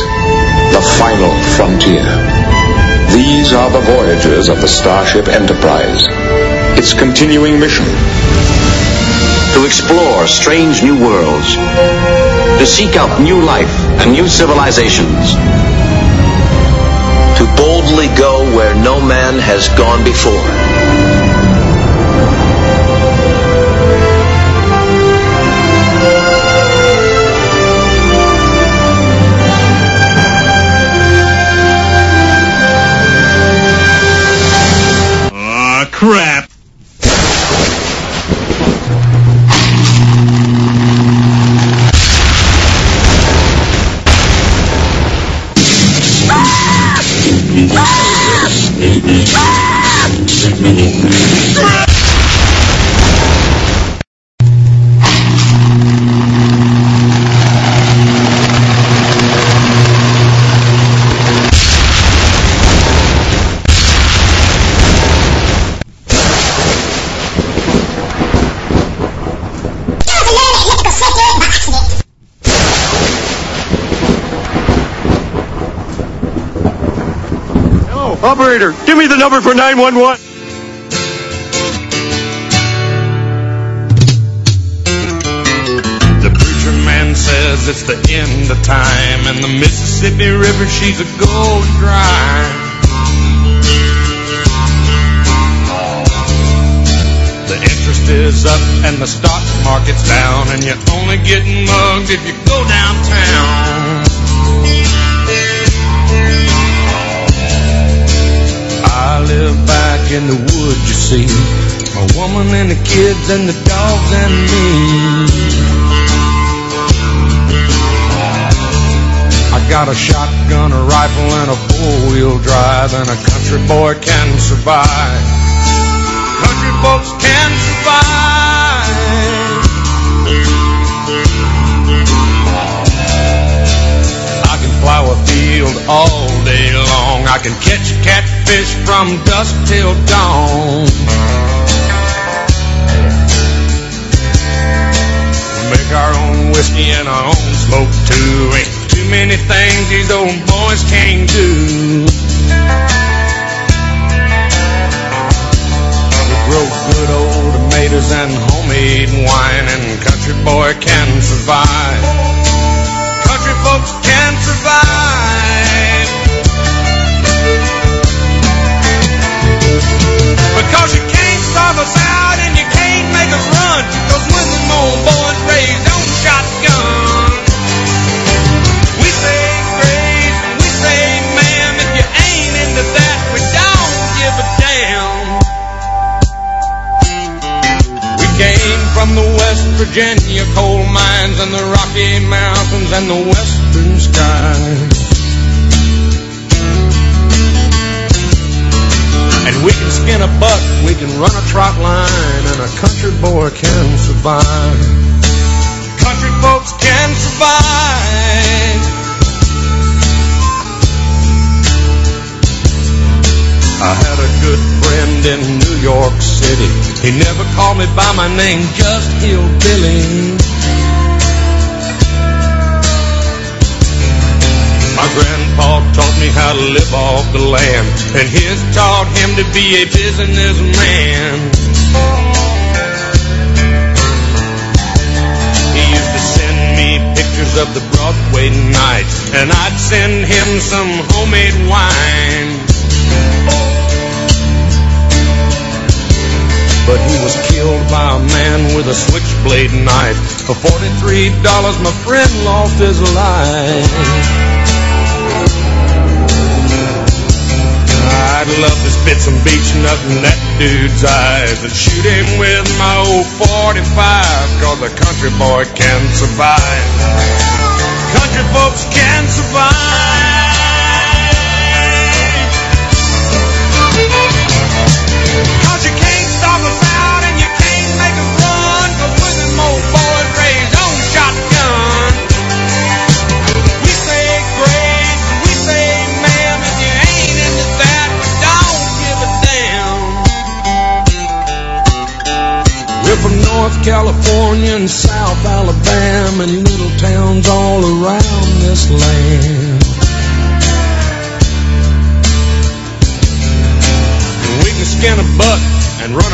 the final frontier. These are the voyages of the Starship Enterprise. Its continuing mission: to explore strange new worlds, to seek out new life and new civilizations, to boldly go where no man has gone before. Crap. Operator, give me the number for 911. The preacher man says it's the end of time, and the Mississippi River, she's a gold dry. The interest is up and the stock market's down, and you're only getting mugged if you go downtown. I live back in the woods, you see, my woman and the kids and the dogs and me. I got a shotgun, a rifle, and a four-wheel drive, and a country boy can survive. Country folks can survive. I can plow a field all day long. I can catch catfish from dusk till dawn. Make our own whiskey and our own smoke too. Ain't too many things these old boys can't do. We grow good old tomatoes and homemade wine, and country boy can survive. Country folks can survive. Because you can't starve us out and you can't make us run, 'cause when them old boys raised on shotgun, we say grace, we say ma'am, if you ain't into that, we don't give a damn. We came from the West Virginia coal mines and the Rocky Mountains and the western skies. And we can skin a buck, we can run a trot line, and a country boy can survive. Country folks can survive. I had a good friend in New York City. He never called me by my name, just Hillbilly. My grandpa taught me how to live off the land, and his taught him to be a businessman. He used to send me pictures of the Broadway nights, and I'd send him some homemade wine. But he was killed by a man with a switchblade knife. For $43, my friend lost his life. I'd love to spit some beach nut in that dude's eyes and shoot him with my old 45, 'cause a country boy can survive. Country folks can survive. 'Cause you can't stop us out and you can't make us run, 'cause we're them old boys raised on shotgun. We say grace, we say ma'am, if you ain't into that, we don't give a damn. We're from North California and South Alabama and little towns all around this land.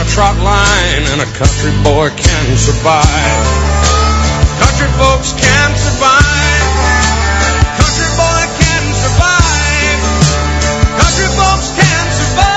trot line, and a country boy can survive. Country folks can survive. Country boy can survive. Country folks can survive.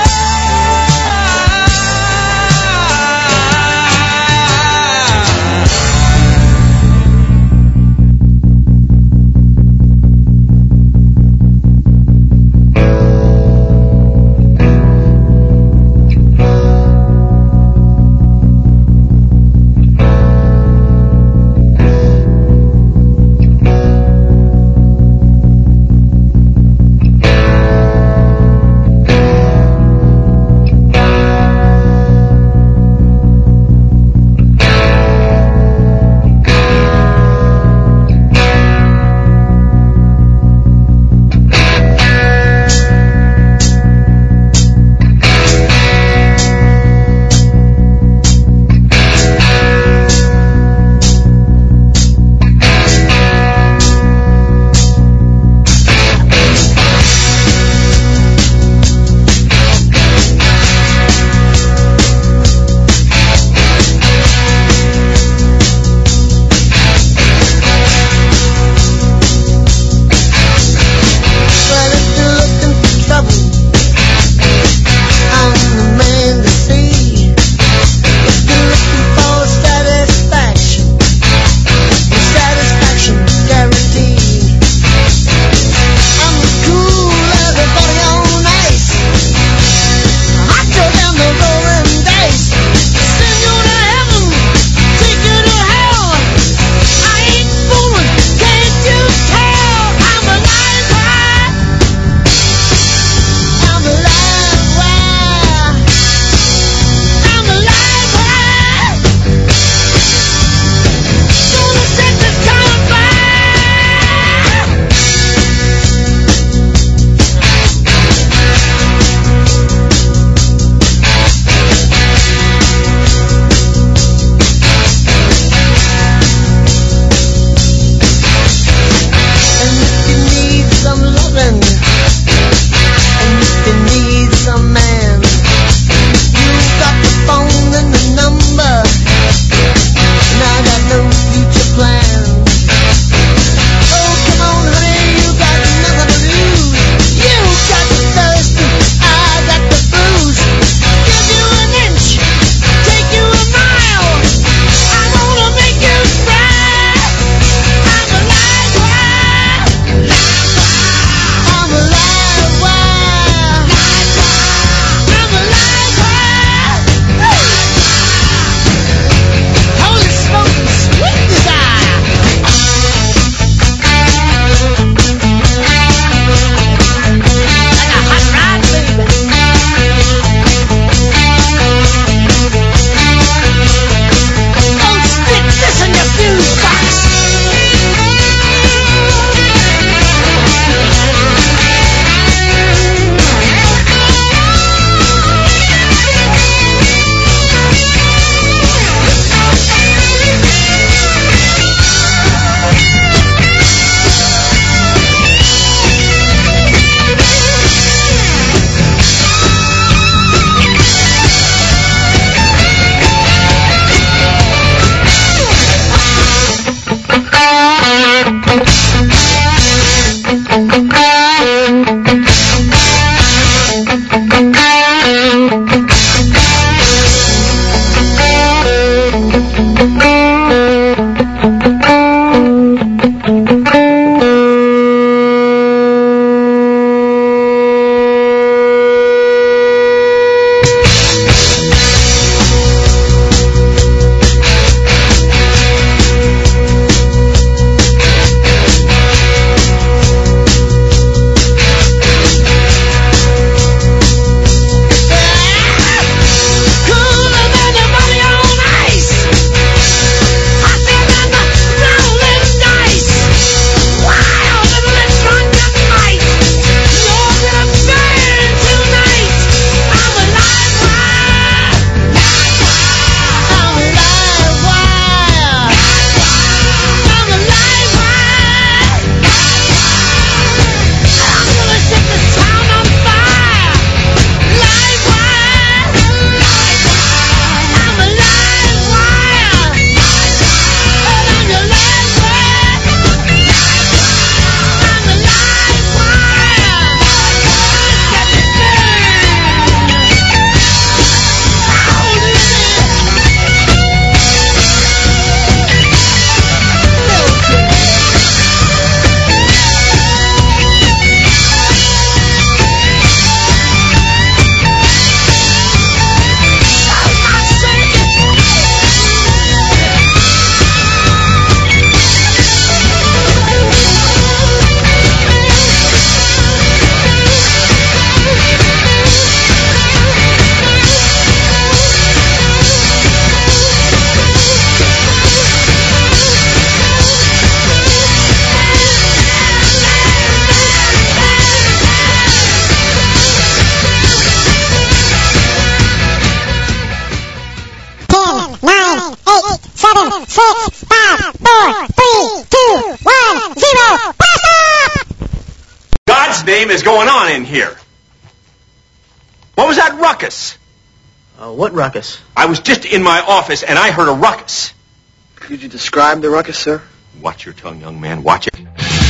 God's name is going on in here? What was that ruckus? What ruckus? I was just in my office and I heard a ruckus. Could you describe the ruckus, sir? Watch your tongue, young man. Watch it.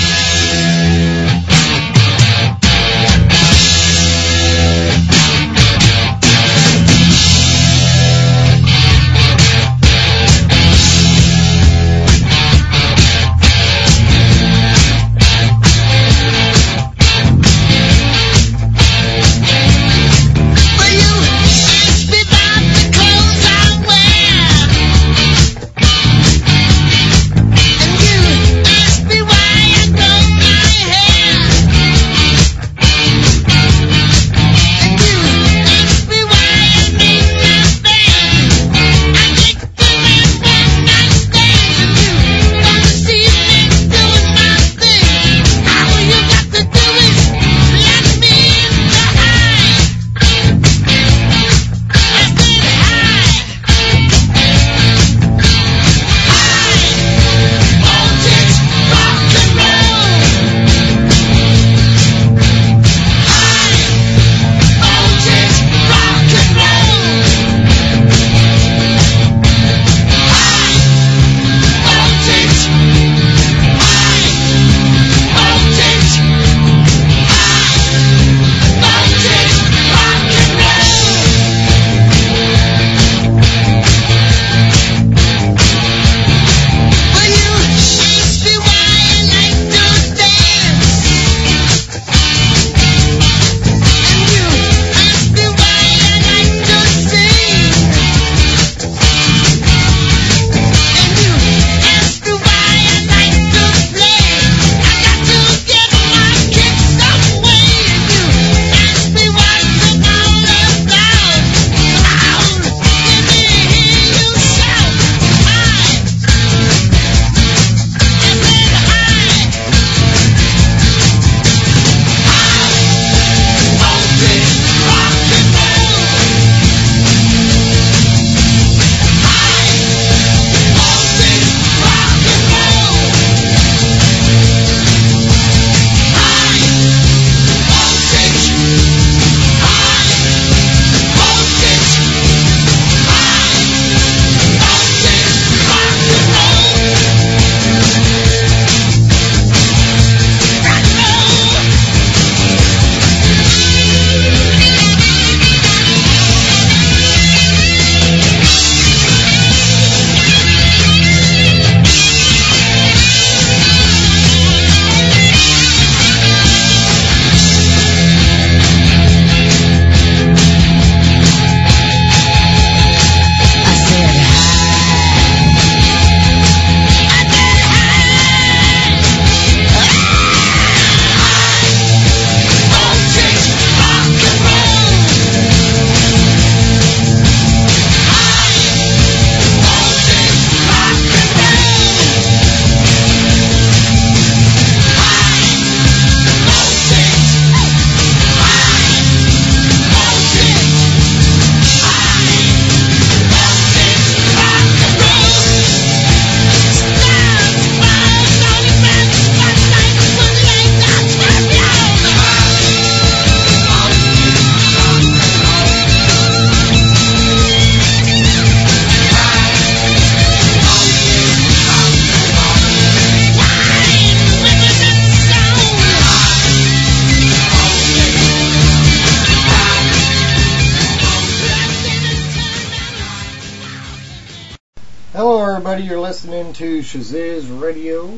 Hello everybody, you're listening to Shazizz Radio,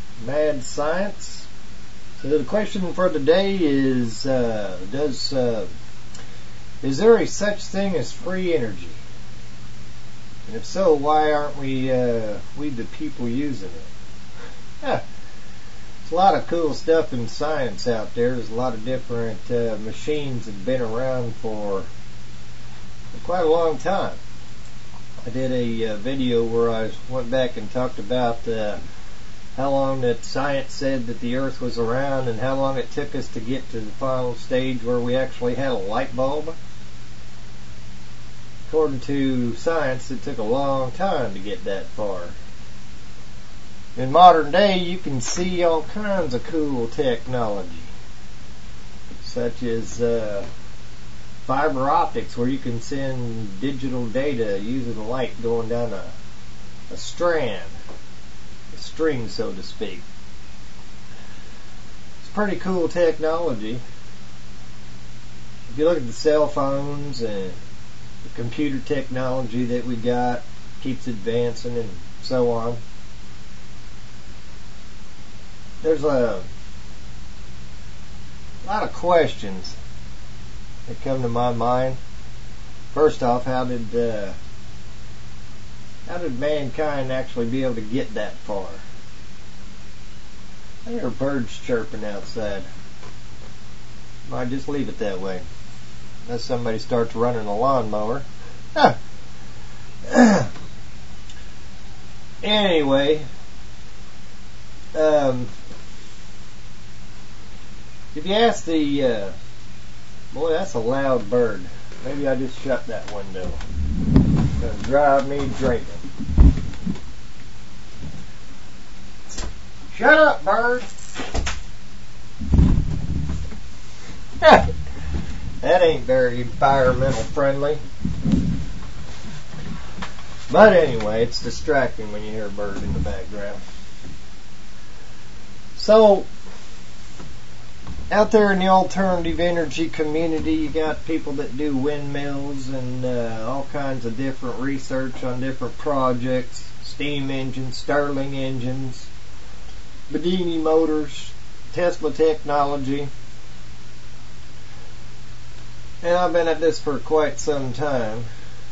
Mad Science. So the question for the day is, is there a such thing as free energy? And if so, why aren't we the people using it? There's a lot of cool stuff in science out there. There's a lot of different machines that have been around for quite a long time. I did a video where I went back and talked about how long that science said that the Earth was around and how long it took us to get to the final stage where we actually had a light bulb. According to science, it took a long time to get that far. In modern day, you can see all kinds of cool technology. such as fiber optics, where you can send digital data using the light going down a strand, a string, so to speak. It's pretty cool technology. If you look at the cell phones and the computer technology that we got, keeps advancing and so on. There's a lot of questions that come to my mind. First off, how did mankind actually be able to get that far? I hear birds chirping outside. Might just leave it that way, unless somebody starts running a lawnmower. Anyway, if you ask the boy, that's a loud bird. Maybe I just shut that window. It's gonna drive me drinking. Shut up, bird. That ain't very environmental friendly. But anyway, it's distracting when you hear a bird in the background. So, out there in the alternative energy community, you got people that do windmills and all kinds of different research on different projects, steam engines, Stirling engines, Bedini motors, Tesla technology. And I've been at this for quite some time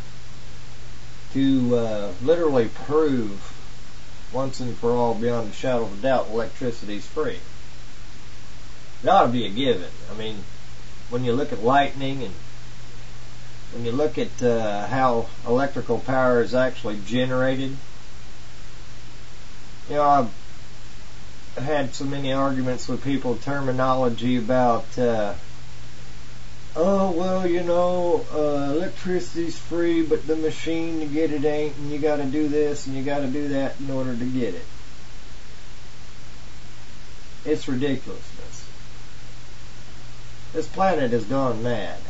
to literally prove once and for all, beyond a shadow of a doubt, electricity's free. It ought to be a given. I mean, when you look at lightning and when you look at how electrical power is actually generated, you know, I've had so many arguments with people, terminology about oh, well, you know, electricity's free, but the machine to get it ain't, and you gotta do this and you gotta do that in order to get it. It's ridiculousness. This planet has gone mad.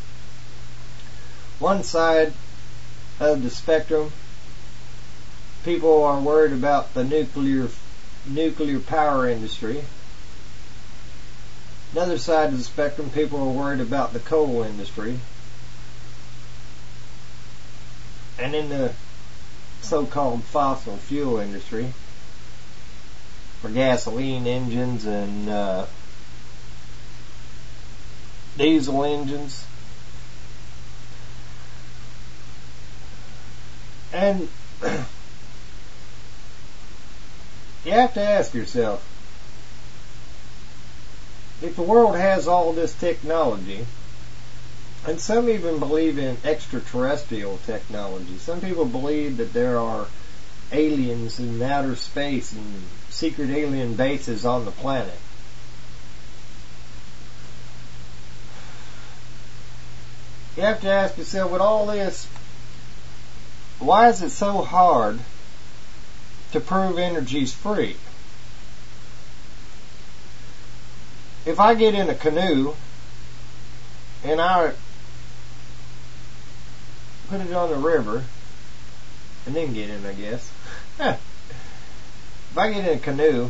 One side of the spectrum, people are worried about the nuclear power industry. Another side of the spectrum, people are worried about the coal industry. And in the so-called fossil fuel industry, for gasoline engines and diesel engines. And you have to ask yourself, if the world has all this technology, and some even believe in extraterrestrial technology. Some people believe that there are aliens in outer space and secret alien bases on the planet. You have to ask yourself, with all this, why is it so hard to prove energy's free? If I get in a canoe and I put it on the river and then get in, I guess. If I get in a canoe,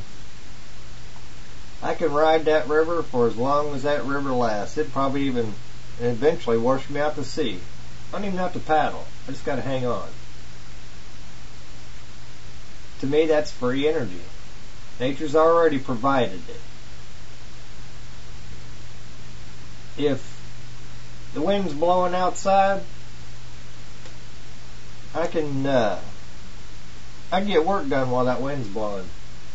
I can ride that river for as long as that river lasts. It probably even eventually wash me out to sea. I don't even have to paddle. I just got to hang on. To me, that's free energy. Nature's already provided it. If the wind's blowing outside, I can get work done while that wind's blowing.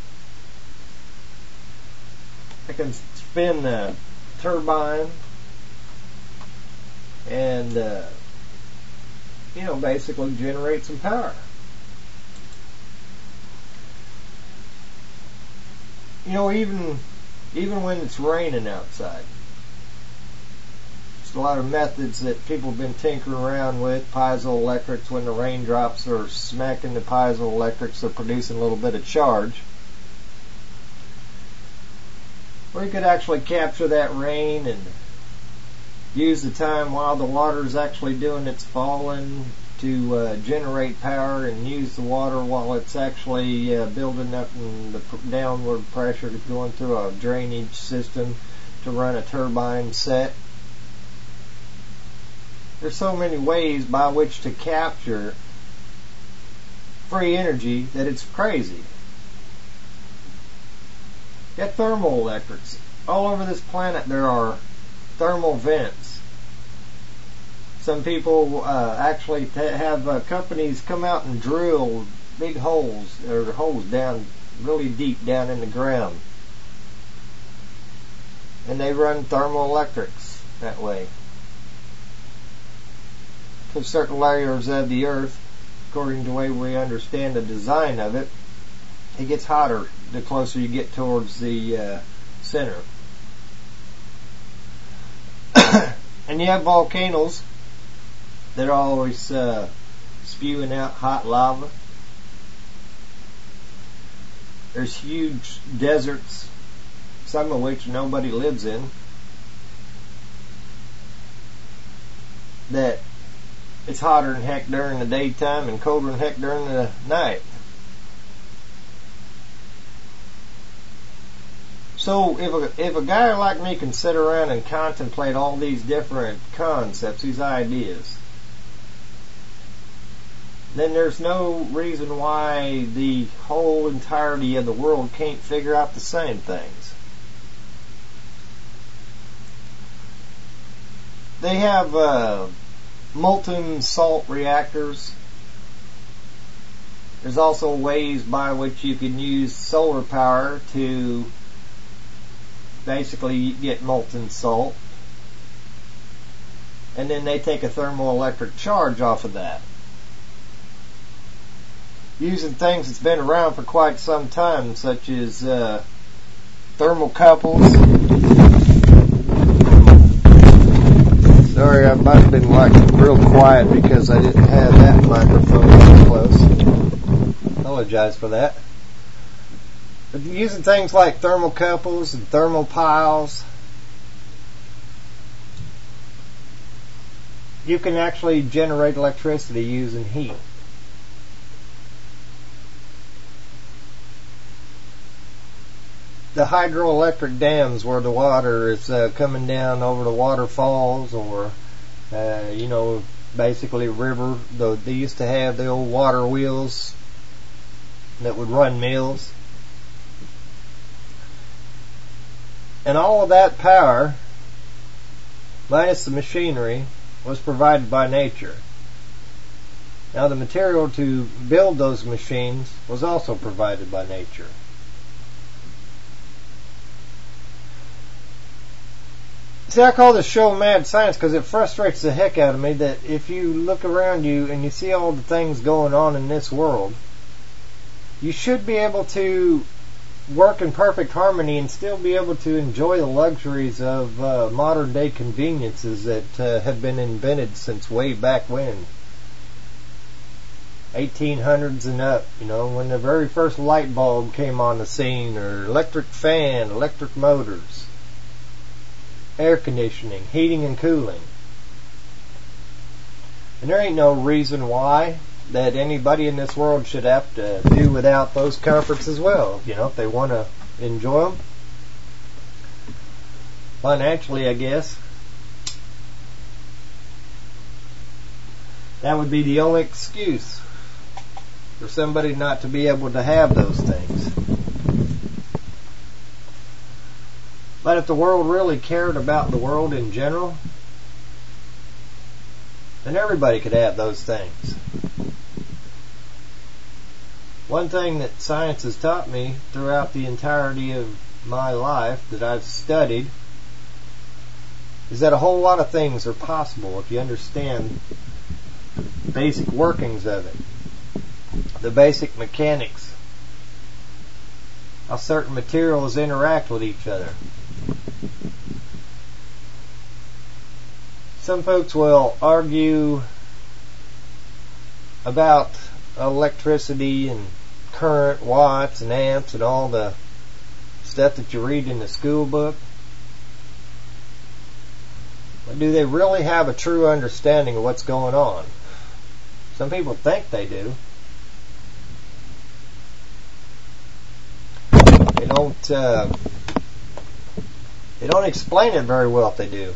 I can spin the turbine and basically generate some power. Even when it's raining outside, there's a lot of methods that people have been tinkering around with. Piezoelectrics, when the raindrops are smacking the piezoelectrics, they're producing a little bit of charge. where you could actually capture that rain and use the time while the water is actually doing its falling to generate power, and use the water while it's actually building up in the downward pressure going through a drainage system to run a turbine set. There's so many ways by which to capture free energy that it's crazy. You got thermal electrics. All over this planet there are thermal vents. Some people actually have companies come out and drill big holes, or holes down really deep down in the ground. And they run thermal electrics that way. To certain layers of the earth, according to the way we understand the design of it, it gets hotter the closer you get towards the center. And you have volcanoes that are always spewing out hot lava. There's huge deserts, some of which nobody lives in, that it's hotter than heck during the daytime and colder than heck during the night. So if a guy like me can sit around and contemplate all these different concepts, these ideas, then there's no reason why the whole entirety of the world can't figure out the same things. They have molten salt reactors. There's also ways by which you can use solar power to basically get molten salt, and then they take a thermoelectric charge off of that, using things that's been around for quite some time, such as thermocouples. Sorry, I might have been like real quiet because I didn't have that microphone that close. Apologize for that. But using things like thermocouples and thermopiles, you can actually generate electricity using heat. The hydroelectric dams where the water is coming down over the waterfalls, or basically river. They used to have the old water wheels that would run mills. And all of that power, minus the machinery, was provided by nature. Now the material to build those machines was also provided by nature. See, I call this show Mad Science because it frustrates the heck out of me that if you look around you and you see all the things going on in this world, you should be able to work in perfect harmony and still be able to enjoy the luxuries of modern day conveniences that have been invented since way back when, 1800s and up, when the very first light bulb came on the scene, or electric fan, electric motors, air conditioning, heating and cooling. And there ain't no reason why that anybody in this world should have to do without those comforts as well, if they want to enjoy them. Financially, I guess. That would be the only excuse for somebody not to be able to have those things. But if the world really cared about the world in general, then everybody could have those things. One thing that science has taught me throughout the entirety of my life that I've studied is that a whole lot of things are possible if you understand the basic workings of it, the basic mechanics, how certain materials interact with each other. Some folks will argue about electricity and current, watts and amps and all the stuff that you read in the school book? But do they really have a true understanding of what's going on? Some people think they do. They don't explain it very well if they do.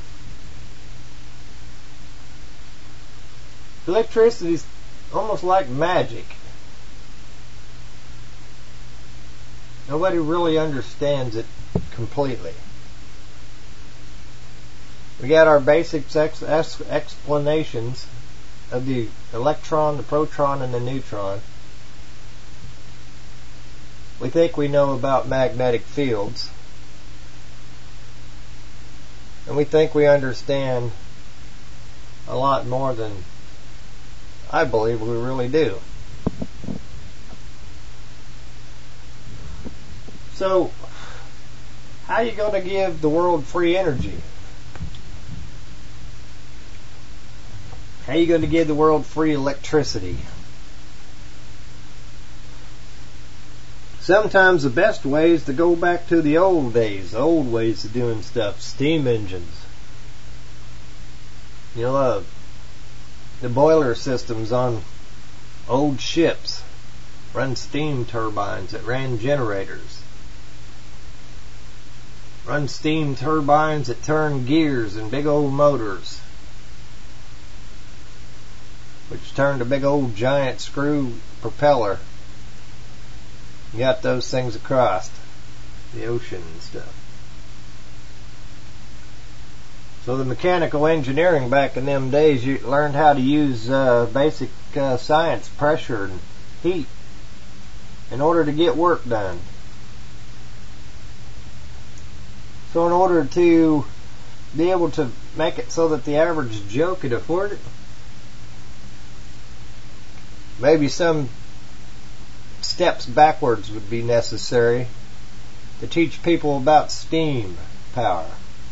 Electricity is almost like magic. Nobody really understands it completely. We got our basic explanations of the electron, the proton, and the neutron. We think we know about magnetic fields. And we think we understand a lot more than I believe we really do. So, how are you going to give the world free energy? How are you going to give the world free electricity? Sometimes the best way is to go back to the old days, the old ways of doing stuff, steam engines. You know, the boiler systems on old ships run steam turbines that ran generators. Run steam turbines that turn gears and big old motors, which turned a big old giant screw propeller. You got those things across the ocean and stuff. So the mechanical engineering back in them days, you learned how to use basic science, pressure and heat, in order to get work done. So in order to be able to make it so that the average Joe could afford it, maybe some steps backwards would be necessary to teach people about steam power.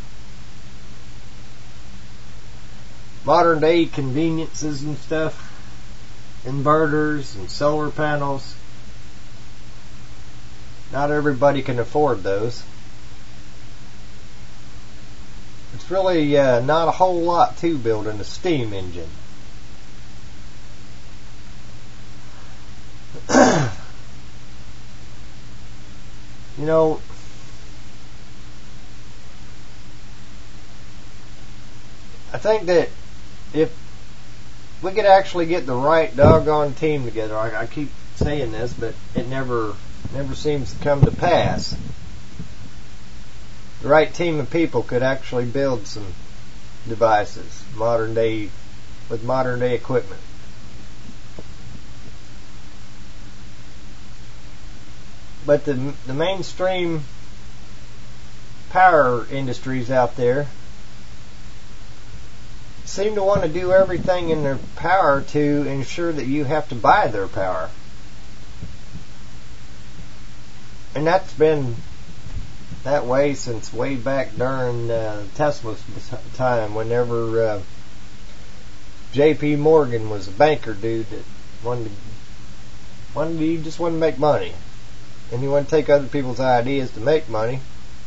Modern day conveniences and stuff, inverters and solar panels, not everybody can afford those. It's really not a whole lot to building a steam engine. You know, I think that if we could actually get the right doggone team together, I keep saying this, but it never seems to come to pass. The right team of people could actually build some devices, with modern day equipment. But the mainstream power industries out there seem to want to do everything in their power to ensure that you have to buy their power. And that's been that way since way back during Tesla's time, whenever J.P. Morgan was a banker dude that he just wanted to make money. And he wanted to take other people's ideas to make money.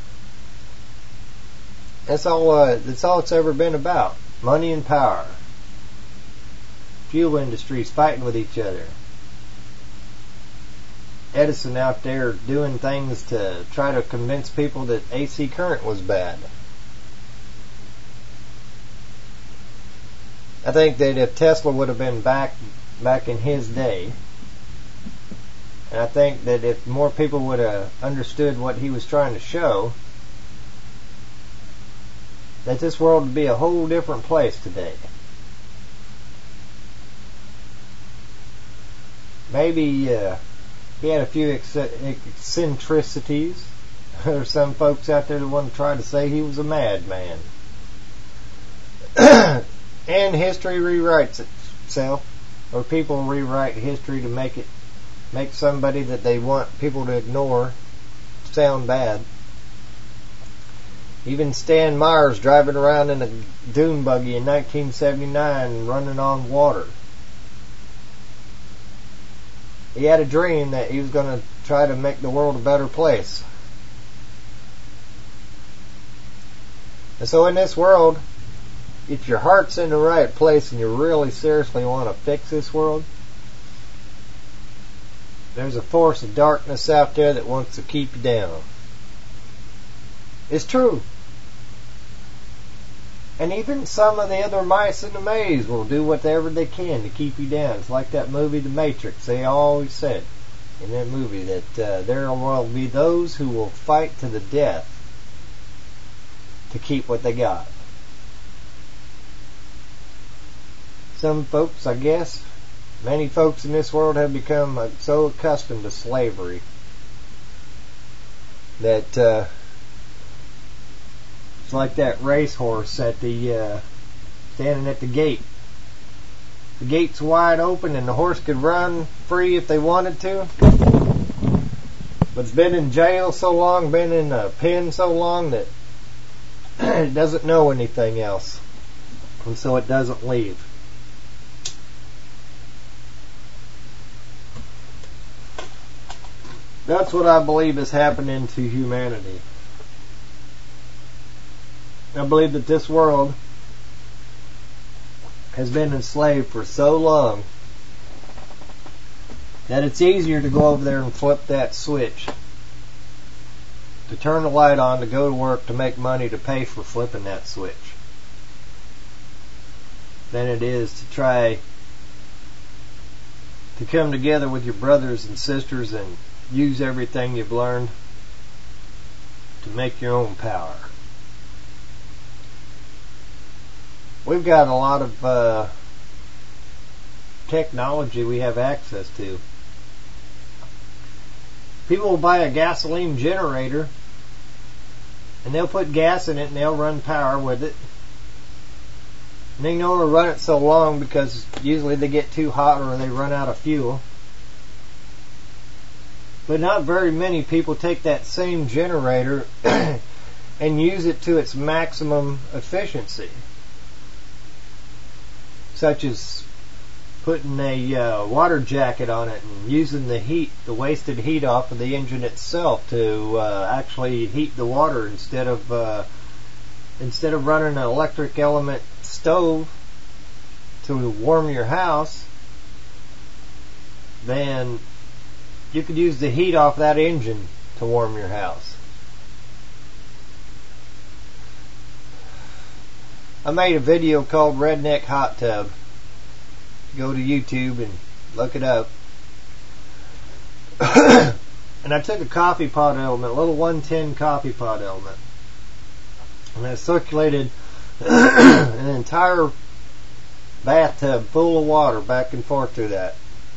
That's all it's ever been about. Money and power. Fuel industries fighting with each other. Edison out there doing things to try to convince people that AC current was bad. I think that if Tesla would have been back in his day, and I think that if more people would have understood what he was trying to show, that this world would be a whole different place today. Maybe he had a few eccentricities. There's some folks out there that want to try to say he was a madman. And history rewrites itself, or people rewrite history to make somebody that they want people to ignore sound bad. Even Stan Myers driving around in a dune buggy in 1979 running on water. He had a dream that he was going to try to make the world a better place. And so in this world, if your heart's in the right place and you really seriously want to fix this world, there's a force of darkness out there that wants to keep you down. It's true. And even some of the other mice in the maze will do whatever they can to keep you down. It's like that movie The Matrix. They always said in that movie that there will be those who will fight to the death to keep what they got. Some folks, I guess, many folks in this world have become so accustomed to slavery that it's like that racehorse at the standing at the gate. The gate's wide open and the horse could run free if they wanted to. But it's been in jail so long, been in a pen so long that it doesn't know anything else. And so it doesn't leave. That's what I believe is happening to humanity. I believe that this world has been enslaved for so long that it's easier to go over there and flip that switch, to turn the light on, to go to work, to make money, to pay for flipping that switch, than it is to try to come together with your brothers and sisters and use everything you've learned to make your own power. We've got a lot of technology we have access to. People will buy a gasoline generator and they'll put gas in it and they'll run power with it. And they can only run it so long because usually they get too hot or they run out of fuel. But not very many people take that same generator and use it to its maximum efficiency, such as putting a water jacket on it and using the heat, the wasted heat off of the engine itself to actually heat the water instead of running an electric element stove to warm your house. Then you could use the heat off that engine to warm your house. I made a video called Redneck Hot Tub. Go to YouTube and look it up. And I took a coffee pot element, a little 110 coffee pot element, and I circulated an entire bathtub full of water back and forth through that.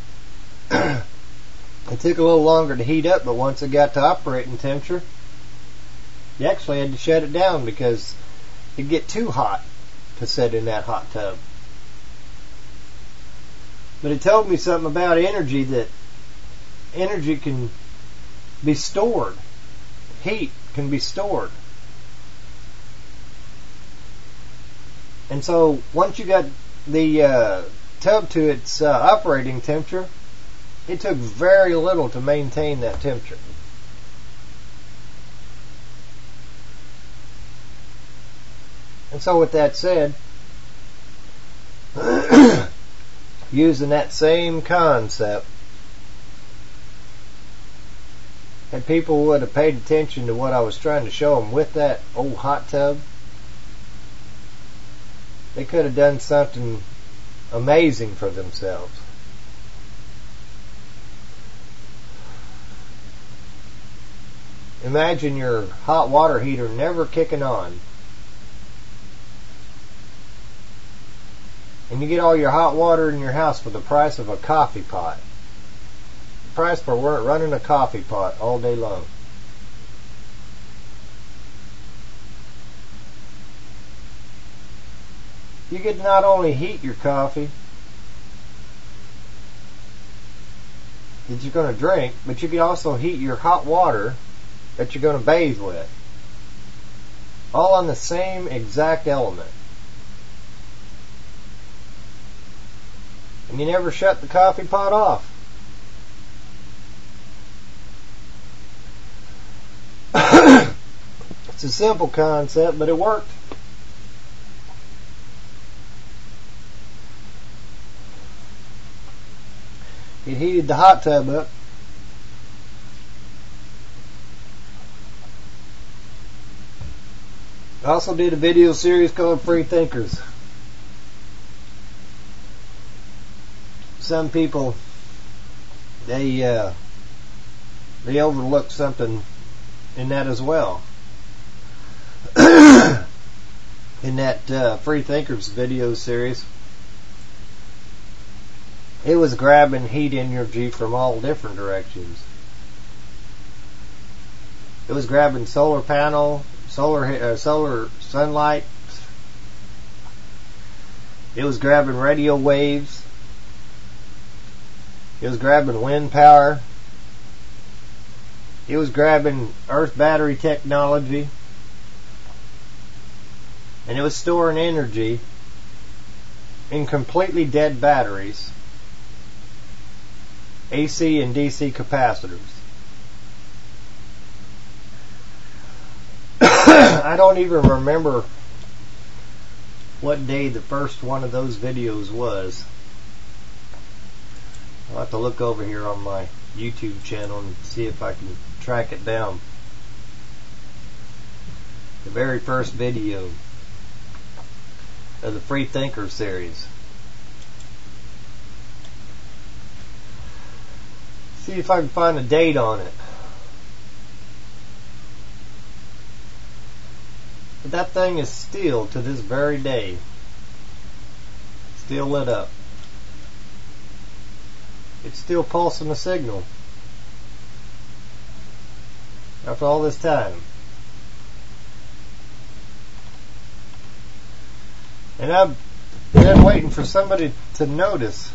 It took a little longer to heat up, but once it got to operating temperature, you actually had to shut it down because it'd get too hot to sit in that hot tub. But it told me something about energy, that energy can be stored. Heat can be stored. And so once you got the tub to its operating temperature, it took very little to maintain that temperature. And so with that said, using that same concept, and people would have paid attention to what I was trying to show them with that old hot tub, they could have done something amazing for themselves. Imagine your hot water heater never kicking on, and you get all your hot water in your house for the price of a coffee pot. The price for running a coffee pot all day long. You could not only heat your coffee that you're going to drink, but you could also heat your hot water that you're going to bathe with. All on the same exact element. And you never shut the coffee pot off. It's a simple concept, but it worked. It heated the hot tub up. I also did a video series called Free Thinkers. Some people, they overlook something in that as well. In that Free Thinkers video series, it was grabbing heat energy from all different directions. It was grabbing solar panel, solar sunlight. It was grabbing radio waves. It was grabbing wind power. It was grabbing earth battery technology. And it was storing energy in completely dead batteries, AC and DC capacitors. I don't even remember what day the first one of those videos was. I'll have to look over here on my YouTube channel and see if I can track it down. The very first video of the Free Thinker series. See if I can find a date on it. But that thing is still, to this very day, still lit up. It's still pulsing a signal after all this time. And I've been waiting for somebody to notice.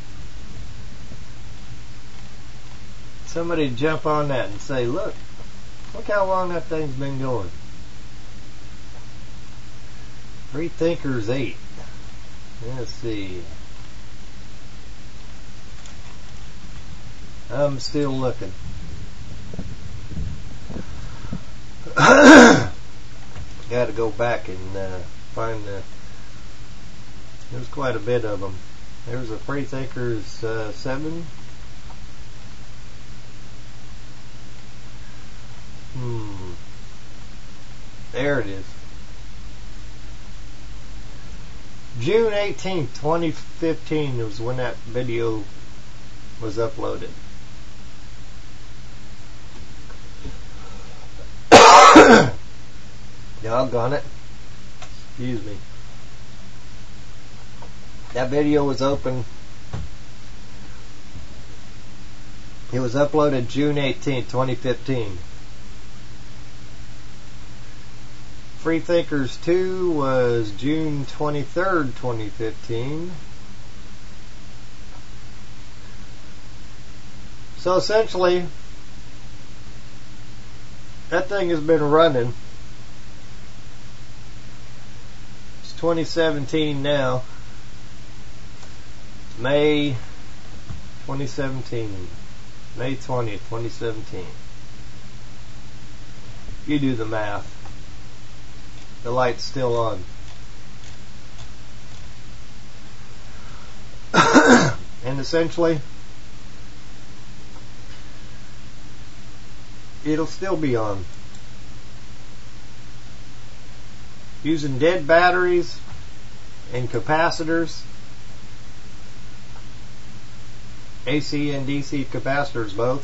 Somebody to jump on that and say, look how long that thing's been going. Free Thinkers 8. Let's see. I'm still looking. Got to go back and find the... There's quite a bit of them. There's a Free Thinkers 7. There it is. June 18th, 2015 was when that video was uploaded. Doggone it. Excuse me. That video was open. It was uploaded June 18th, 2015. Free Thinkers 2 was June 23rd, 2015. So essentially, that thing has been running. It's 2017 now. May 2017. May 20th, 2017. You do the math. The light's still on. And essentially, it'll still be on. Using dead batteries and capacitors, AC and DC capacitors both,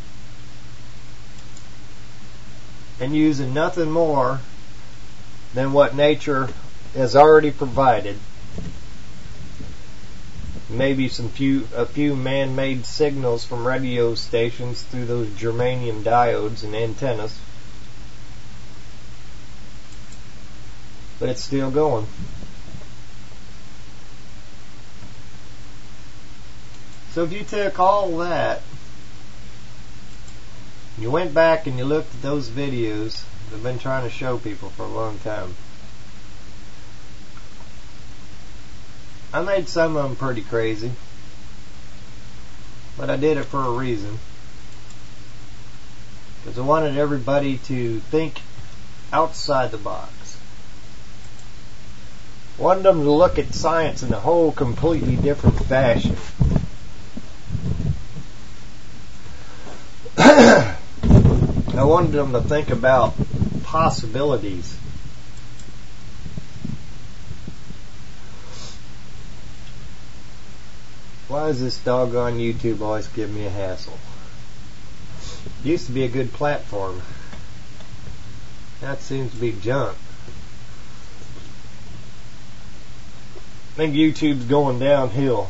and using nothing more than what nature has already provided. Maybe a few man-made signals from radio stations through those germanium diodes and antennas. But it's still going. So if you took all that, you went back and you looked at those videos I've been trying to show people for a long time. I made some of them pretty crazy, but I did it for a reason. Because I wanted everybody to think outside the box. I wanted them to look at science in a whole completely different fashion. wanted them to think about possibilities. Why is this doggone YouTube always giving me a hassle? It used to be a good platform. That seems to be junk. I think YouTube's going downhill.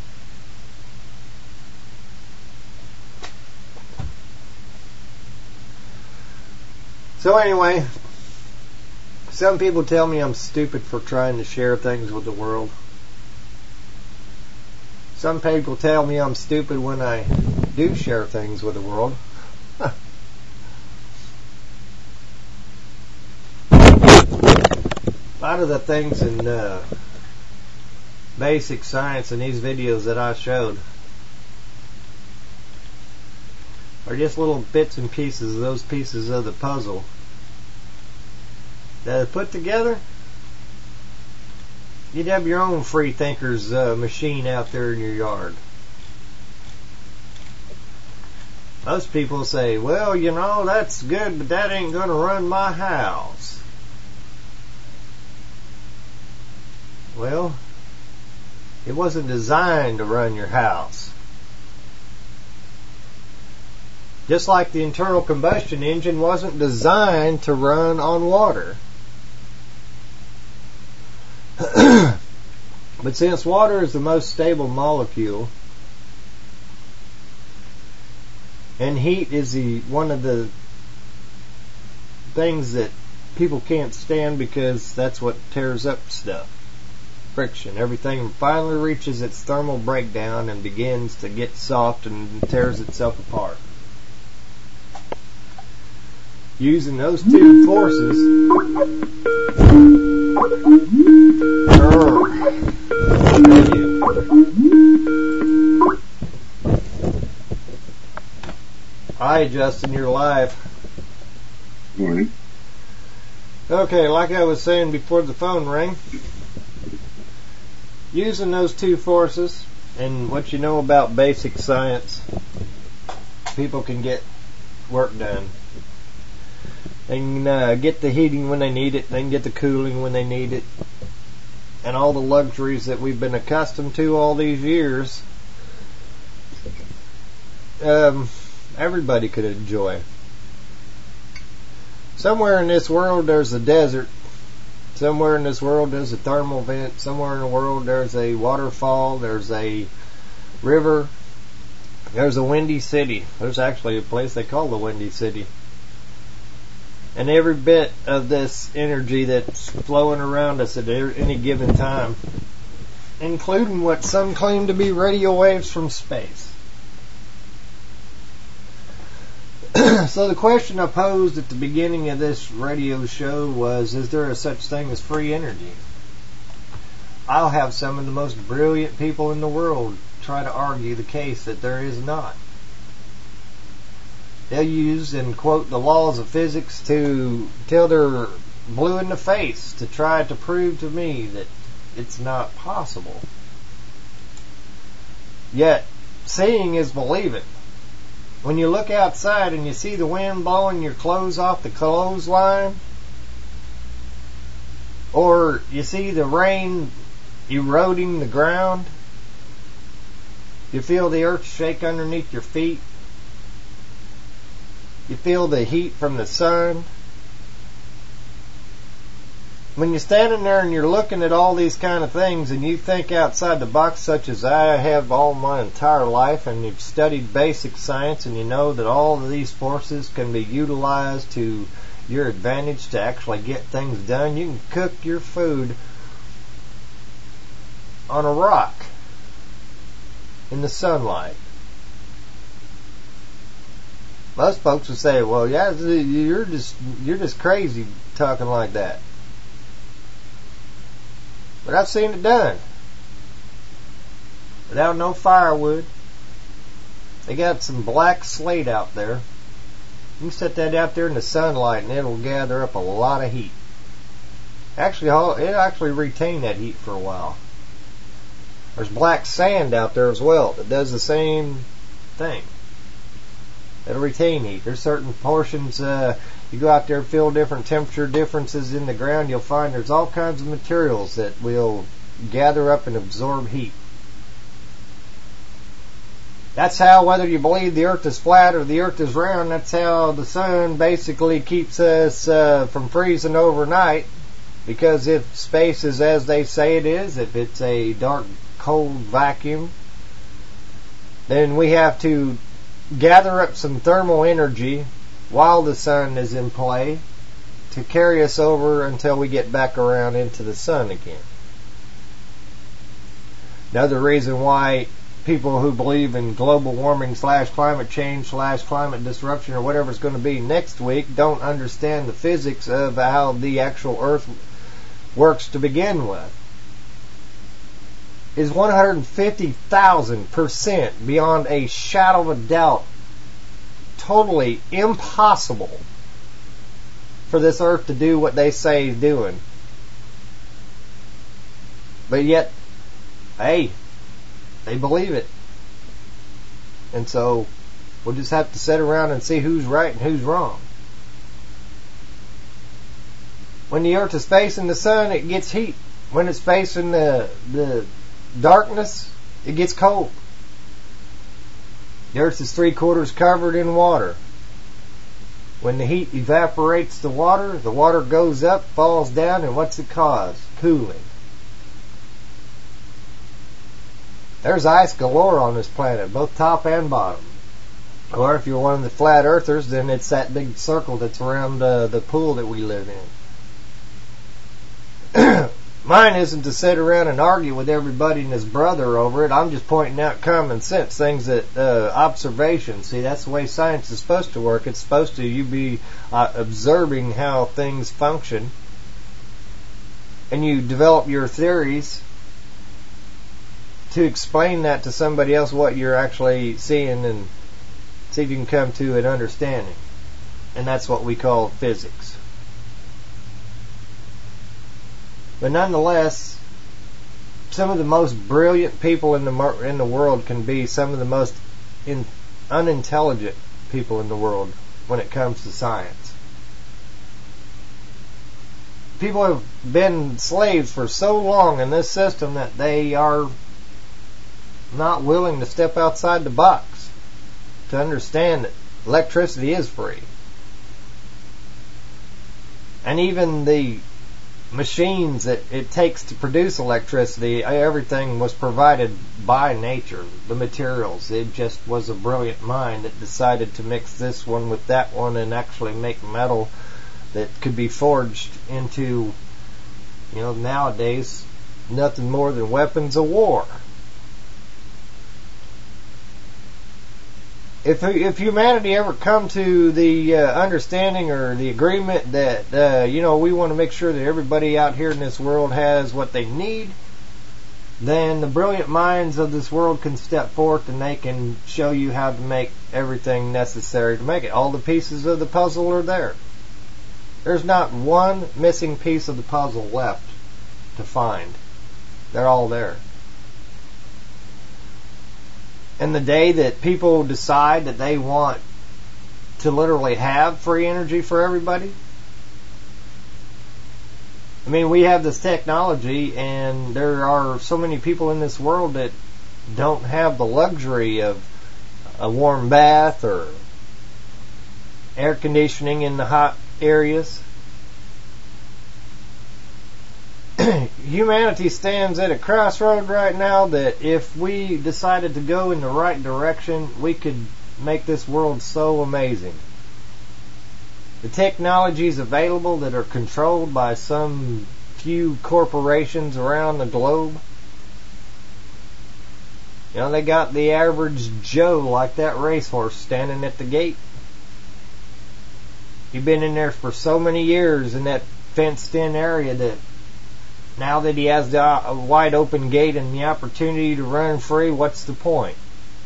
So anyway, some people tell me I'm stupid for trying to share things with the world. Some people tell me I'm stupid when I do share things with the world. A lot of the things in basic science in these videos that I showed are just little bits and pieces of those pieces of the puzzle that are put together. You'd have your own free thinker's machine out there in your yard. Most people say, well, you know, that's good, but that ain't going to run my house. Well, it wasn't designed to run your house. Just like the internal combustion engine wasn't designed to run on water. But since water is the most stable molecule, and heat is one of the things that people can't stand because that's what tears up stuff. Friction. Everything finally reaches its thermal breakdown and begins to get soft and tears itself apart. Using those two forces, Hi, Justin, you're live. Morning. Okay, like I was saying before the phone rang, using those two forces and what you know about basic science, people can get work done. They can get the heating when they need it. They can get the cooling when they need it. And all the luxuries that we've been accustomed to all these years, everybody could enjoy. Somewhere in this world there's a desert. Somewhere in this world there's a thermal vent. Somewhere in the world there's a waterfall. There's a river. There's a windy city. There's actually a place they call the Windy City. And every bit of this energy that's flowing around us at any given time, including what some claim to be radio waves from space. So the question I posed at the beginning of this radio show was, is there a such thing as free energy? I'll have some of the most brilliant people in the world try to argue the case that there is not. They'll use and quote the laws of physics till they're blue in the face to try to prove to me that it's not possible. Yet, seeing is believing. When you look outside and you see the wind blowing your clothes off the clothesline, or you see the rain eroding the ground, you feel the earth shake underneath your feet, you feel the heat from the sun. When you're standing there and you're looking at all these kind of things and you think outside the box, such as I have all my entire life, and you've studied basic science and you know that all of these forces can be utilized to your advantage to actually get things done, you can cook your food on a rock in the sunlight. Most folks would say, well, yeah, you're just crazy talking like that. But I've seen it done. Without no firewood. They got some black slate out there. You can set that out there in the sunlight and it'll gather up a lot of heat. Actually, it'll actually retain that heat for a while. There's black sand out there as well that does the same thing. It'll retain heat. There's certain portions, you go out there and feel different temperature differences in the ground, you'll find there's all kinds of materials that will gather up and absorb heat. That's how, whether you believe the earth is flat or the earth is round, that's how the sun basically keeps us from freezing overnight. Because if space is as they say it is, if it's a dark, cold vacuum, then we have to gather up some thermal energy while the sun is in play to carry us over until we get back around into the sun again. Another reason why people who believe in global warming / climate change / climate disruption or whatever it's going to be next week don't understand the physics of how the actual earth works to begin with is 150,000% beyond a shadow of a doubt totally impossible for this earth to do what they say it's doing. But yet, hey, they believe it. And so we'll just have to sit around and see who's right and who's wrong. When the earth is facing the sun, it gets heat. When it's facing the darkness, it gets cold. The earth is 3/4 covered in water. When the heat evaporates the water goes up, falls down, and what's it cause? Cooling. There's ice galore on this planet, both top and bottom. Or if you're one of the flat earthers, then it's that big circle that's around the pool that we live in. Mine isn't to sit around and argue with everybody and his brother over it. I'm just pointing out common sense, things that observation. See, that's the way science is supposed to work. It's supposed to you be observing how things function, and you develop your theories to explain that to somebody else what you're actually seeing, and see if you can come to an understanding. And that's what we call physics. But nonetheless, some of the most brilliant people in the world can be some of the most unintelligent people in the world when it comes to science. People have been slaves for so long in this system that they are not willing to step outside the box to understand that electricity is free. And even the machines that it takes to produce electricity, everything was provided by nature, the materials. It just was a brilliant mind that decided to mix this one with that one and actually make metal that could be forged into, nowadays, nothing more than weapons of war. If humanity ever come to the understanding or the agreement that we want to make sure that everybody out here in this world has what they need, then the brilliant minds of this world can step forth and they can show you how to make everything necessary to make it. All the pieces of the puzzle are there. There's not one missing piece of the puzzle left to find. They're all there. And the day that people decide that they want to literally have free energy for everybody, I mean, we have this technology, and there are so many people in this world that don't have the luxury of a warm bath or air conditioning in the hot areas. Humanity stands at a crossroad right now that if we decided to go in the right direction, we could make this world so amazing. The technologies available that are controlled by some few corporations around the globe, they got the average Joe like that racehorse standing at the gate. He's been in there for so many years in that fenced-in area that now that he has the wide open gate and the opportunity to run free, what's the point?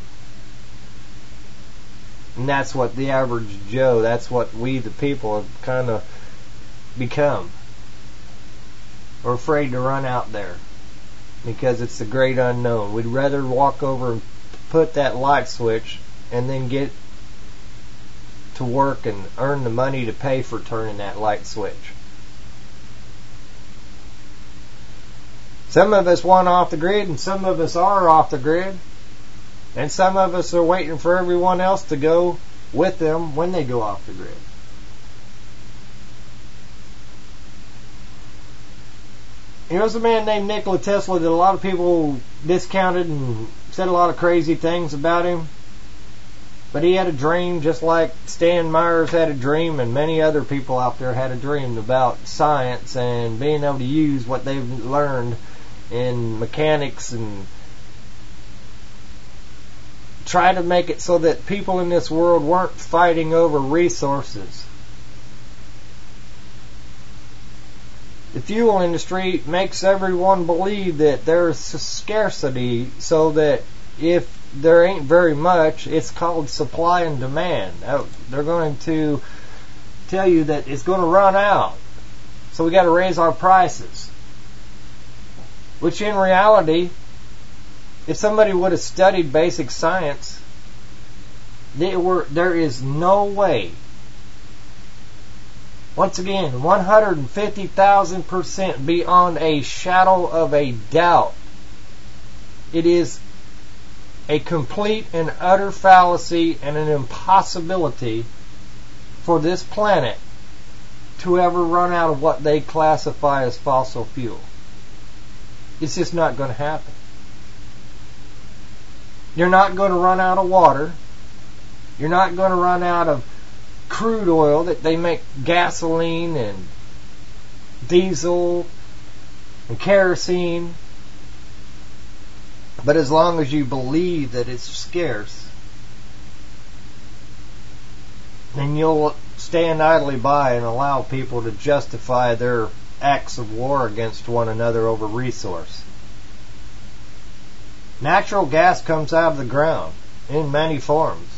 And that's what the average Joe, that's what we the people have kind of become. We're afraid to run out there because it's the great unknown. We'd rather walk over and put that light switch and then get to work and earn the money to pay for turning that light switch. Some of us want off the grid, and some of us are off the grid, and some of us are waiting for everyone else to go with them when they go off the grid. There was a man named Nikola Tesla that a lot of people discounted and said a lot of crazy things about him. But he had a dream, just like Stan Myers had a dream, and many other people out there had a dream about science and being able to use what they've learned in mechanics and try to make it so that people in this world weren't fighting over resources. The fuel industry makes everyone believe that there's a scarcity, so that if there ain't very much, it's called supply and demand. They're going to tell you that it's going to run out, so we got to raise our prices. Which in reality, if somebody would have studied basic science, there is no way. Once again, 150,000% beyond a shadow of a doubt, it is a complete and utter fallacy and an impossibility for this planet to ever run out of what they classify as fossil fuel. It's just not going to happen. You're not going to run out of water. You're not going to run out of crude oil that they make gasoline and diesel and kerosene. But as long as you believe that it's scarce, then you'll stand idly by and allow people to justify their acts of war against one another over resource. Natural gas comes out of the ground in many forms.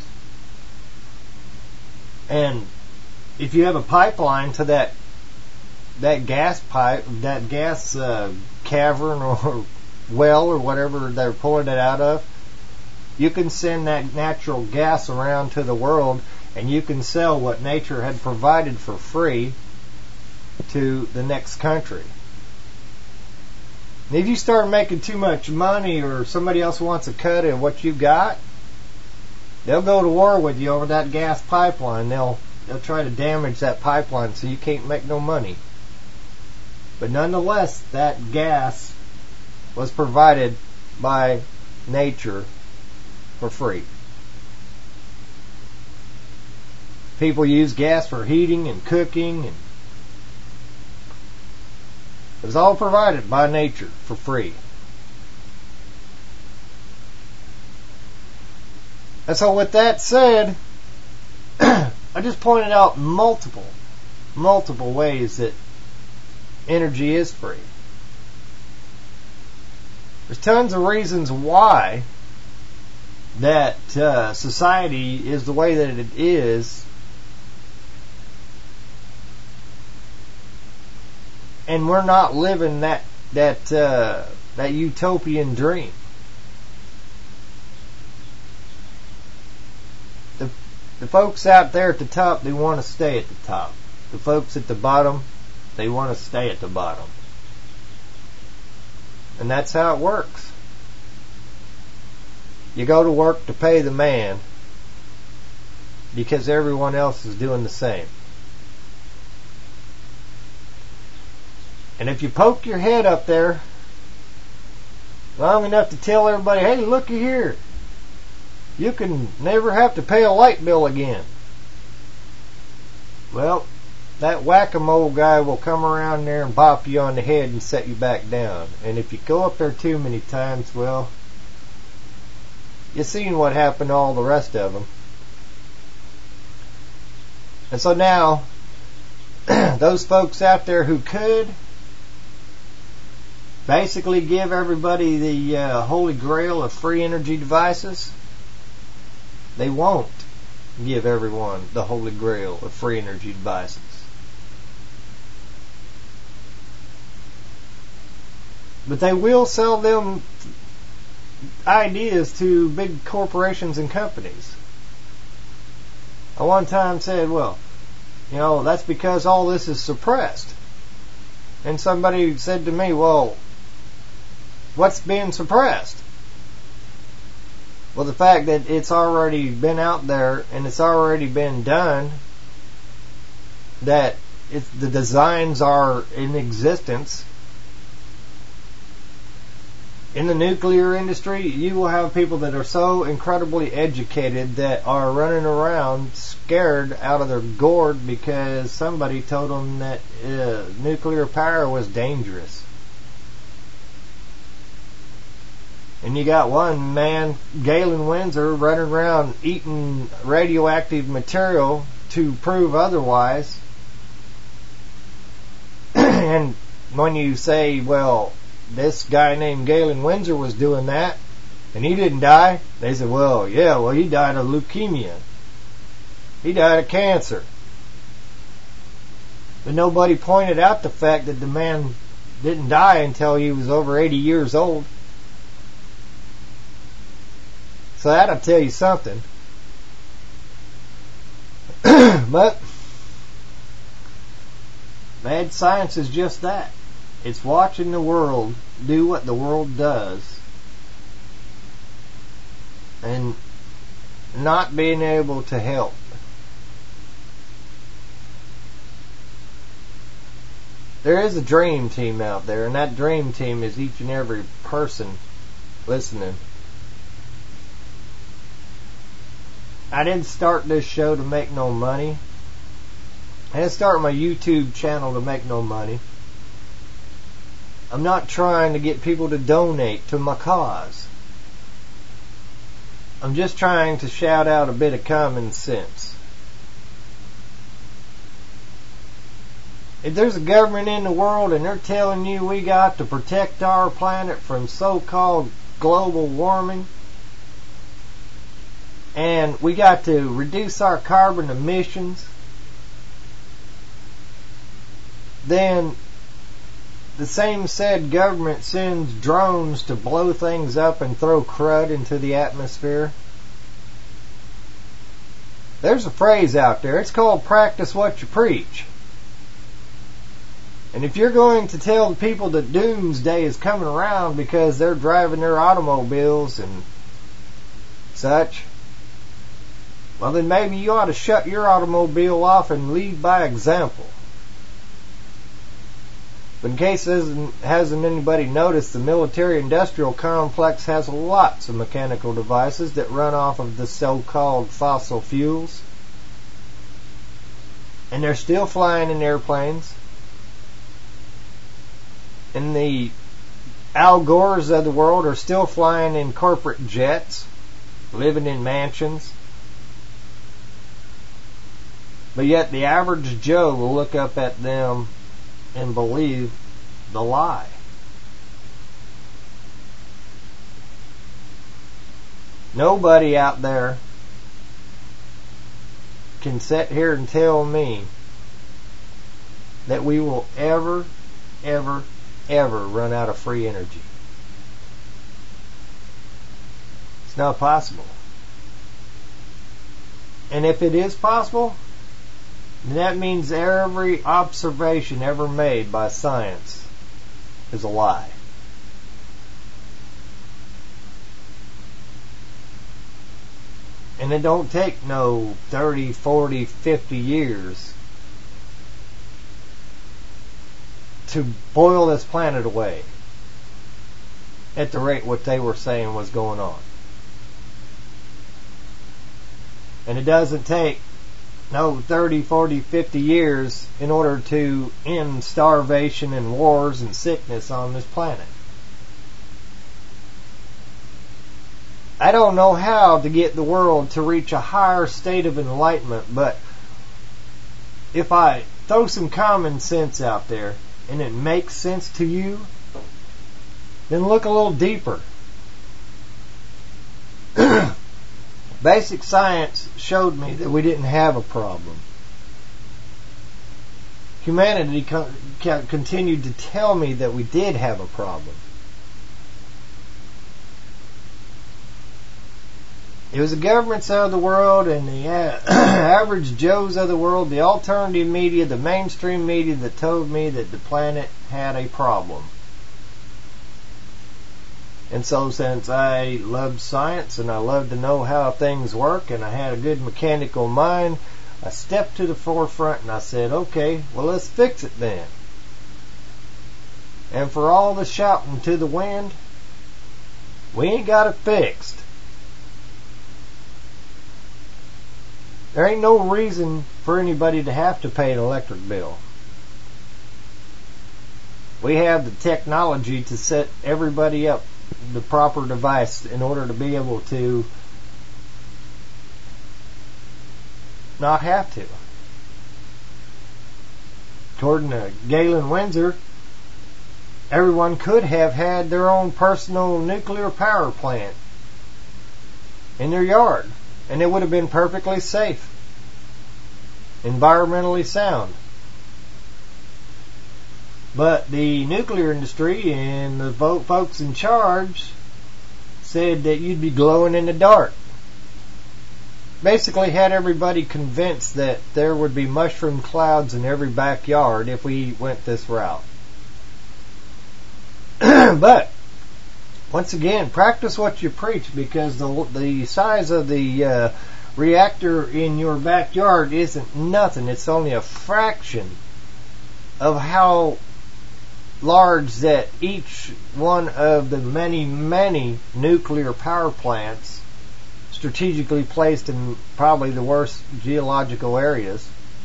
And if you have a pipeline to that gas pipe, that gas cavern or well or whatever they're pulling it out of, you can send that natural gas around to the world, and you can sell what nature had provided for free to the next country. And if you start making too much money, or somebody else wants a cut of what you got, they'll go to war with you over that gas pipeline. They'll try to damage that pipeline so you can't make no money. But nonetheless, that gas was provided by nature for free. People use gas for heating and cooking, and it was all provided by nature for free. And so with that said, I just pointed out multiple ways that energy is free. There's tons of reasons why that society is the way that it is, and we're not living that utopian dream. The folks out there at the top, they want to stay at the top. The folks at the bottom, they want to stay at the bottom. And that's how it works. You go to work to pay the man because everyone else is doing the same. And if you poke your head up there long enough to tell everybody, hey, looky here, you can never have to pay a light bill again. Well, that whack-a-mole guy will come around there and bop you on the head and set you back down. And if you go up there too many times, well, you've seen what happened to all the rest of them. And so now, those folks out there who could basically give everybody the holy grail of free energy devices, they won't give everyone the holy grail of free energy devices. But they will sell them ideas to big corporations and companies. I one time said, well, that's because all this is suppressed. And somebody said to me, well, what's being suppressed? Well, the fact that it's already been out there and it's already been done, that the designs are in existence. In the nuclear industry, you will have people that are so incredibly educated that are running around scared out of their gourd because somebody told them that nuclear power was dangerous. And you got one man, Galen Windsor, running around eating radioactive material to prove otherwise. And when you say, well, this guy named Galen Windsor was doing that, and he didn't die, they said, well, he died of leukemia. He died of cancer. But nobody pointed out the fact that the man didn't die until he was over 80 years old. So that'll tell you something. But mad science is just that. It's watching the world do what the world does and not being able to help. There is a dream team out there, and that dream team is each and every person listening. I didn't start this show to make no money. I didn't start my YouTube channel to make no money. I'm not trying to get people to donate to my cause. I'm just trying to shout out a bit of common sense. If there's a government in the world and they're telling you we got to protect our planet from so-called global warming, and we got to reduce our carbon emissions, then the same said government sends drones to blow things up and throw crud into the atmosphere. There's a phrase out there. It's called practice what you preach. And if you're going to tell the people that doomsday is coming around because they're driving their automobiles and such, well, then maybe you ought to shut your automobile off and lead by example. But in case hasn't anybody noticed, the military-industrial complex has lots of mechanical devices that run off of the so-called fossil fuels. And they're still flying in airplanes. And the Al Gores of the world are still flying in corporate jets, living in mansions. But yet the average Joe will look up at them and believe the lie. Nobody out there can sit here and tell me that we will ever run out of free energy. It's not possible. And if it is possible, then that means every observation ever made by science is a lie. And it don't take no 30, 40, 50 years to boil this planet away at the rate what they were saying was going on. And it doesn't take no 30, 40, 50 years in order to end starvation and wars and sickness on this planet. I don't know how to get the world to reach a higher state of enlightenment, but if I throw some common sense out there and it makes sense to you, then look a little deeper. Basic science showed me that we didn't have a problem. Humanity continued to tell me that we did have a problem. It was the governments of the world and the average Joes of the world, the alternative media, the mainstream media that told me that the planet had a problem. And so since I loved science and I loved to know how things work and I had a good mechanical mind, I stepped to the forefront and I said, okay, well, let's fix it then. And for all the shouting to the wind, we ain't got it fixed. There ain't no reason for anybody to have to pay an electric bill. We have the technology to set everybody up the proper device in order to be able to not have to. According to Galen Windsor, everyone could have had their own personal nuclear power plant in their yard, and it would have been perfectly safe, environmentally sound. But the nuclear industry and the folks in charge said that you'd be glowing in the dark. Basically had everybody convinced that there would be mushroom clouds in every backyard if we went this route. But once again, practice what you preach, because the size of the reactor in your backyard isn't nothing. It's only a fraction of how large that each one of the many, many nuclear power plants strategically placed in probably the worst geological areas.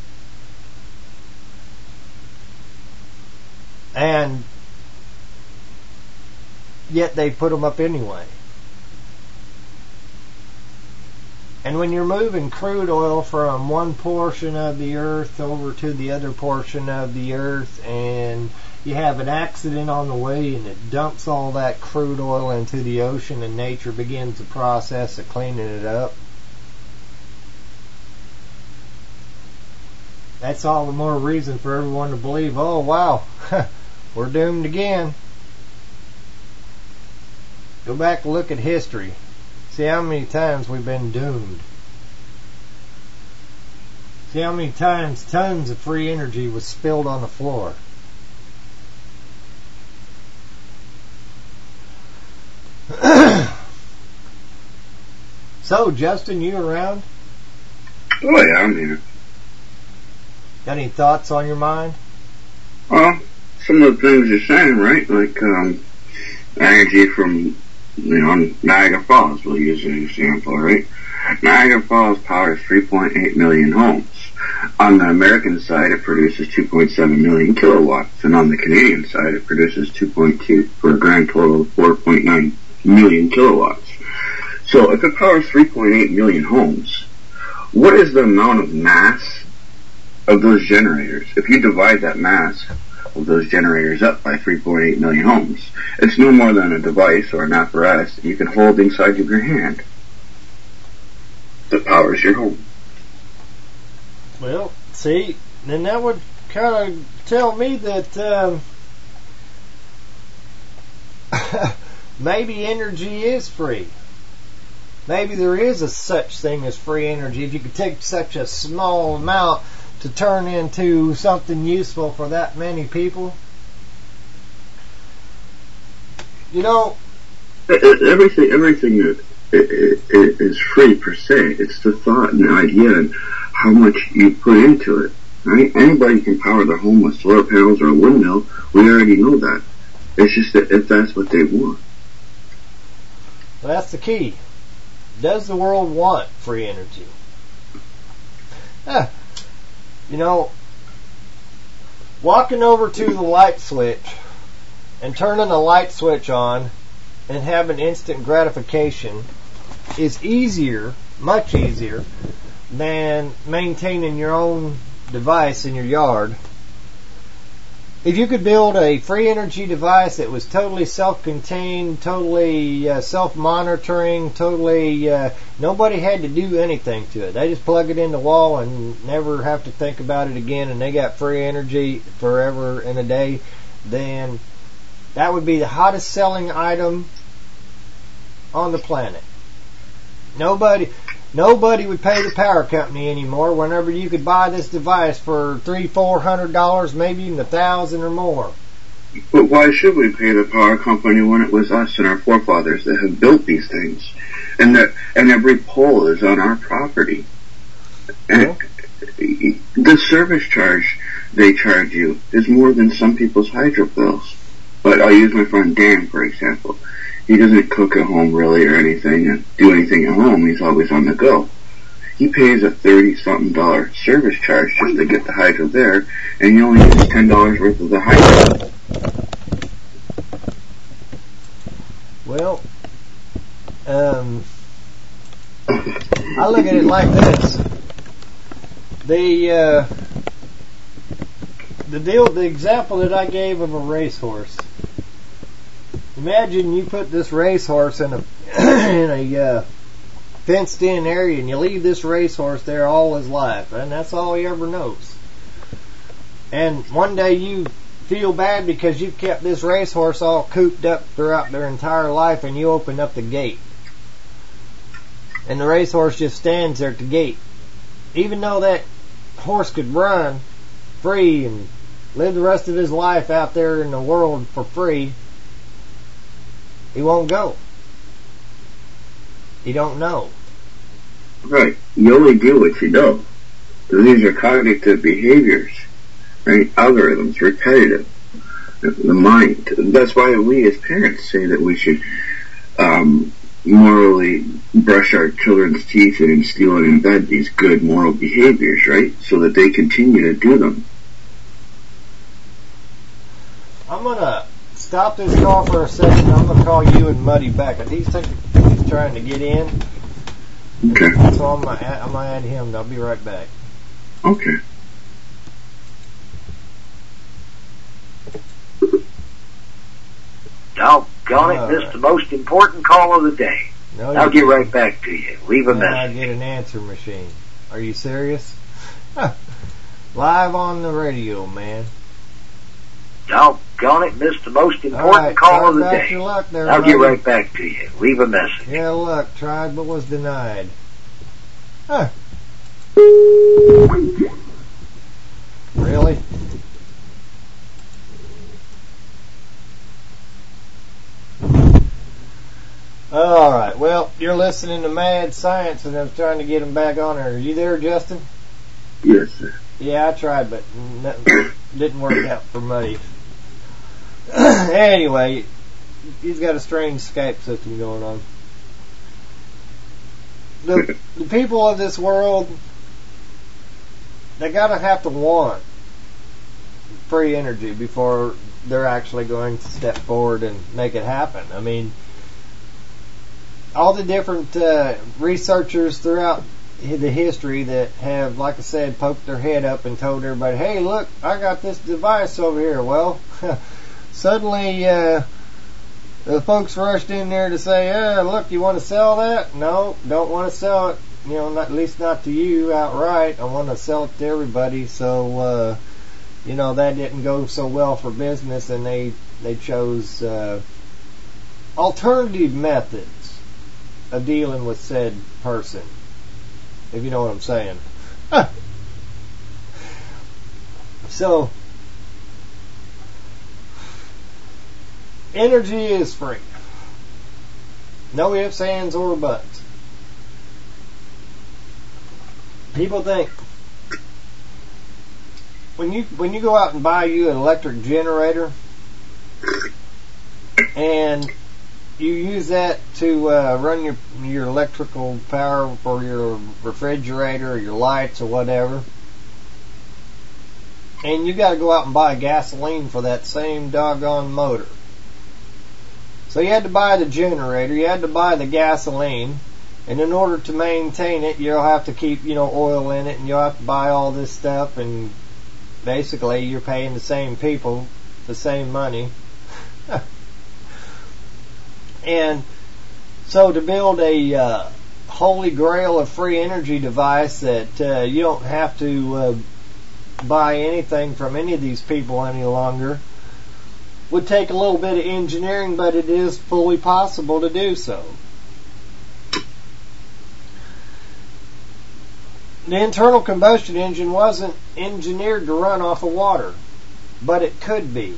And yet they put them up anyway. And when you're moving crude oil from one portion of the earth over to the other portion of the earth, and you have an accident on the way and it dumps all that crude oil into the ocean, and nature begins the process of cleaning it up, that's all the more reason for everyone to believe, oh wow, we're doomed again. Go back and look at history. See how many times we've been doomed. See how many times tons of free energy was spilled on the floor. So, Justin, you around? Oh yeah, I'm here. Got any thoughts on your mind? Well, some of the things you're saying, right? Like energy from, Niagara Falls, we'll use as an example, right? Niagara Falls powers 3.8 million homes. On the American side, it produces 2.7 million kilowatts, and on the Canadian side, it produces 2.2 for a grand total of 4.9 million kilowatts. So if it powers 3.8 million homes, what is the amount of mass of those generators? If you divide that mass of those generators up by 3.8 million homes, it's no more than a device or an apparatus that you can hold inside of your hand that powers your home. Well, see, then that would kind of tell me that maybe energy is free. Maybe there is a such thing as free energy. If you could take such a small amount to turn into something useful for that many people. Everything is free per se. It's the thought and the idea and how much you put into it. Right? Anybody can power their home with solar panels or a windmill. We already know that. It's just that if that's what they want. Well, that's the key. Does the world want free energy? Walking over to the light switch and turning the light switch on and having instant gratification is easier, much easier, than maintaining your own device in your yard. If you could build a free energy device that was totally self-contained, totally self-monitoring, nobody had to do anything to it. They just plug it in the wall and never have to think about it again, and they got free energy forever and a day, then that would be the hottest selling item on the planet. Nobody would pay the power company anymore whenever you could buy this device for $300-400, maybe even $1,000 or more. But why should we pay the power company when it was us and our forefathers that have built these things, and every pole is on our property? And the service charge they charge you is more than some people's hydro bills. But I'll use my friend Dan for example. He doesn't cook at home really or anything and do anything at home. He's always on the go. He pays a $30-something service charge just to get the hydro there, and he only uses $10 worth of the hydro. Well, I look at it like this. The example that I gave of a racehorse. Imagine you put this racehorse in a fenced-in area, and you leave this racehorse there all his life, and that's all he ever knows. And one day you feel bad because you've kept this racehorse all cooped up throughout their entire life, and you open up the gate, and the racehorse just stands there at the gate. Even though that horse could run free and live the rest of his life out there in the world for free, he won't go. You don't know. Right. You only do what you know. These are cognitive behaviors, right? Algorithms, repetitive. The mind. That's why we as parents say that we should morally brush our children's teeth and instill and embed these good moral behaviors, right? So that they continue to do them. I'm going to stop this call for a second. I'm going to call you and Muddy back. He's trying to get in. Okay. So I'm going to add him. I'll be right back. Okay. Doggone it, this is the most important call of the day. No, I'll get right back to you. Leave a I message. get an answer machine. Are you serious? Live on the radio, man. Doggone it, this is the most important call of the day. Your luck there, I'll buddy. get right back to you. Leave a message. Yeah, look, tried but was denied. Huh. Really? Alright, well, you're listening to Mad Science, and I was trying to get him back on there. Are you there, Justin? Yes, sir. Yeah, I tried, but didn't work out for Muddy. Anyway, he's got a strange Skype system going on. The people of this world, they gotta have to want free energy before they're actually going to step forward and make it happen. I mean, all the different researchers throughout the history that have, like I said, poked their head up and told everybody, hey, look, I got this device over here. Well, suddenly the folks rushed in there to say, look, you want to sell that? No, don't want to sell it. You know, not, at least not to you outright. I want to sell it to everybody. So, that didn't go so well for business, and they chose alternative methods of dealing with said person, if you know what I'm saying. So, energy is free. No ifs, ands, or buts. People think when you go out and buy you an electric generator and you use that to run your electrical power for your refrigerator or your lights or whatever, and you got to go out and buy gasoline for that same doggone motor. So you had to buy the generator, you had to buy the gasoline, and in order to maintain it, you'll have to keep oil in it, and you'll have to buy all this stuff, and basically you're paying the same people the same money. And so to build a holy grail of free energy device that you don't have to buy anything from any of these people any longer would take a little bit of engineering, but it is fully possible to do so. The internal combustion engine wasn't engineered to run off of water, but it could be.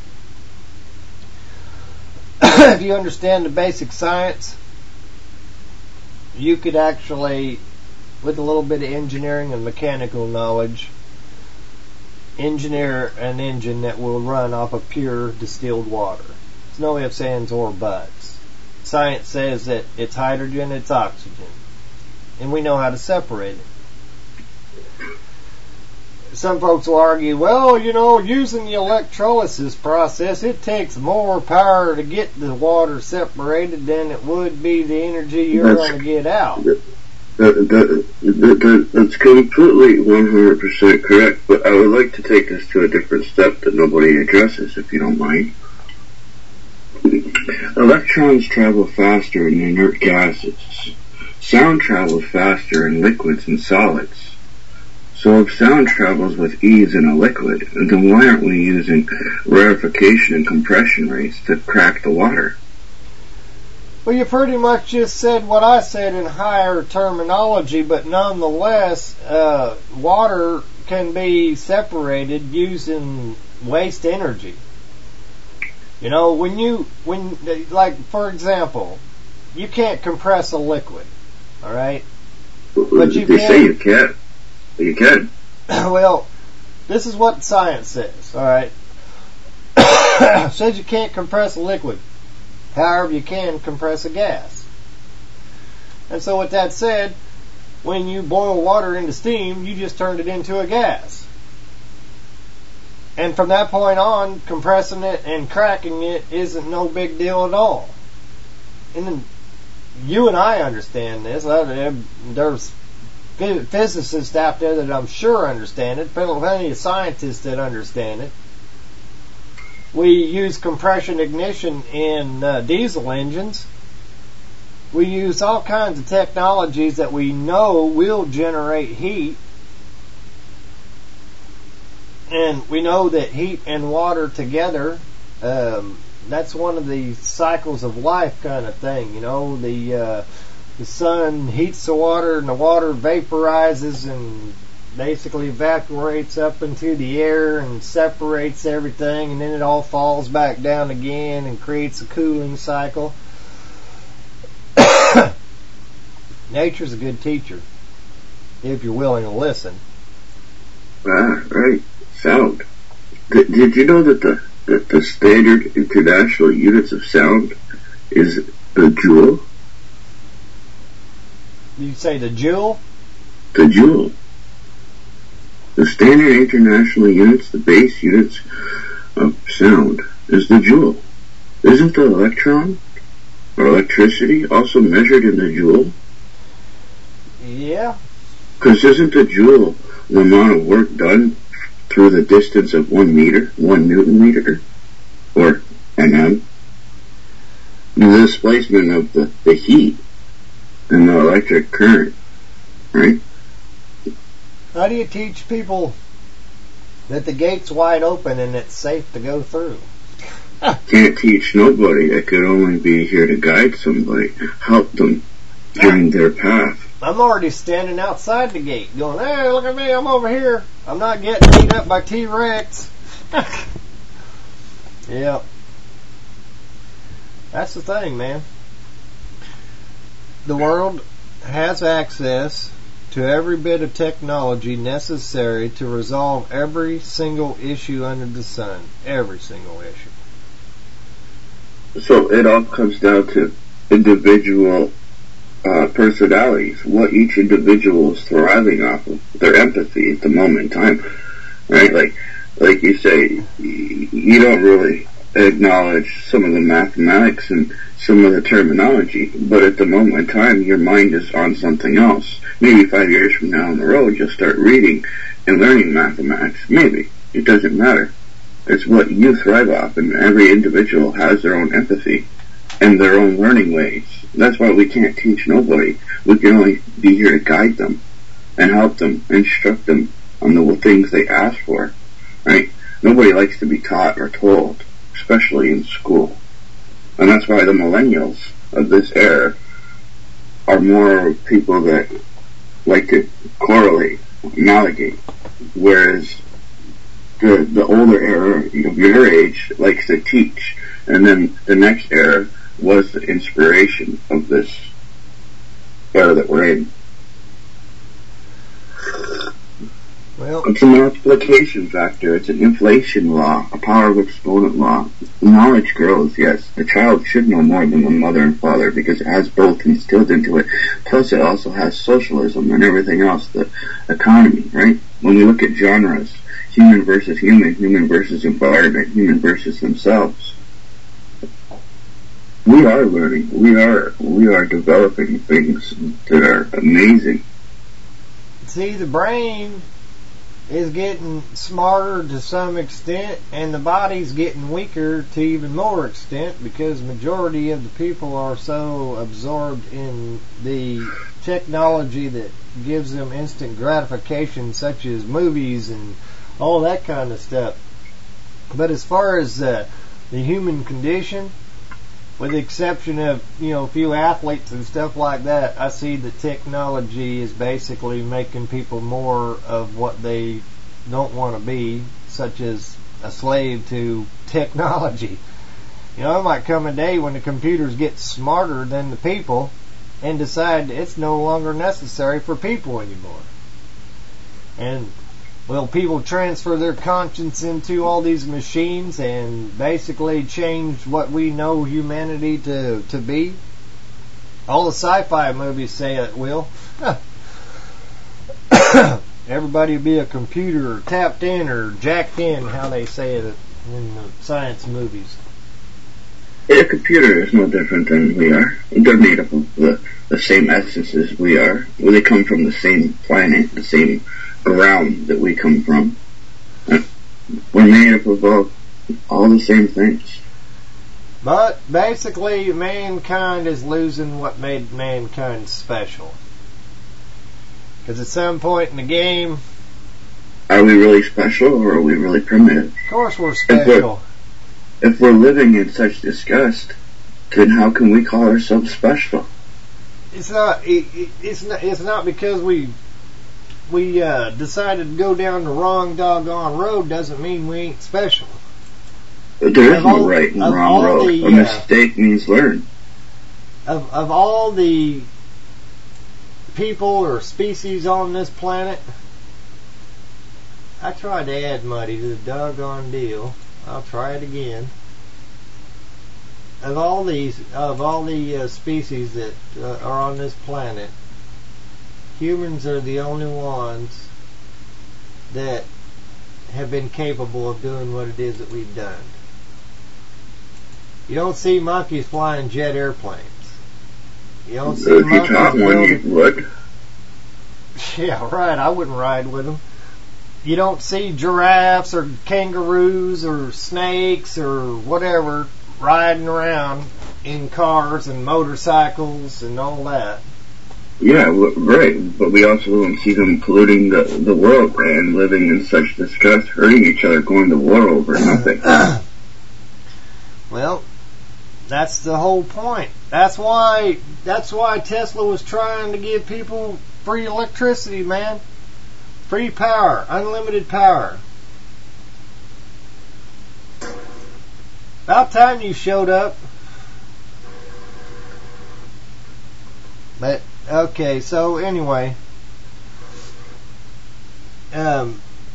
If you understand the basic science, you could actually, with a little bit of engineering and mechanical knowledge, engineer an engine that will run off of pure distilled water. There's no ifs, ands, or buts. Science says that it's hydrogen, it's oxygen, and we know how to separate it. Some folks will argue, well, using the electrolysis process, it takes more power to get the water separated than it would be the energy you're going to get out. That's completely 100% correct, but I would like to take this to a different step that nobody addresses, if you don't mind. Electrons travel faster in inert gases. Sound travels faster in liquids and solids. So if sound travels with ease in a liquid, then why aren't we using rarefaction and compression rates to crack the water? Well, you pretty much just said what I said in higher terminology, but nonetheless, water can be separated using waste energy. For example, you can't compress a liquid, alright? But you say you can't. You can. Well, this is what science says, alright? Says you can't compress a liquid. However, you can compress a gas. And so with that said, when you boil water into steam, you just turned it into a gas. And from that point on, compressing it and cracking it isn't no big deal at all. And then you and I understand this. There's physicists out there that I'm sure understand it. Plenty of scientists that understand it. We use compression ignition in diesel engines. We use all kinds of technologies that we know will generate heat. And we know that heat and water together, that's one of the cycles of life kind of thing. The sun heats the water and the water vaporizes and basically evaporates up into the air and separates everything, and then it all falls back down again and creates a cooling cycle. Nature's a good teacher if you're willing to listen. Right. Sound. Did you know that the standard international units of sound is the joule? You say the joule? The joule. The standard international units, the base units of sound, is the joule. Isn't the electron or electricity also measured in the joule? Yeah. Because isn't the joule the amount of work done through the distance of 1 Newton meter, or nm? The displacement of the heat and the electric current, right? How do you teach people that the gate's wide open and it's safe to go through? Can't teach nobody. I could only be here to guide somebody, help them during their path. I'm already standing outside the gate going, hey, look at me, I'm over here. I'm not getting beat up by T-Rex. Yeah. That's the thing, man. The world has access to every bit of technology necessary to resolve every single issue under the sun. Every single issue. So it all comes down to individual personalities, what each individual is thriving off of, their empathy at the moment in time, right? Like you say, you don't really acknowledge some of the mathematics and some of the terminology, but at the moment in time, your mind is on something else. Maybe 5 years from now on the road, you'll start reading and learning mathematics. Maybe. It doesn't matter. It's what you thrive off, and every individual has their own empathy and their own learning ways. That's why we can't teach nobody. We can only be here to guide them and help them, instruct them on the things they ask for, right? Nobody likes to be taught or told, especially in school. And that's why the millennials of this era are more people that like to correlate, amalgamate, whereas the older era of your age likes to teach, and then the next era was the inspiration of this era that we're in. Well, it's a multiplication factor. It's an inflation law, a power of exponent law. Knowledge grows, yes. The child should know more than the mother and father because it has both instilled into it. Plus it also has socialism and everything else, the economy, right? When we look at genres, human versus human, human versus environment, human versus themselves, we are learning. We are developing things that are amazing. See, the brain is getting smarter to some extent, and the body's getting weaker to even more extent because majority of the people are so absorbed in the technology that gives them instant gratification, such as movies and all that kind of stuff. But as far as the human condition, with the exception of, a few athletes and stuff like that, I see that technology is basically making people more of what they don't want to be, such as a slave to technology. There might come a day when the computers get smarter than the people and decide it's no longer necessary for people anymore. And will people transfer their conscience into all these machines and basically change what we know humanity to be? All the sci-fi movies say it will. Everybody will be a computer, or tapped in, or jacked in, how they say it in the science movies. A computer is no different than we are. They're made up of the same essence as we are. Well, they come from the same planet, the same ground that we come from. We're made up of all the same things. But basically, mankind is losing what made mankind special. Because at some point in the game, are we really special or are we really primitive? Of course we're special. If we're living in such disgust, then how can we call ourselves special? It's not because we decided to go down the wrong doggone road doesn't mean we ain't special. But there is no right and wrong road. A mistake means learn. Of all the people or species on this planet, I tried to add Muddy to the doggone deal. I'll try it again. Of all the species that are on this planet, humans are the only ones that have been capable of doing what it is that we've done. You don't see monkeys flying jet airplanes. You don't see if you taught one, you would. Yeah, right. I wouldn't ride with them. You don't see giraffes or kangaroos or snakes or whatever riding around in cars and motorcycles and all that. Yeah, right. But we also don't see them polluting the world and living in such disgust, hurting each other, going to war over nothing. Well, that's the whole point. That's why Tesla was trying to give people free electricity, man. Free power, unlimited power. About time you showed up. But okay, so anyway, just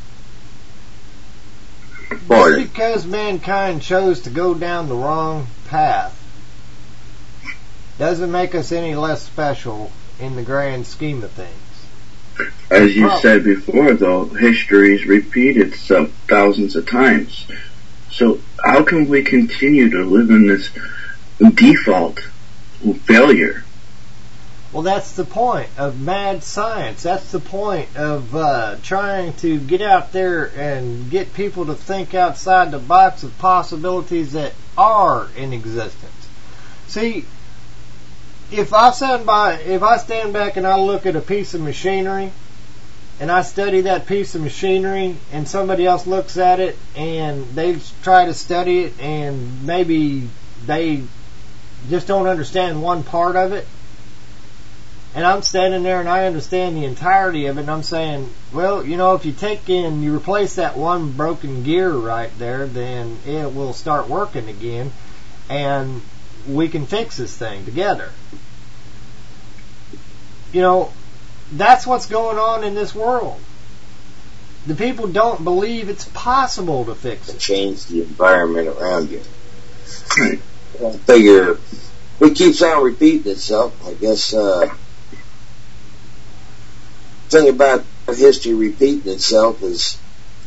because mankind chose to go down the wrong path doesn't make us any less special in the grand scheme of things. As you said before, though, history's repeated itself thousands of times. So how can we continue to live in this default failure? Well, that's the point of mad science. That's the point of trying to get out there and get people to think outside the box of possibilities that are in existence. See, if I stand back and I look at a piece of machinery and I study that piece of machinery and somebody else looks at it and they try to study it and maybe they just don't understand one part of it, And I'm standing there and I understand the entirety of it, and I'm saying, well, if you you replace that one broken gear right there, then it will start working again, and we can fix this thing together. That's what's going on in this world. The people don't believe it's possible to fix it. Change the environment around you. Right. I figure it keeps on repeating itself. I guess thing about history repeating itself is,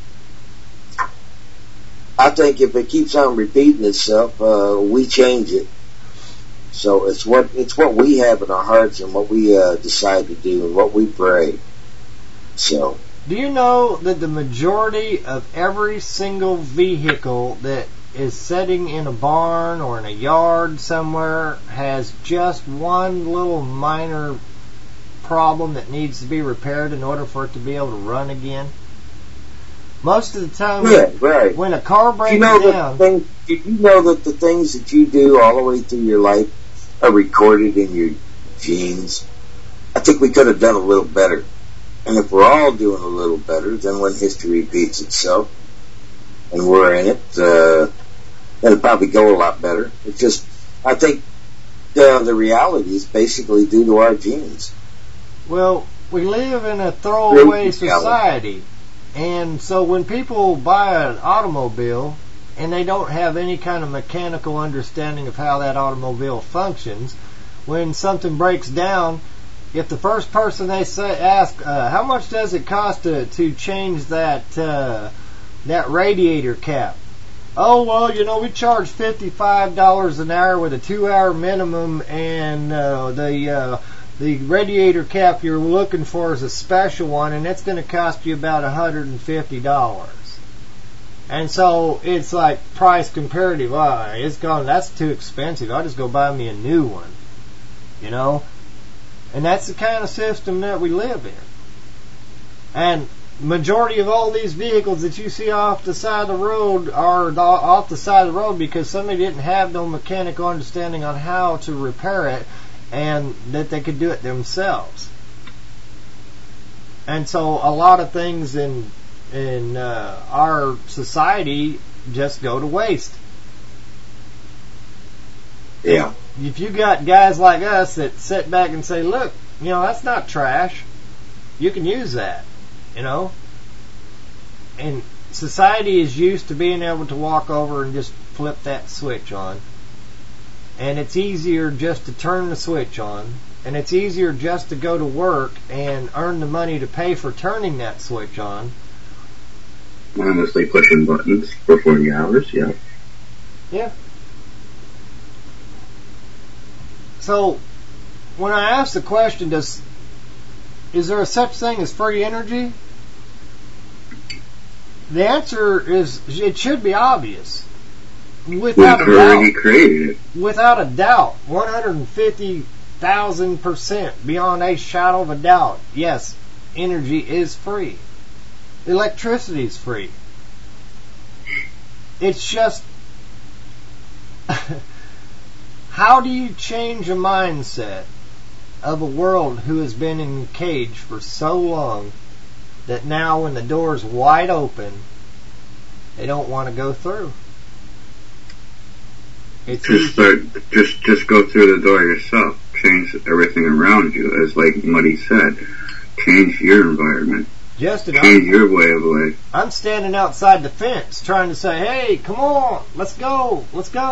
I think if it keeps on repeating itself, we change it. So it's what we have in our hearts and what we decide to do and what we pray. So. Do you know that the majority of every single vehicle that is sitting in a barn or in a yard somewhere has just one little minor problem that needs to be repaired in order for it to be able to run again? Most of the time, when a car breaks down... You know that the things that you do all the way through your life are recorded in your genes? I think we could have done a little better. And if we're all doing a little better, then when history repeats itself, and we're in it, it'll probably go a lot better. It's just, I think the reality is basically due to our genes. Well, we live in a throwaway society, and so when people buy an automobile and they don't have any kind of mechanical understanding of how that automobile functions, when something breaks down, if the first person they ask, how much does it cost to change that radiator cap? Oh, well, we charge $55 an hour with a 2-hour minimum, and the radiator cap you're looking for is a special one, and it's going to cost you about $150. And so it's like price comparative. That's too expensive. I'll just go buy me a new one. And that's the kind of system that we live in. And majority of all these vehicles that you see off the side of the road are off the side of the road because somebody didn't have no mechanical understanding on how to repair it and that they could do it themselves. And so a lot of things in our society just go to waste. Yeah. If you got guys like us that sit back and say, look, that's not trash. You can use that, And society is used to being able to walk over and just flip that switch on. And it's easier just to turn the switch on. And it's easier just to go to work and earn the money to pay for turning that switch on. Honestly, pushing buttons for 40 hours, yeah. Yeah. So, when I ask the question, is there a such thing as free energy? The answer is, it should be obvious. Without a doubt. Created it. Without a doubt. 150,000% beyond a shadow of a doubt. Yes, energy is free. Electricity is free. It's just... How do you change a mindset of a world who has been in a cage for so long that now when the door's wide open, they don't want to go through? Just go through the door yourself. Change everything around you, as like Muddy said. Change your environment. Change your way of life. I'm standing outside the fence trying to say, hey, come on, let's go.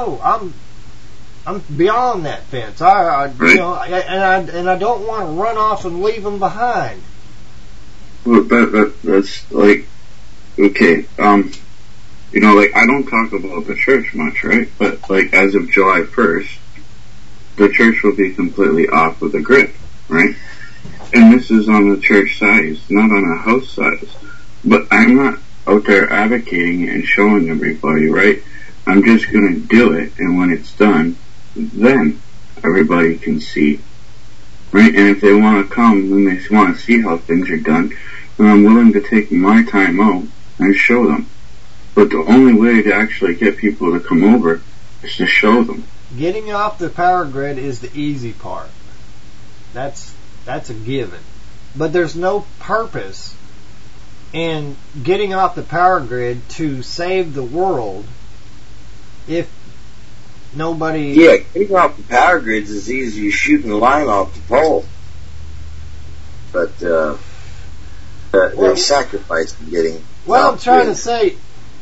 I'm beyond that fence. I don't want to run off and leave them behind. Well, that's like, okay, I don't talk about the church much, right? But like as of July 1st, the church will be completely off of the grid, right? And this is on the church size, not on a house size. But I'm not out there advocating it and showing everybody, right? I'm just going to do it, and when it's done, then everybody can see, right? And if they want to come and they want to see how things are done, then I'm willing to take my time out and show them. But the only way to actually get people to come over is to show them. Getting off the power grid is the easy part. That's That's a given. But there's no purpose in getting off the power grid to save the world if nobody... Yeah, getting off the power grid is as easy as shooting the line off the pole. But there's sacrifice in getting... Well, I'm trying to say,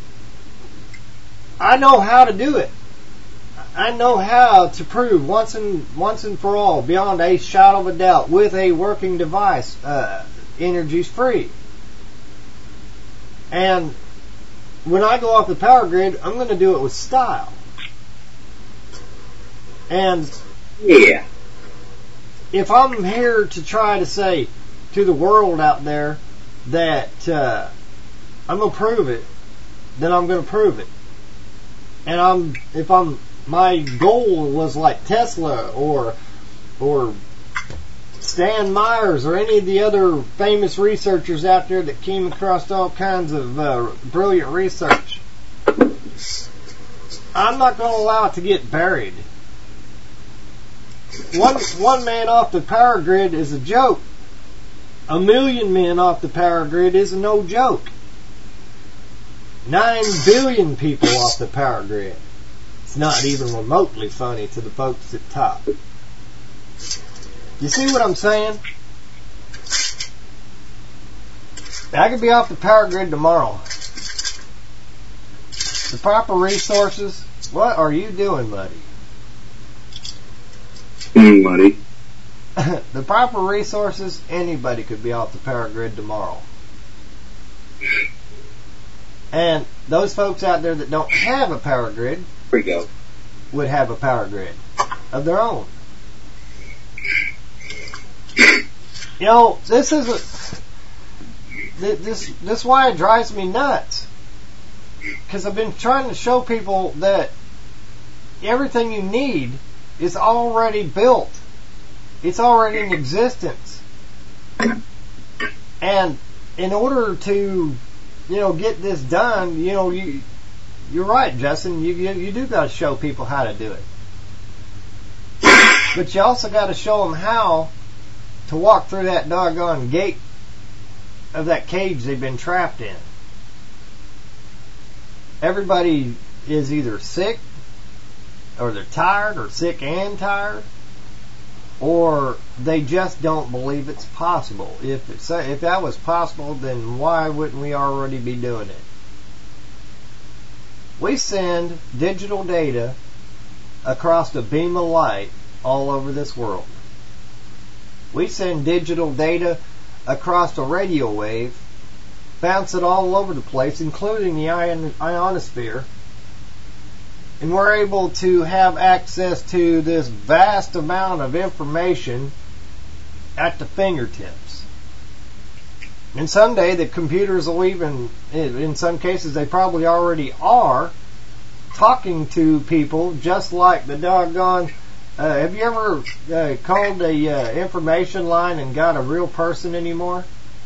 I know how to do it. I know how to prove once and for all, beyond a shadow of a doubt, with a working device, energy's free. And when I go off the power grid, I'm going to do it with style. And yeah, if I'm here to try to say to the world out there that I'm going to prove it, then I'm going to prove it. And my goal was like Tesla or Stan Myers or any of the other famous researchers out there that came across all kinds of brilliant research. I'm not going to allow it to get buried. One man off the power grid is a joke. 1 million men off the power grid is no joke. 9 billion people off the power grid. It's not even remotely funny to the folks at top. You see what I'm saying? I could be off the power grid tomorrow. The proper resources. What are you doing, buddy? Buddy. The proper resources, anybody could be off the power grid tomorrow. And those folks out there that don't have a power grid, there we go, would have a power grid of their own. You know, this is why it drives me nuts. Because I've been trying to show people that everything you need is already built. It's already in existence. And in order to, get this done, you're right, Justin. You do got to show people how to do it. But you also got to show them how to walk through that doggone gate of that cage they've been trapped in. Everybody is either sick, or they're tired, or sick and tired, or they just don't believe it's possible. If that was possible, then why wouldn't we already be doing it? We send digital data across a beam of light all over this world. We send digital data across a radio wave, bounce it all over the place, including the ionosphere, and we're able to have access to this vast amount of information at the fingertips. And someday the computers will even, in some cases they probably already are, talking to people just like the doggone... have you ever called a information line and got a real person anymore?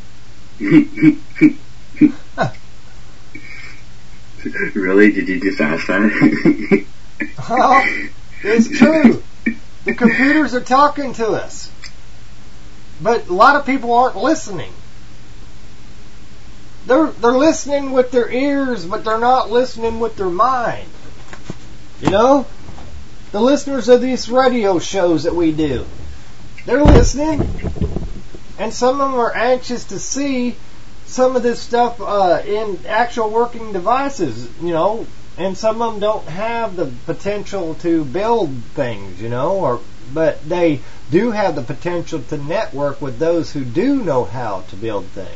Really? Did you just ask that? Oh, it's true. The computers are talking to us. But a lot of people aren't listening. They're listening with their ears, but they're not listening with their mind. The listeners of these radio shows that we do, they're listening, and some of them are anxious to see some of this stuff in actual working devices, and some of them don't have the potential to build things, but they do have the potential to network with those who do know how to build things.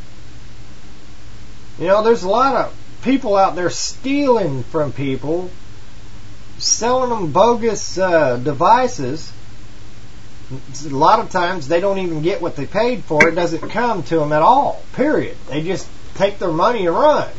There's a lot of people out there stealing from people, selling them bogus devices. A lot of times they don't even get what they paid for. It doesn't come to them at all, period. They just take their money and run.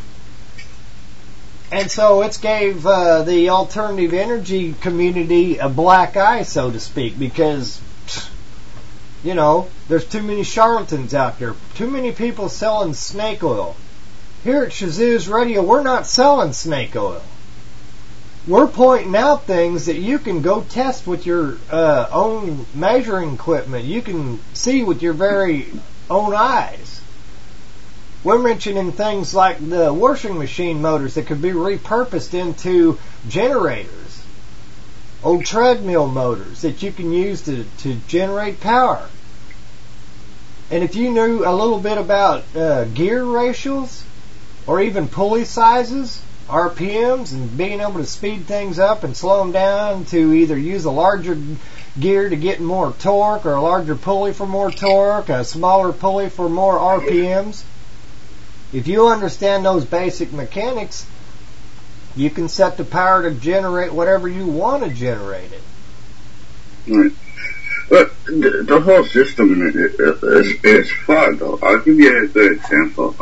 And so it's gave the alternative energy community a black eye, so to speak, because, there's too many charlatans out there. Too many people selling snake oil. Here at Shazoo's Radio, we're not selling snake oil. we're pointing out things that you can go test with your own measuring equipment. You can see with your very own eyes. We're mentioning things like the washing machine motors that could be repurposed into generators. Old treadmill motors that you can use to generate power. And if you knew a little bit about gear ratios or even pulley sizes, RPMs, and being able to speed things up and slow them down to either use a larger gear to get more torque or a larger pulley for more torque, a smaller pulley for more RPMs. If you understand those basic mechanics, you can set the power to generate whatever you want to generate it. Right. But the whole system is flawed, though. I'll give you a good example.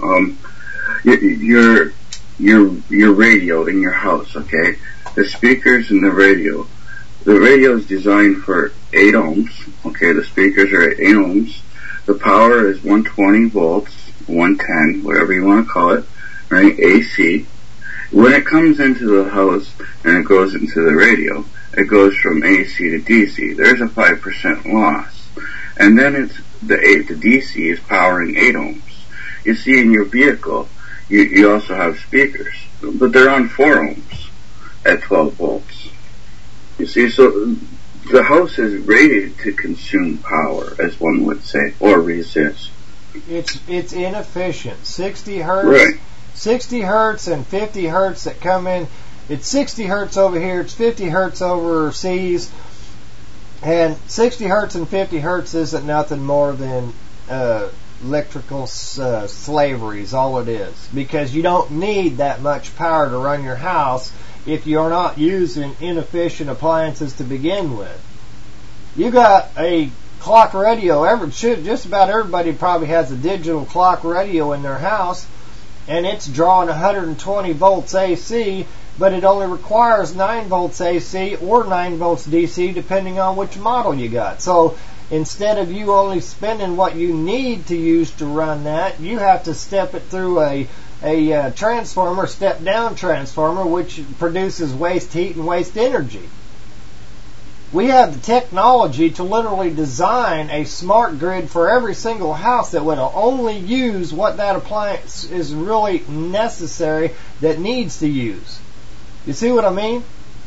Your radio in your house, okay? The speakers in the radio. The radio is designed for 8 ohms, okay? The speakers are at 8 ohms. The power is 120 volts, 110, whatever you want to call it, right? AC. When it comes into the house and it goes into the radio, it goes from AC to DC. There's a 5% loss. And then it's the DC is powering 8 ohms. You see, in your vehicle, you also have speakers, but they're on 4 ohms at 12 volts. You see, so the house is rated to consume power, as one would say, or resist. It's inefficient. 60 hertz, right. 60 hertz and 50 hertz that come in. It's 60 hertz over here. It's 50 hertz overseas. And 60 hertz and 50 hertz isn't nothing more than electrical slavery is all it is. Because you don't need that much power to run your house if you're not using inefficient appliances to begin with. You got a clock radio. Just about everybody probably has a digital clock radio in their house, and it's drawing 120 volts AC, but it only requires 9 volts AC or 9 volts DC depending on which model you got. So instead of you only spending what you need to use to run that, you have to step it through a transformer, step down transformer, which produces waste heat and waste energy. We have the technology to literally design a smart grid for every single house that would only use what that appliance is really necessary that needs to use. You see what I mean?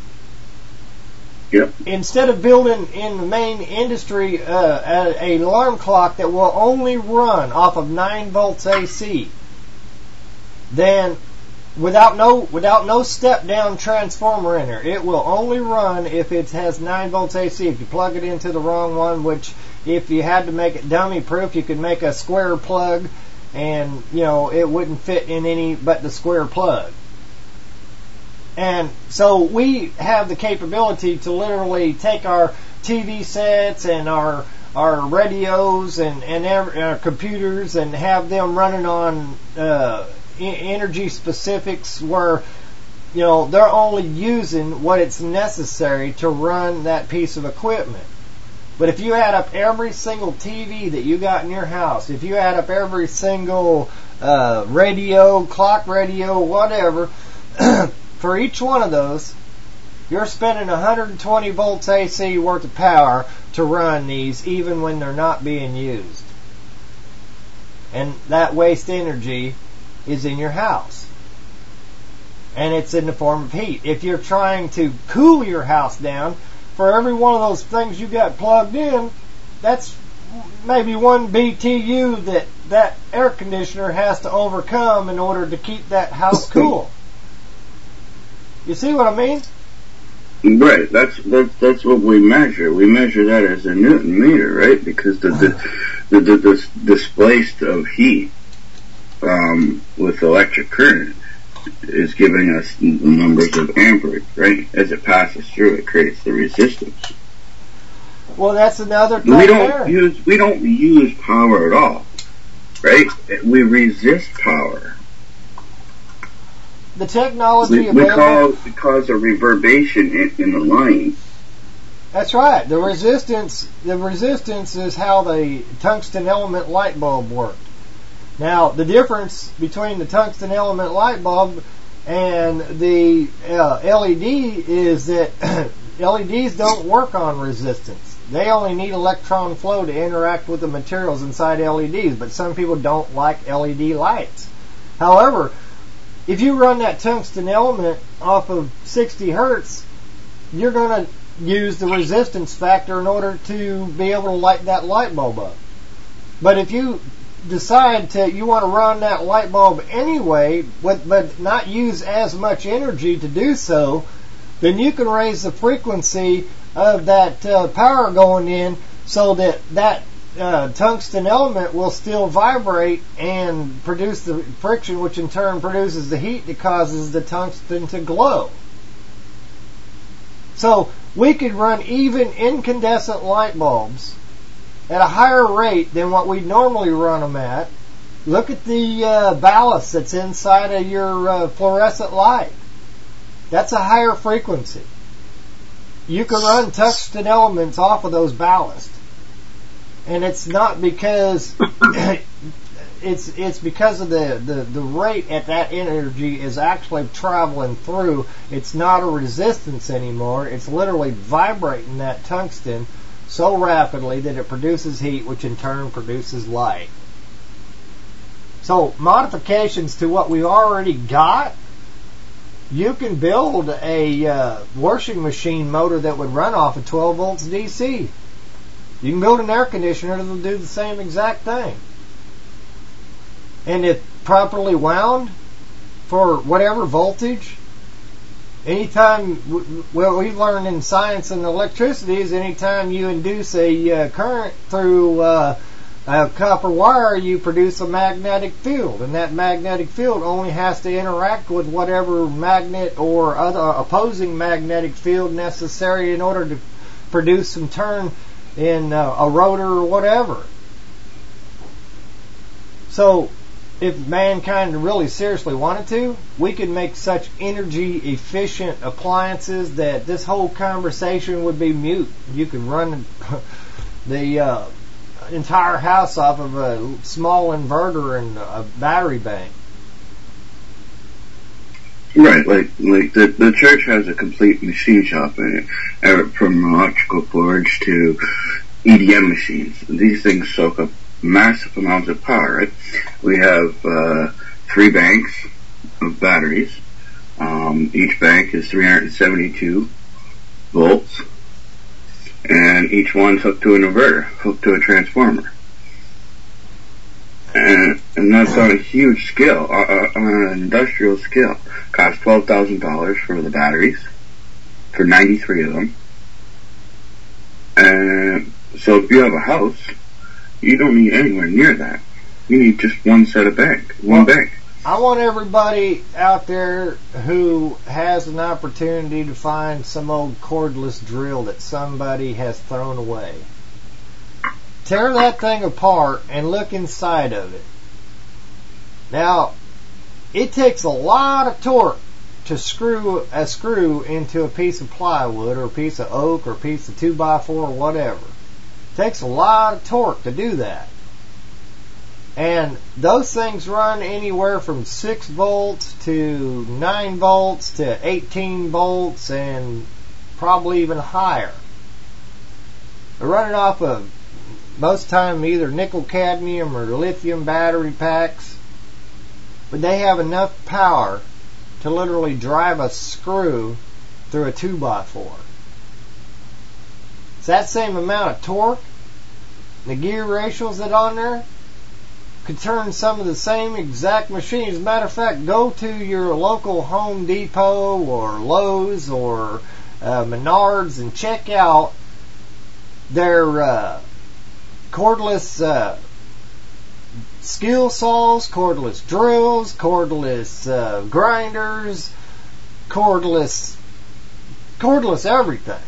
Yep. Instead of building in the main industry an alarm clock that will only run off of 9 volts AC, then without no step down transformer in there, it will only run if it has 9 volts AC. If you plug it into the wrong one, which if you had to make it dummy proof, you could make a square plug, and it wouldn't fit in any but the square plug. And so we have the capability to literally take our TV sets and our radios and our computers and have them running on energy specifics where they're only using what it's necessary to run that piece of equipment. But if you add up every single TV that you got in your house, if you add up every single radio, clock radio, whatever, for each one of those, you're spending 120 volts AC worth of power to run these even when they're not being used. And that waste energy is in your house. And it's in the form of heat. If you're trying to cool your house down, for every one of those things you got plugged in, that's maybe 1 BTU that air conditioner has to overcome in order to keep that house cool. You see what I mean? Right. That's what we measure. We measure that as a Newton meter, right? Because the displaced of heat with electric current is giving us numbers of amperage, right? As it passes through, it creates the resistance. Well, that's another thing. We don't use power at all, right? We resist power. The technology we cause a reverberation in the line. That's right. The resistance is how the tungsten element light bulb worked. Now, the difference between the tungsten element light bulb And the LED is that LEDs don't work on resistance. They only need electron flow to interact with the materials inside LEDs, but some people don't like LED lights. However, if you run that tungsten element off of 60 hertz, you're going to use the resistance factor in order to be able to light that light bulb up. But if you decide you want to run that light bulb anyway, but not use as much energy to do so, then you can raise the frequency of that power going in so that tungsten element will still vibrate and produce the friction, which in turn produces the heat that causes the tungsten to glow. So we could run even incandescent light bulbs at a higher rate than what we normally run them at. Look at the ballast that's inside of your fluorescent light. That's a higher frequency. You can run tungsten elements off of those ballast. And it's not because it's because of the rate at that energy is actually traveling through. It's not a resistance anymore. It's literally vibrating that tungsten so rapidly that it produces heat, which in turn produces light. So modifications to what we already got, you can build a washing machine motor that would run off of 12 volts DC. You can build an air conditioner that will do the same exact thing. And if properly wound for whatever voltage, anytime, what we've learned in science and electricity is anytime you induce a current through a copper wire, you produce a magnetic field. And that magnetic field only has to interact with whatever magnet or other opposing magnetic field necessary in order to produce some turn in a rotor or whatever. So if mankind really seriously wanted to, we could make such energy efficient appliances that this whole conversation would be mute. You could run the entire house off of a small inverter and a battery bank. Right, like the church has a complete machine shop in it, from electrical boards to EDM machines. These things soak up massive amounts of power, right? We have 3 banks of batteries. Each bank is 372 volts, and each one's hooked to an inverter, hooked to a transformer. And that's on a huge scale, on an industrial scale. Costs $12,000 for the batteries, for 93 of them. And so if you have a house, you don't need anywhere near that. You need just one set of bank. I want everybody out there who has an opportunity to find some old cordless drill that somebody has thrown away. Tear that thing apart and look inside of it. Now, it takes a lot of torque to screw a screw into a piece of plywood or a piece of oak or a piece of 2x4 or whatever. It takes a lot of torque to do that. And those things run anywhere from 6 volts to 9 volts to 18 volts and probably even higher. They're running off of, most time, either nickel cadmium or lithium battery packs. But they have enough power to literally drive a screw through a 2x4. It's that same amount of torque. The gear ratios that on there could turn some of the same exact machines. As a matter of fact, go to your local Home Depot or Lowe's or Menards and check out their cordless skill saws, cordless drills, cordless grinders, cordless everything.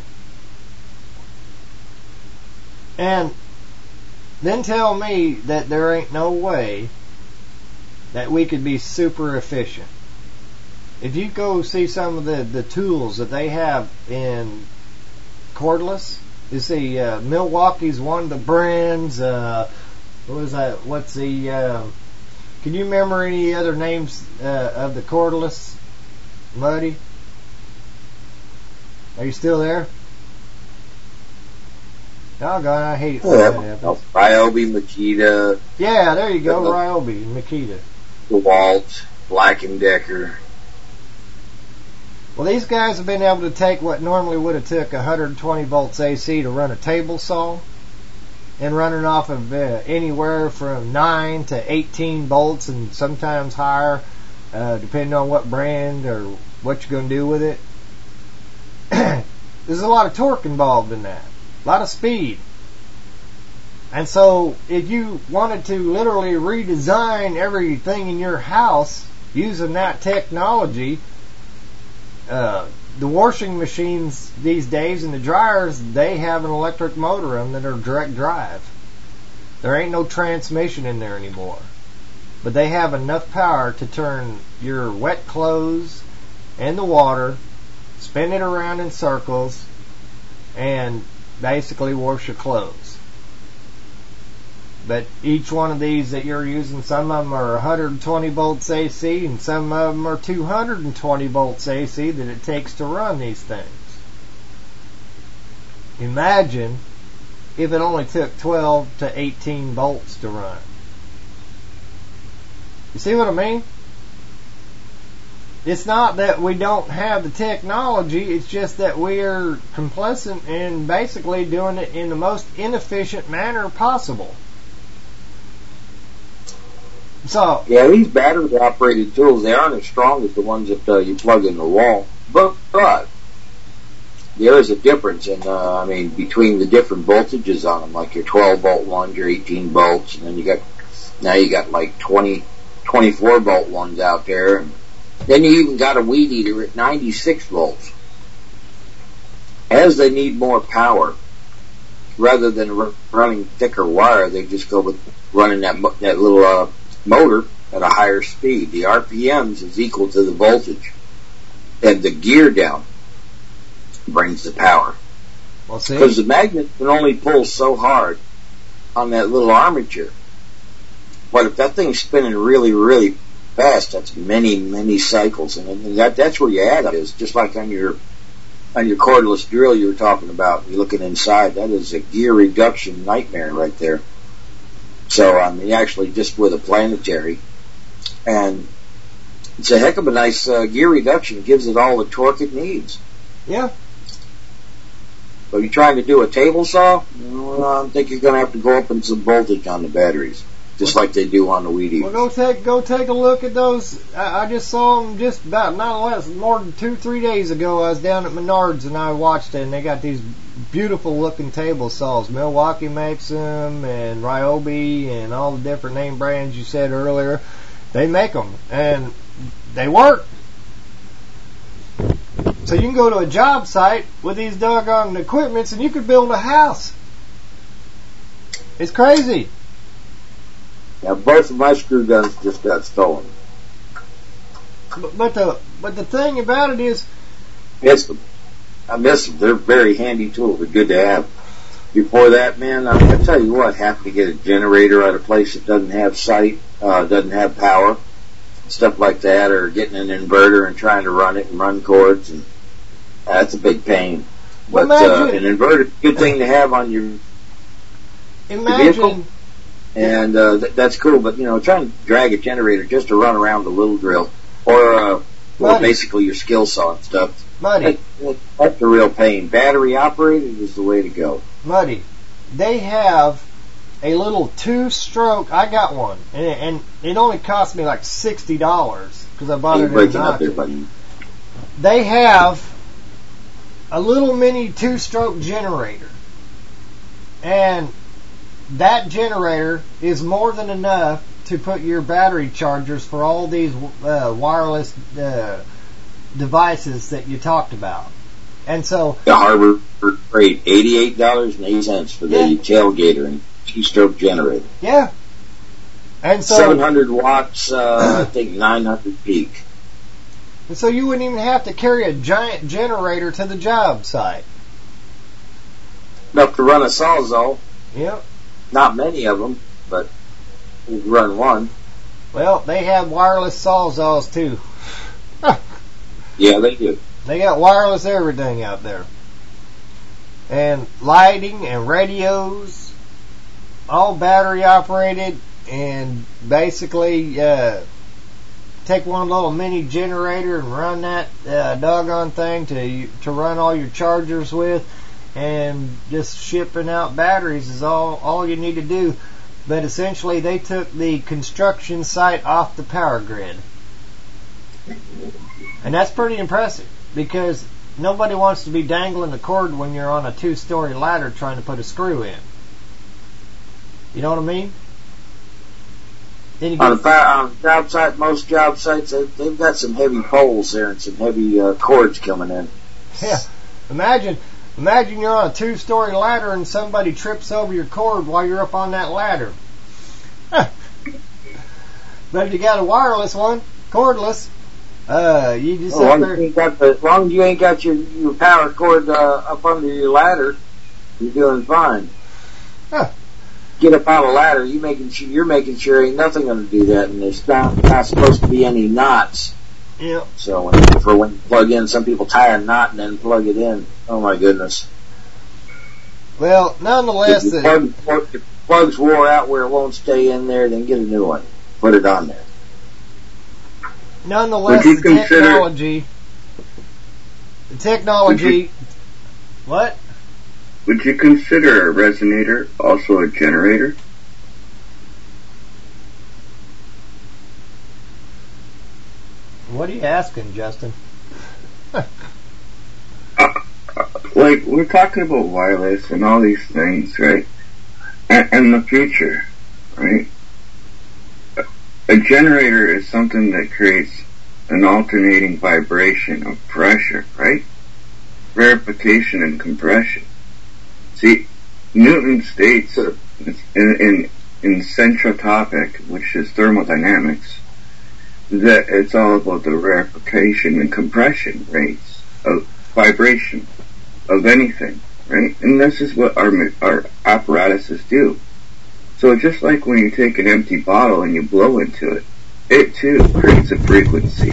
And then tell me that there ain't no way that we could be super efficient. If you go see some of the tools that they have in cordless, you see Milwaukee's one of the brands. What was that? What's the? Can you remember any other names of the cordless? Muddy? Are you still there? Oh God, I hate it when that happens. Ryobi, Makita. Yeah, there you go, Ryobi, Makita. DeWalt, Black & Decker. Well, these guys have been able to take what normally would have took 120 volts AC to run a table saw, and running off of anywhere from 9 to 18 volts, and sometimes higher, depending on what brand or what you're going to do with it. There's a lot of torque involved in that, a lot of speed. And so if you wanted to literally redesign everything in your house using that technology, the washing machines these days and the dryers, they have an electric motor in them that are direct drive. There ain't no transmission in there anymore. But they have enough power to turn your wet clothes and the water, spin it around in circles, and basically wash your clothes. But each one of these that you're using, some of them are 120 volts AC and some of them are 220 volts AC that it takes to run these things. Imagine if it only took 12 to 18 volts to run. You see what I mean? It's not that we don't have the technology, it's just that we're complacent in basically doing it in the most inefficient manner possible. So yeah, these battery operated tools, they aren't as strong as the ones that you plug in the wall, but there is a difference in between the different voltages on them, like your 12 volt ones, your 18 volts, and then you got like 24 volt ones out there, and then you even got a weed eater at 96 volts. As they need more power, rather than running thicker wire, they just go with running that little motor at a higher speed. The RPMs is equal to the voltage, and the gear down brings the power. Well, see, because the magnet can only pull so hard on that little armature. But if that thing's spinning really, really fast, that's many, many cycles, and that's where your add-up is. Just like on your cordless drill you were talking about, you're looking inside. That is a gear reduction nightmare right there. So actually just with a planetary, and it's a heck of a nice gear reduction. It gives it all the torque it needs. Yeah. But you're trying to do a table saw, I think you're going to have to go up in some voltage on the batteries, just like they do on the weed eaters. Well, go take a look at those. I just saw them just about more than 2-3 days ago. I was down at Menards and I watched it, and they got these beautiful looking table saws. Milwaukee makes them, and Ryobi, and all the different name brands you said earlier. They make them, and they work. So you can go to a job site with these doggone equipments and you could build a house. It's crazy. Yeah, both of my screw guns just got stolen. But the thing about it is, I miss them. They're very handy tools. They're good to have. Before that, man, I tell you what, having to get a generator at a place that doesn't have sight, doesn't have power, stuff like that, or getting an inverter and trying to run it and run cords, and that's a big pain. But an inverter is a good thing to have on your vehicle, and that's cool. But trying to drag a generator just to run around the little drill, or basically your skill saw and stuff. Muddy. That's a real pain. Battery operated is the way to go. Muddy. They have a little 2-stroke. I got one, and it only cost me like $60 because I bought it in Nacho. They have a little mini 2-stroke generator, and that generator is more than enough to put your battery chargers for all these wireless devices that you talked about. And so the Harbor Freight, $88.08 for the tailgater and 2-stroke generator. Yeah. And so 700 watts, I think 900 peak. And so you wouldn't even have to carry a giant generator to the job site. Enough to run a Sawzall. Yep. Not many of them, but you can run one. Well, they have wireless Sawzalls too. Yeah, they do. They got wireless everything out there. And lighting and radios, all battery operated, and basically take one little mini generator and run that doggone thing to run all your chargers with, and just shipping out batteries is all you need to do. But essentially they took the construction site off the power grid. And that's pretty impressive, because nobody wants to be dangling the cord when you're on a 2-story ladder trying to put a screw in. You know what I mean? On job site, most job sites, they've got some heavy poles there and some heavy cords coming in. Yeah. Imagine you're on a 2-story ladder and somebody trips over your cord while you're up on that ladder. But if you got a wireless one, cordless, you just up there. As long as you ain't got your power cord up under your ladder, you're doing fine. Huh. Get up on a ladder, you're making sure ain't nothing going to do that, and there's not supposed to be any knots. Yeah. So for when you plug in, some people tie a knot and then plug it in. Oh my goodness. Well, nonetheless, if the plugs wore out where it won't stay in there, then get a new one. Put it on there. Nonetheless, the technology. What? Would you consider a resonator also a generator? What are you asking, Justin? Like, we're talking about wireless and all these things, right? And the future, right? A generator is something that creates an alternating vibration of pressure, right? Rarefaction and compression. See, Newton states in Central Topic, which is thermodynamics, that it's all about the rarefaction and compression rates of vibration of anything, right? And this is what our apparatuses do. So just like when you take an empty bottle and you blow into it, it too creates a frequency.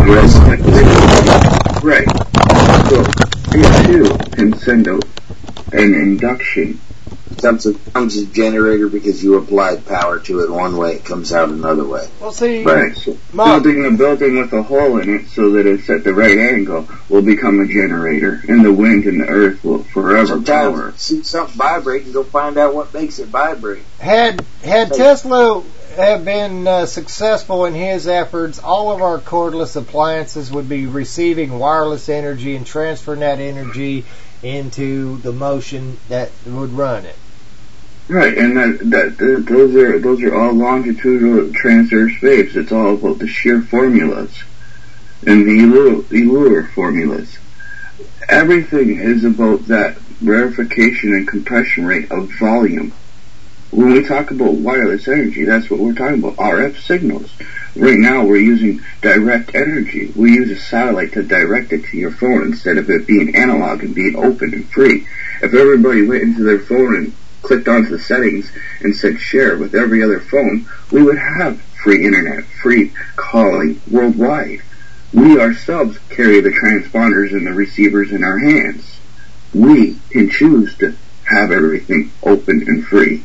Right. So it too can send out an induction. Becomes a generator because you applied power to it one way, it comes out another way. Well, see, right. So building a building with a hole in it so that it's at the right angle will become a generator, and the wind and the earth will forever power. See something vibrate and go find out what makes it vibrate. Had Tesla have been successful in his efforts, all of our cordless appliances would be receiving wireless energy and transferring that energy into the motion that would run it. Right, and those are all longitudinal transverse waves. It's all about the shear formulas and the Euler formulas. Everything is about that rarefaction and compression rate of volume. When we talk about wireless energy, that's what we're talking about, RF signals. Right now we're using direct energy. We use a satellite to direct it to your phone instead of it being analog and being open and free. If everybody went into their phone and clicked onto the settings and said share with every other phone, we would have free internet, free calling worldwide. We ourselves carry the transponders and the receivers in our hands. We can choose to have everything open and free.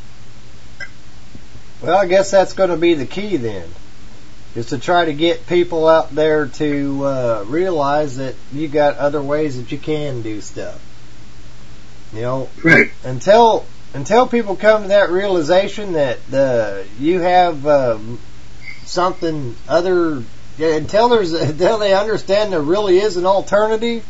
Well, I guess that's going to be the key then, is to try to get people out there to realize that you got other ways that you can do stuff. You know, right. Until people come to that realization that you have something other, until they understand there really is an alternative.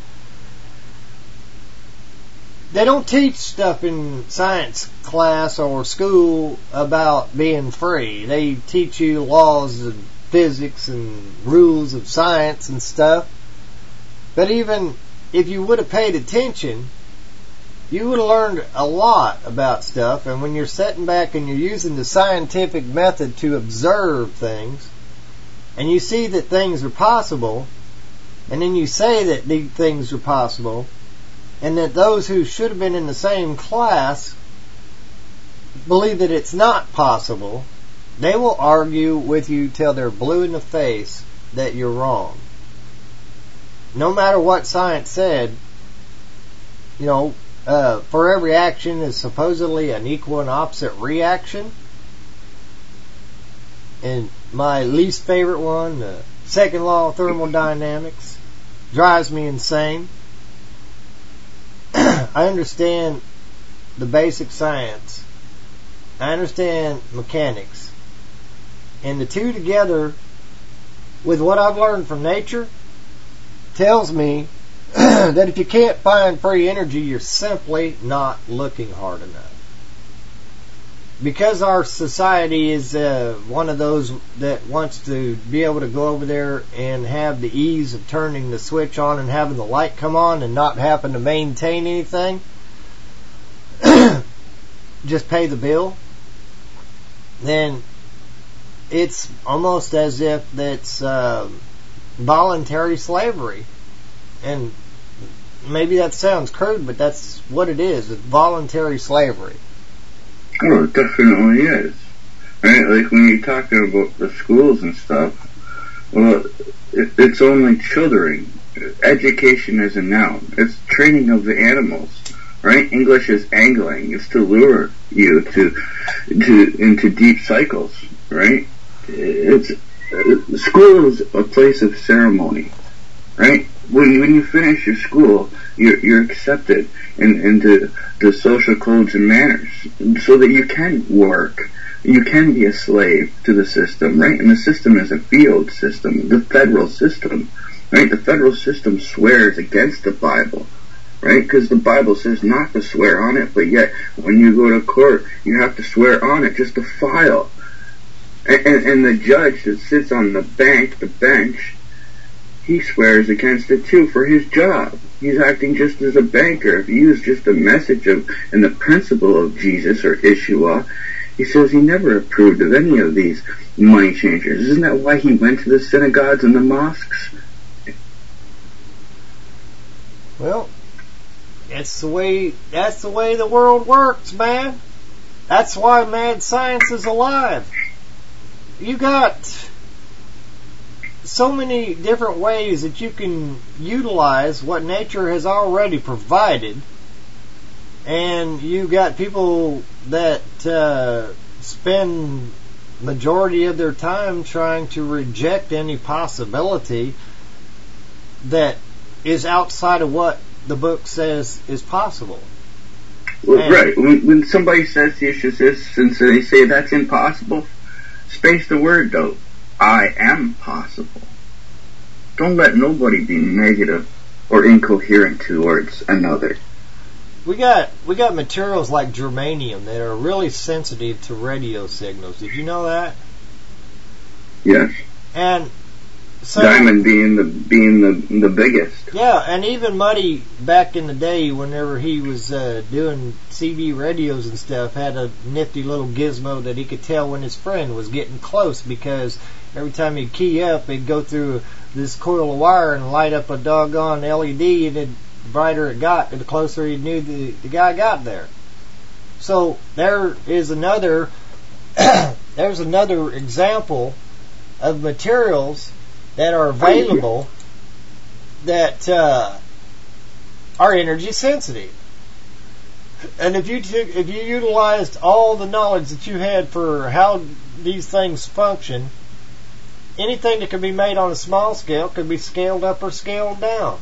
They don't teach stuff in science class or school about being free. They teach you laws of physics and rules of science and stuff. But even if you would have paid attention, you would have learned a lot about stuff. And when you're sitting back and you're using the scientific method to observe things, and you see that things are possible, and then you say that these things are possible, and that those who should have been in the same class believe that it's not possible, they will argue with you till they're blue in the face that you're wrong. no matter what science said, for every action is supposedly an equal and opposite reaction. And my least favorite one, the second law of thermodynamics, drives me insane. I understand the basic science. I understand mechanics. And the two together, with what I've learned from nature, tells me that if you can't find free energy, you're simply not looking hard enough. Because our society is one of those that wants to be able to go over there and have the ease of turning the switch on and having the light come on and not having to maintain anything, just pay the bill, then it's almost as if that's voluntary slavery. And maybe that sounds crude, but that's what it is. It's voluntary slavery. Oh, it definitely is. Right? Like when you're talking about the schools and stuff, well, it's only children. Education is a noun. It's training of the animals. Right? English is angling. It's to lure you into deep cycles. Right? School is a place of ceremony. Right? When you finish your school, you're accepted into the social codes and manners, so that you can work, you can be a slave to the system, right? And the system is a field system, the federal system, right? The federal system swears against the Bible, right? Because the Bible says not to swear on it, but yet when you go to court, you have to swear on it just to file. And the judge that sits on the bench, he swears against it too for his job. He's acting just as a banker. If he used just the message of and the principle of Jesus or Yeshua, he says he never approved of any of these money changers. Isn't that why he went to the synagogues and the mosques? Well, that's the way the world works, man. That's why mad science is alive. You got so many different ways that you can utilize what nature has already provided, and you got people that spend majority of their time trying to reject any possibility that is outside of what the book says is possible. Well, right. When somebody says to you, since they say that's impossible, space the word though. I am possible. Don't let nobody be negative or incoherent towards another. We got materials like germanium that are really sensitive to radio signals. Did you know that? Yes. And so, diamond being the biggest. Yeah, and even Muddy back in the day, whenever he was doing CB radios and stuff, had a nifty little gizmo that he could tell when his friend was getting close, because every time he'd key up, he'd go through this coil of wire and light up a doggone LED, and the brighter it got, the closer he knew the guy got there. So there is another there's another example of materials that are available that are energy sensitive. And if you utilized all the knowledge that you had for how these things function, anything that can be made on a small scale could be scaled up or scaled down.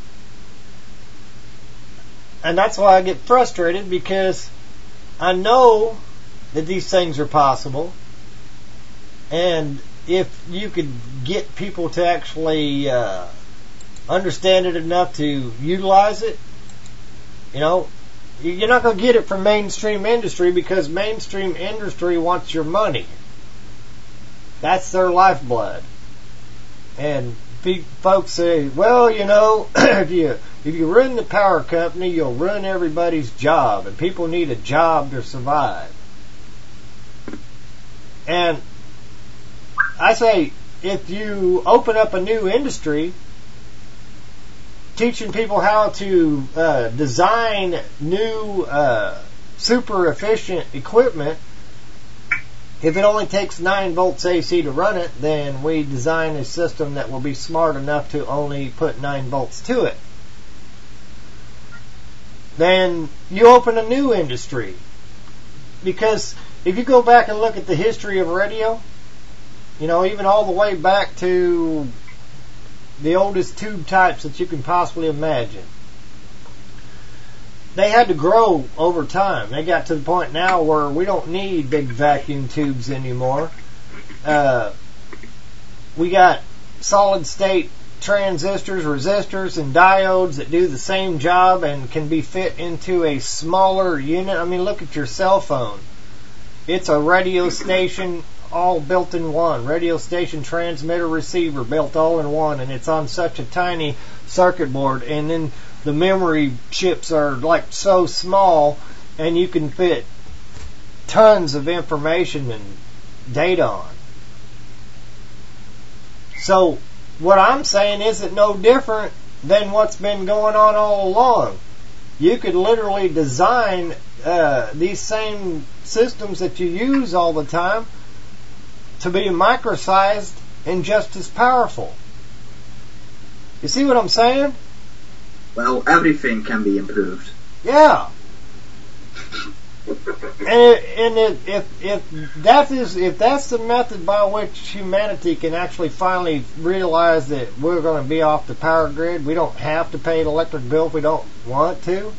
And that's why I get frustrated, because I know that these things are possible, and if you could get people to actually understand it enough to utilize it, you're not going to get it from mainstream industry, because mainstream industry wants your money. That's their lifeblood. And folks say, well, if you run the power company, you'll ruin everybody's job, and people need a job to survive. And I say, if you open up a new industry, teaching people how to design new super efficient equipment, If it only takes 9 volts AC to run it, then we design a system that will be smart enough to only put 9 volts to it. Then you open a new industry. Because if you go back and look at the history of radio, even all the way back to the oldest tube types that you can possibly imagine, they had to grow over time. They got to the point now where we don't need big vacuum tubes anymore. We got solid state transistors, resistors, and diodes that do the same job and can be fit into a smaller unit. I mean, look at your cell phone. It's a radio station all built in one. Radio station, transmitter, receiver built all in one, and it's on such a tiny circuit board. And then the memory chips are like so small, and you can fit tons of information and data on. So what I'm saying isn't no different than what's been going on all along. You could literally design these same systems that you use all the time to be micro-sized and just as powerful. You see what I'm saying? Well, everything can be improved. Yeah. And if that's the method by which humanity can actually finally realize that we're going to be off the power grid, we don't have to pay an electric bill if we don't want to.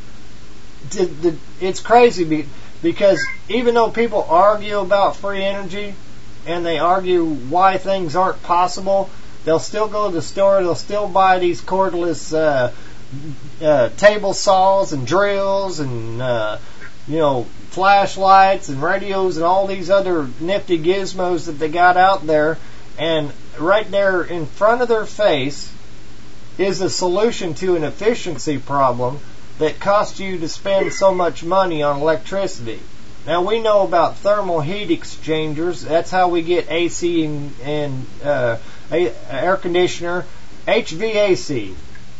It's crazy because even though people argue about free energy and they argue why things aren't possible, they'll still go to the store, they'll still buy these cordless table saws and drills and flashlights and radios and all these other nifty gizmos that they got out there, and right there in front of their face is a solution to an efficiency problem that costs you to spend so much money on electricity. Now we know about thermal heat exchangers. That's how we get AC and air conditioner, HVAC.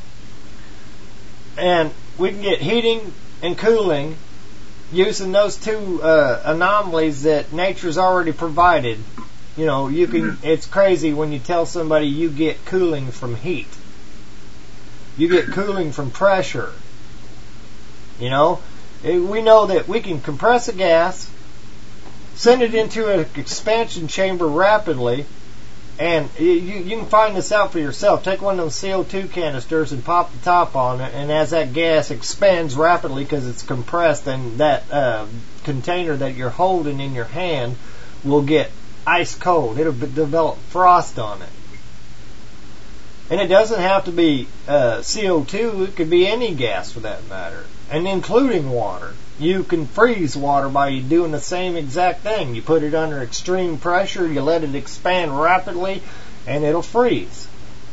And we can get heating and cooling using those two anomalies that nature's already provided. You can. It's crazy when you tell somebody you get cooling from heat. You get cooling from pressure. We know that we can compress a gas, send it into an expansion chamber rapidly, and you can find this out for yourself. Take one of those CO2 canisters and pop the top on it, and as that gas expands rapidly because it's compressed, and that container that you're holding in your hand will get ice cold. It'll develop frost on it. And it doesn't have to be CO2. It could be any gas for that matter, and including water. You can freeze water by doing the same exact thing. You put it under extreme pressure, you let it expand rapidly, and it'll freeze.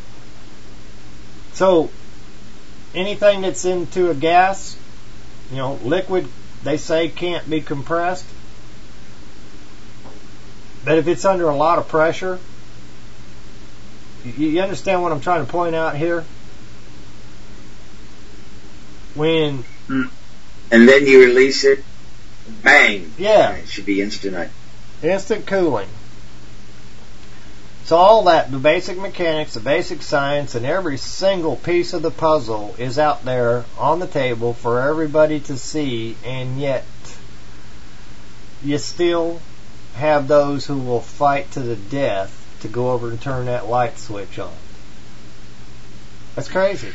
So anything that's into a gas, liquid, they say can't be compressed. But if it's under a lot of pressure, you understand what I'm trying to point out here? And then you release it, bang. Yeah. It should be instant cooling. So all that, the basic mechanics, the basic science, and every single piece of the puzzle is out there on the table for everybody to see, and yet you still have those who will fight to the death to go over and turn that light switch on. That's crazy.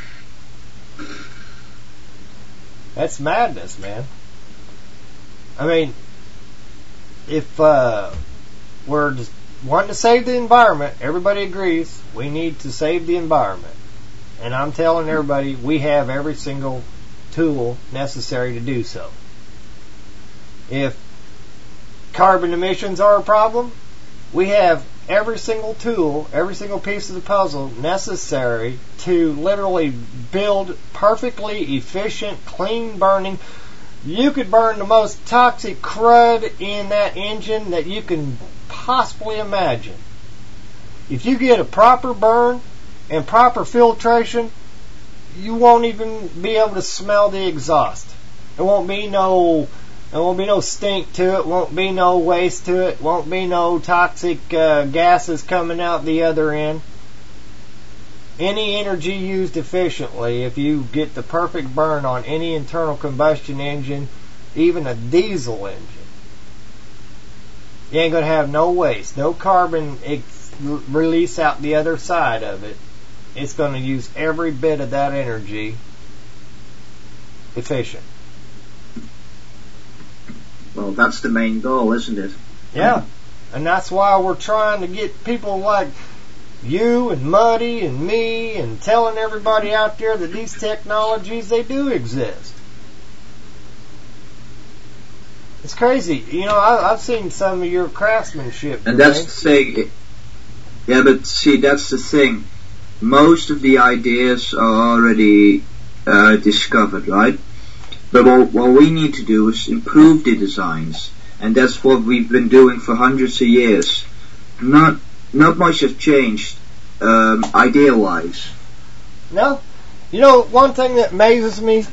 That's madness, man. I mean, if we're just wanting to save the environment, everybody agrees we need to save the environment. And I'm telling everybody we have every single tool necessary to do so. If carbon emissions are a problem, we have every single tool, every single piece of the puzzle necessary to literally build perfectly efficient, clean burning. You could burn the most toxic crud in that engine that you can possibly imagine. If you get a proper burn and proper filtration, you won't even be able to smell the exhaust. There won't be no There won't be no stink to it, won't be no waste to it, won't be no toxic gases coming out the other end. Any energy used efficiently, if you get the perfect burn on any internal combustion engine, even a diesel engine, you ain't going to have no waste, no carbon release out the other side of it. It's going to use every bit of that energy efficient. Well, that's the main goal, isn't it? Yeah, and that's why we're trying to get people like you and Muddy and me and telling everybody out there that these technologies, they do exist. It's crazy. You know, I've seen some of your craftsmanship. And that's the thing. Yeah, but see, that's the thing. Most of the ideas are already discovered, right? But what we need to do is improve the designs. And that's what we've been doing for hundreds of years. Not much has changed, idea-wise. No. You know, one thing that amazes me,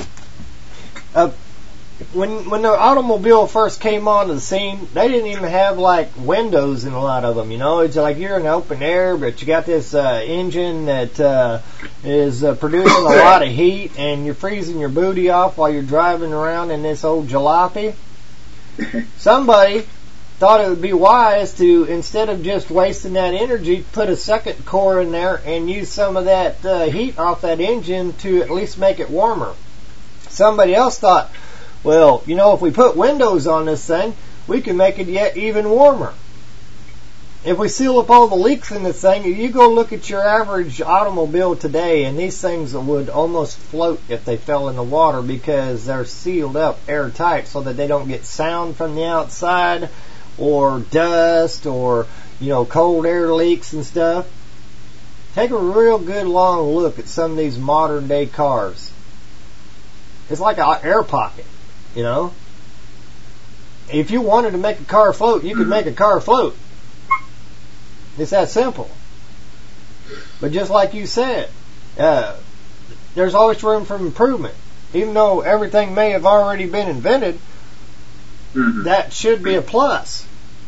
when the automobile first came onto the scene, they didn't even have, like, windows in a lot of them, you know. It's like you're in open air, but you got this engine that is producing a lot of heat, and you're freezing your booty off while you're driving around in this old jalopy. Somebody thought it would be wise to, instead of just wasting that energy, put a second core in there and use some of that heat off that engine to at least make it warmer. Somebody else thought, well, you know, if we put windows on this thing, we can make it yet even warmer. If we seal up all the leaks in this thing, you go look at your average automobile today, and these things would almost float if they fell in the water because they're sealed up airtight so that they don't get sound from the outside or dust or, you know, cold air leaks and stuff. Take a real good long look at some of these modern day cars. It's like an air pocket, you know. If you wanted to make a car float, you could make a car float. It's that simple. But just like you said, there's always room for improvement. Even though everything may have already been invented, that should be a plus.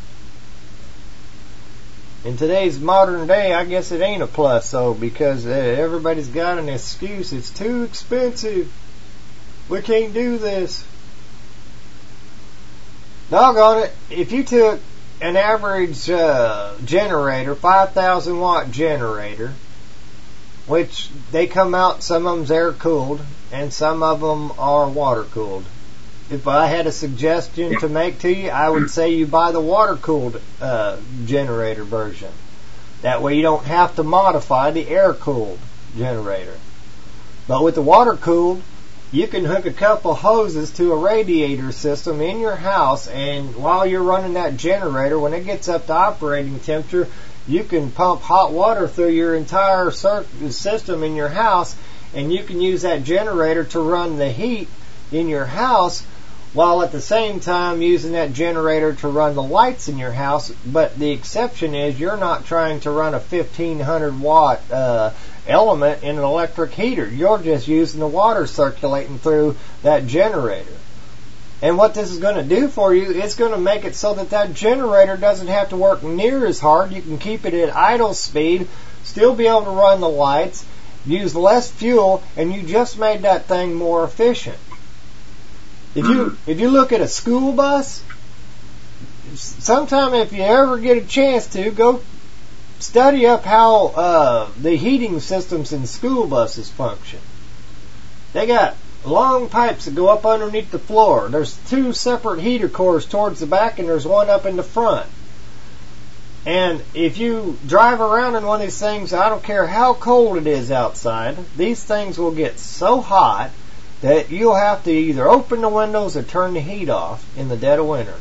In today's modern day, I guess it ain't a plus, though, because everybody's got an excuse. It's too expensive. We can't do this. Doggone it. If you took an average generator, 5,000 watt generator, which they come out, some of them's air cooled and some of them are water cooled. If I had a suggestion to make to you, I would say you buy the water cooled generator version. That way you don't have to modify the air cooled generator. But with the water cooled, you can hook a couple hoses to a radiator system in your house, and while you're running that generator, when it gets up to operating temperature, you can pump hot water through your entire system in your house, and you can use that generator to run the heat in your house while at the same time using that generator to run the lights in your house. But the exception is you're not trying to run a 1,500 watt element in an electric heater. You're just using the water circulating through that generator. And what this is going to do for you, it's going to make it so that that generator doesn't have to work near as hard. You can keep it at idle speed, still be able to run the lights, use less fuel, and you just made that thing more efficient. If you look at a school bus, sometime if you ever get a chance to, go study up how the heating systems in school buses function. They got long pipes that go up underneath the floor. There's 2 separate heater cores towards the back, and there's one up in the front. And if you drive around in one of these things, I don't care how cold it is outside, these things will get so hot that you'll have to either open the windows or turn the heat off in the dead of winter.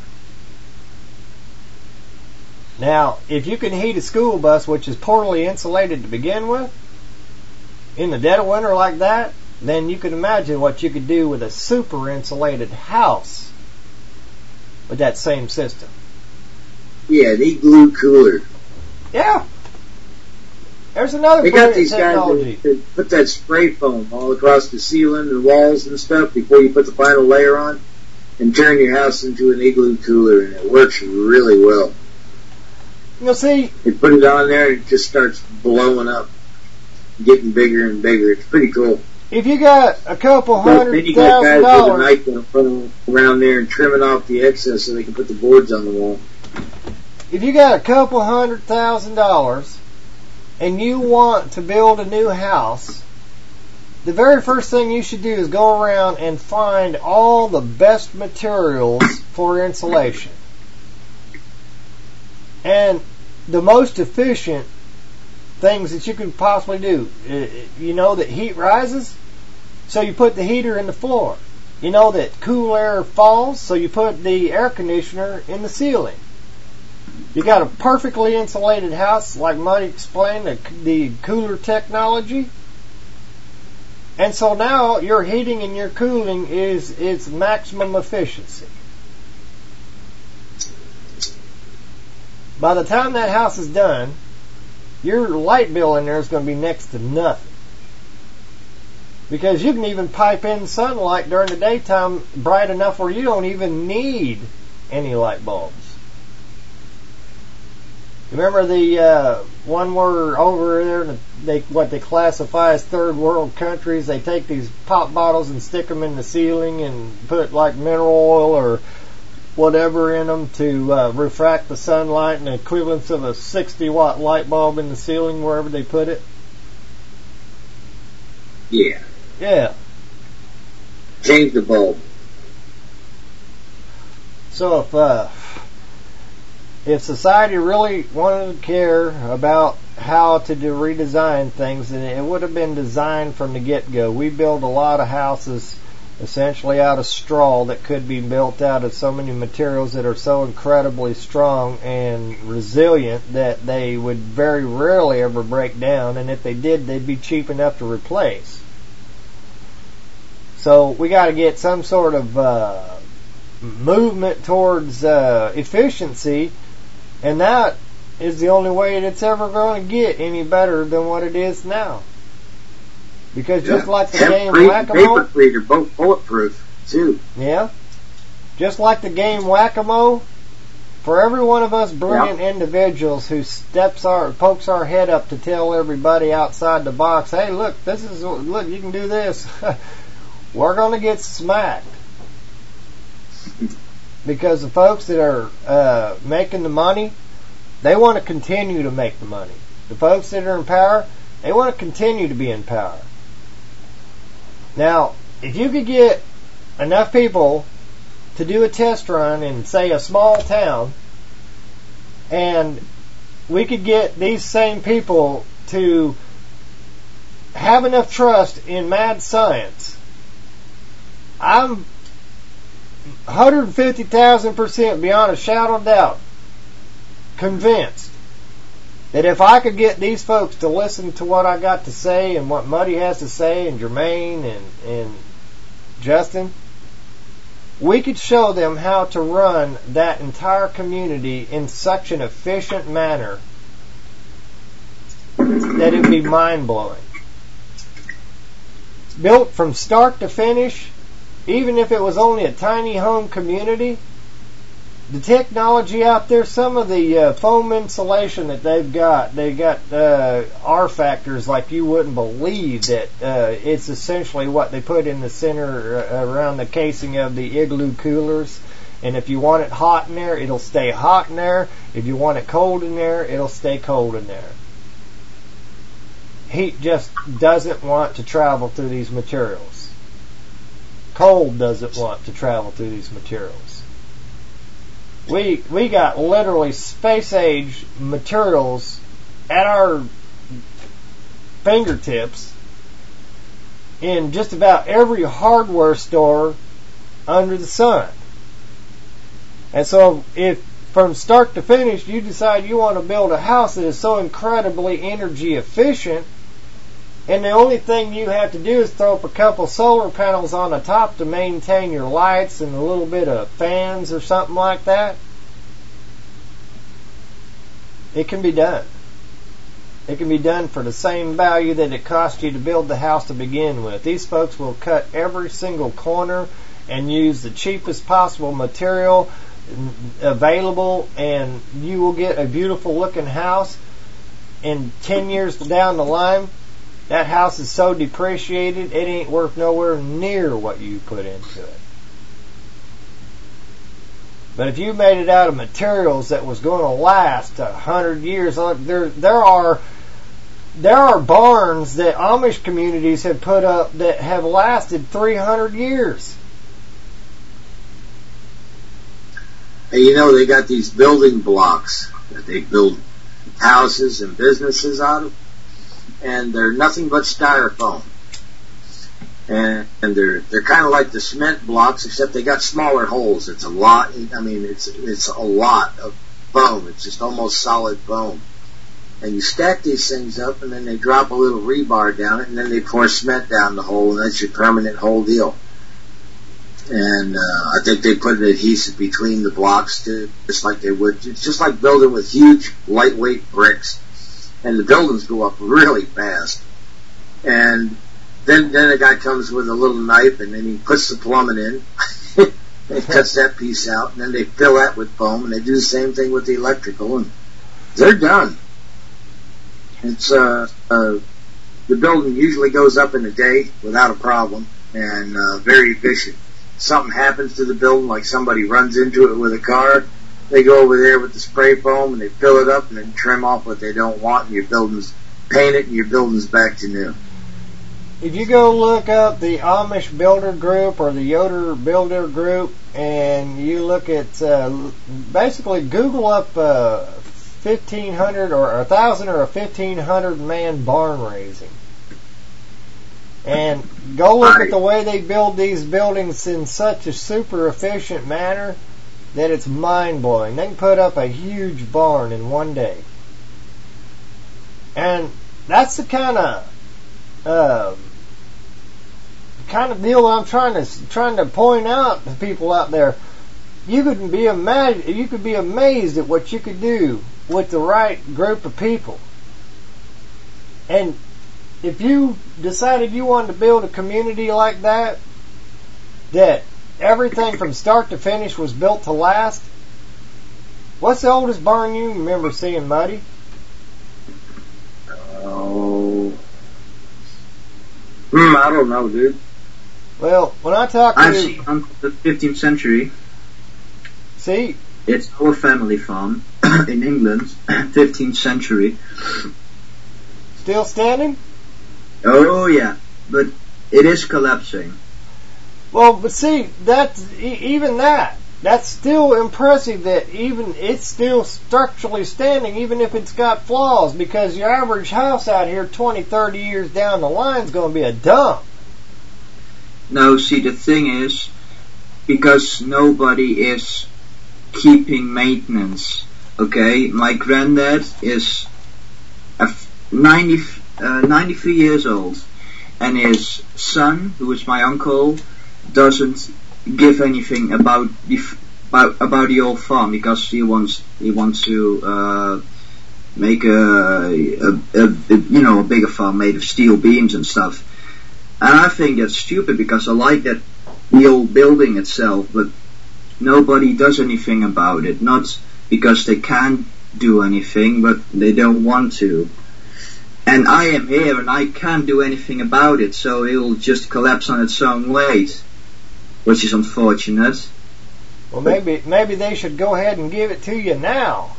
Now, if you can heat a school bus, which is poorly insulated to begin with, in the dead of winter like that, then you can imagine what you could do with a super insulated house with that same system. Yeah, the glue cooler. Yeah. There's another they got these guys that put that spray foam all across the ceiling and walls and stuff before you put the final layer on. and turn your house into an igloo cooler, and it works really well. You'll see. You put it on there, and it just starts blowing up, getting bigger and bigger. It's pretty cool. If you got a couple $100,000, then you got guys with a knife going running around there and trimming off the excess so they can put the boards on the wall. If you got a couple $100,000 and you want to build a new house, the very first thing you should do is go around and find all the best materials for insulation. And the most efficient things that you can possibly do. You know that heat rises, so you put the heater in the floor. You know that cool air falls, so you put the air conditioner in the ceiling. You got a perfectly insulated house, like Muddy explained, the cooler technology. And so now your heating and your cooling is its maximum efficiency. By the time that house is done, your light bill in there is going to be next to nothing. Because you can even pipe in sunlight during the daytime bright enough where you don't even need any light bulbs. Remember the one where over there, what they classify as third world countries, they take these pop bottles and stick them in the ceiling and put like mineral oil or whatever in them to refract the sunlight in the equivalence of a 60-watt light bulb in the ceiling wherever they put it? Yeah. Yeah. Change the bulb. So if society really wanted to care about how to redesign things, then it would have been designed from the get-go. We build a lot of houses essentially out of straw that could be built out of so many materials that are so incredibly strong and resilient that they would very rarely ever break down, and if they did, they'd be cheap enough to replace. So we got to get some sort of movement towards efficiency, and that is the only way it's ever going to get any better than what it is now. Because just like the game Whack-A-Mole, paper plate are both bulletproof too. Yeah, just like the game Whack-A-Mole, for every one of us brilliant individuals who pokes our head up to tell everybody outside the box, hey, look, you can do this. We're going to get smacked. Because the folks that are making the money, they want to continue to make the money. The folks that are in power, they want to continue to be in power. Now, if you could get enough people to do a test run in, say, a small town, and we could get these same people to have enough trust in mad science, I'm 150,000% beyond a shadow of doubt convinced that if I could get these folks to listen to what I got to say and what Muddy has to say and Jermaine and Justin, we could show them how to run that entire community in such an efficient manner that it would be mind-blowing. Built from start to finish, even if it was only a tiny home community, the technology out there, some of the foam insulation that they got R factors like you wouldn't believe that it's essentially what they put in the center around the casing of the igloo coolers. And if you want it hot in there, it'll stay hot in there. If you want it cold in there, it'll stay cold in there. Heat just doesn't want to travel through these materials. Cold doesn't want to travel through these materials. We got literally space age materials at our fingertips in just about every hardware store under the sun. And so if from start to finish you decide you want to build a house that is so incredibly energy efficient, and the only thing you have to do is throw up a couple solar panels on the top to maintain your lights and a little bit of fans or something like that, it can be done. It can be done for the same value that it cost you to build the house to begin with. These folks will cut every single corner and use the cheapest possible material available, and you will get a beautiful looking house. And 10 years down the line, that house is so depreciated, it ain't worth nowhere near what you put into it. But if you made it out of materials that was going to last 100 years, there are barns that Amish communities have put up that have lasted 300 years. And you know, they got these building blocks that they build houses and businesses out of, and they're nothing but styrofoam. And they're kind of like the cement blocks, except they got smaller holes. It's a lot. I mean, it's a lot of foam. It's just almost solid foam. And you stack these things up, and then they drop a little rebar down it, and then they pour cement down the hole, and that's your permanent whole deal. And I think they put an adhesive between the blocks too, just like they would. It's just like building with huge, lightweight bricks, and the buildings go up really fast. And then a guy comes with a little knife, and then he puts the plumbing in, and cuts that piece out, and then they fill that with foam, and they do the same thing with the electrical, and they're done. It's the building usually goes up in a day without a problem, and very efficient. Something happens to the building, like somebody runs into it with a car, they go over there with the spray foam and they fill it up and then trim off what they don't want, and your building's painted and your building's back to new. If you go look up the Amish Builder Group or the Yoder Builder Group, and you look at basically Google up 1,500 or 1,000 or a 1,500 man barn raising, and go look at the way they build these buildings in such a super efficient manner that it's mind-blowing. They can put up a huge barn in one day. And that's the kind of deal I'm trying to point out to people out there. You could be amazed at what you could do with the right group of people. And if you decided you wanted to build a community like that everything from start to finish was built to last, what's the oldest barn you remember seeing, Muddy? Oh, I don't know, dude. Well, when I talk to... I've seen on the 15th century. See? It's our family farm in England, 15th century. Still standing? Oh, yeah. But it is collapsing. Well, but see, that's still impressive that even it's still structurally standing, even if it's got flaws, because your average house out here 20, 30 years down the line is going to be a dump. No, see, the thing is, because nobody is keeping maintenance, okay? My granddad is 93 years old, and his son, who is my uncle, doesn't give anything about the old farm, because he wants to make a bigger farm made of steel beams and stuff. And I think that's stupid, because I like the old building itself, but nobody does anything about it. Not because they can't do anything, but they don't want to. And I am here and I can't do anything about it, so it will just collapse on its own weight, which is unfortunate. Well, maybe they should go ahead and give it to you now.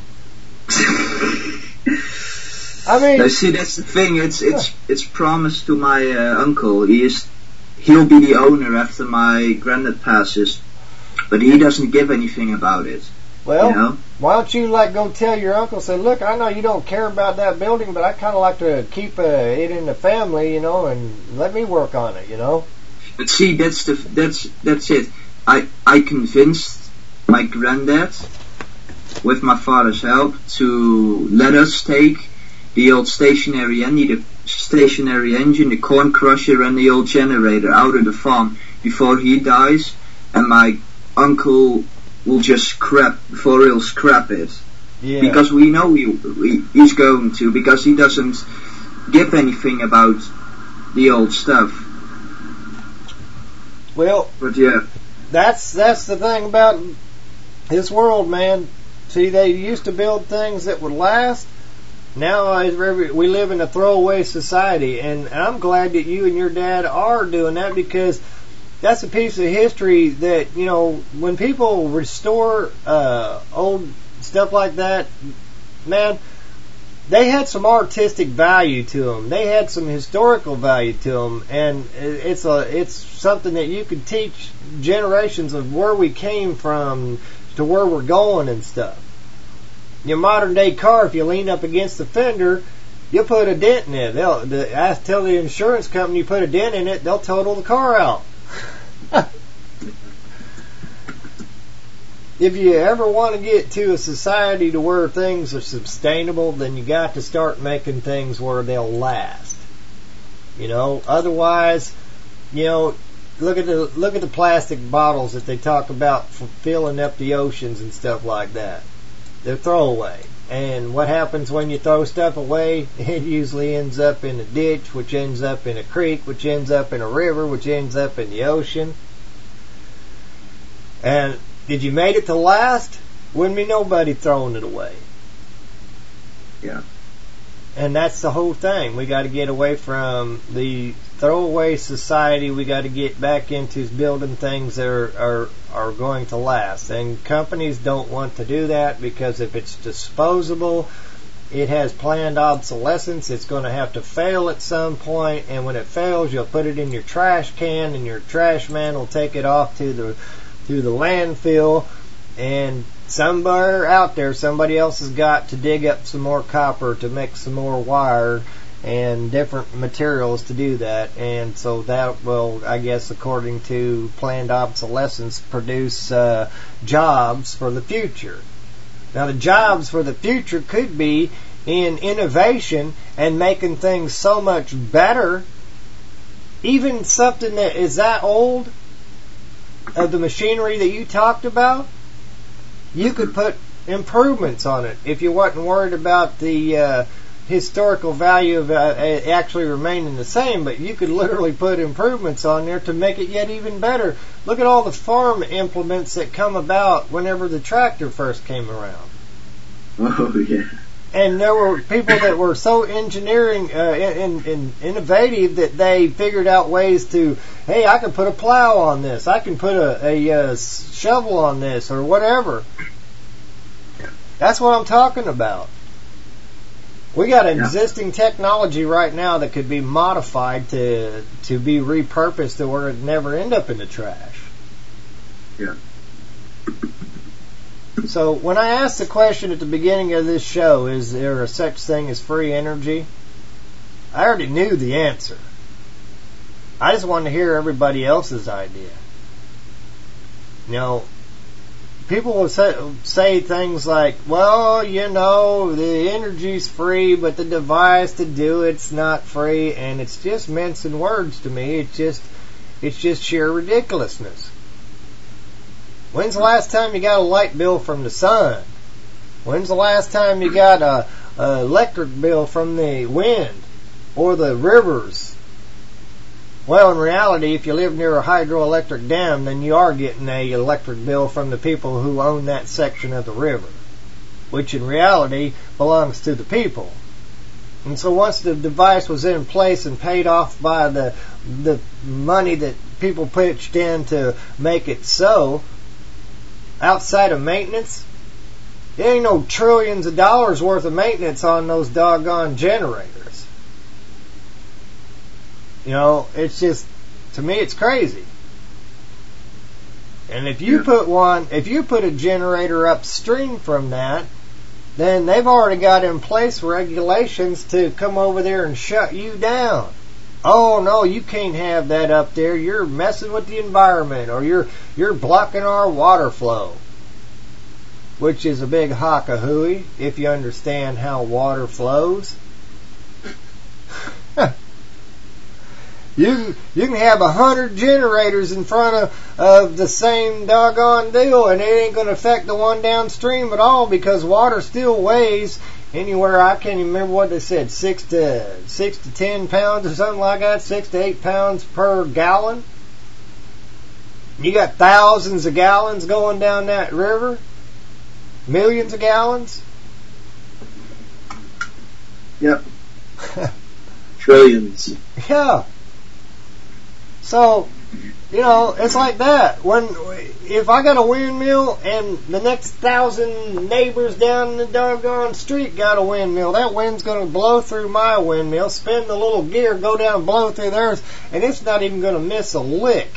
I mean, now, see, that's the thing. It's promised to my uncle. He'll be the owner after my granddad passes, but he doesn't give anything about it. Well, you know? Why don't you go tell your uncle? Say, look, I know you don't care about that building, but I kind of like to keep it in the family, and let me work on it, But see, that's it. I convinced my granddad, with my father's help, to let us take the old stationary engine, the corn crusher, and the old generator out of the farm before he dies, and my uncle will just scrap it. Yeah. Because we know he's going to, because he doesn't give anything about the old stuff. Well, but yeah. that's the thing about this world, man. See, they used to build things that would last. Now we live in a throwaway society, and I'm glad that you and your dad are doing that, because that's a piece of history that, you know, when people restore old stuff like that, man, they had some artistic value to them. They had some historical value to them, and it's something that you could teach generations of where we came from to where we're going and stuff. Your modern day car, if you lean up against the fender, you'll put a dent in it. Tell the insurance company you put a dent in it, they'll total the car out. If you ever want to get to a society to where things are sustainable, then you got to start making things where they'll last. You know, otherwise, you know, look at the plastic bottles that they talk about for filling up the oceans and stuff like that. They're throwaway. And what happens when you throw stuff away? It usually ends up in a ditch, which ends up in a creek, which ends up in a river, which ends up in the ocean. And did you made it to last? Wouldn't be nobody throwing it away. Yeah. And that's the whole thing. We got to get away from the throwaway society. We got to get back into building things that are going to last. And companies don't want to do that, because if it's disposable, it has planned obsolescence. It's going to have to fail at some point, and when it fails, you'll put it in your trash can, and your trash man will take it off to the landfill, and somewhere out there, somebody else has got to dig up some more copper to make some more wire and different materials to do that. And so that will, I guess, according to planned obsolescence, produce jobs for the future. Now, the jobs for the future could be in innovation and making things so much better. Even something that is that old, of the machinery that you talked about, you could put improvements on it if you wasn't worried about the historical value of it actually remaining the same. But you could literally put improvements on there to make it yet even better. Look at all the farm implements that come about whenever the tractor first came around. Oh, yeah. And there were people that were so engineering and innovative that they figured out ways to, hey, I can put a plow on this, I can put a shovel on this, or whatever. That's what I'm talking about. We got existing technology right now that could be modified to be repurposed to where it never end up in the trash. Yeah. So when I asked the question at the beginning of this show, is there a such thing as free energy? I already knew the answer. I just wanted to hear everybody else's idea. You know, people will say things like, well, you know, the energy's free, but the device to do it's not free, and it's just mincing words to me. It's just sheer ridiculousness. When's the last time you got a light bill from the sun? When's the last time you got a electric bill from the wind or the rivers? Well, in reality, if you live near a hydroelectric dam, then you are getting an electric bill from the people who own that section of the river, which in reality belongs to the people. And so once the device was in place and paid off by the money that people pitched in to make it so, outside of maintenance, there ain't no trillions of dollars worth of maintenance on those doggone generators. You know, it's just, to me, it's crazy. And if you put a generator upstream from that, then they've already got in place regulations to come over there and shut you down. Oh no, you can't have that up there. You're messing with the environment, or you're blocking our water flow. Which is a big hock-a-hooey, if you understand how water flows. You can have 100 generators in front of the same doggone deal, and it ain't going to affect the one downstream at all, because water still weighs anywhere, I can't even remember what they said, 6 to 10 pounds or something like that, 6 to 8 pounds per gallon. You got thousands of gallons going down that river. Millions of gallons. Yep. Trillions. Yeah. So, you know, it's like that. If I got a windmill and the next 1,000 neighbors down the doggone street got a windmill, that wind's going to blow through my windmill, spin the little gear, go down, blow through theirs, and it's not even going to miss a lick.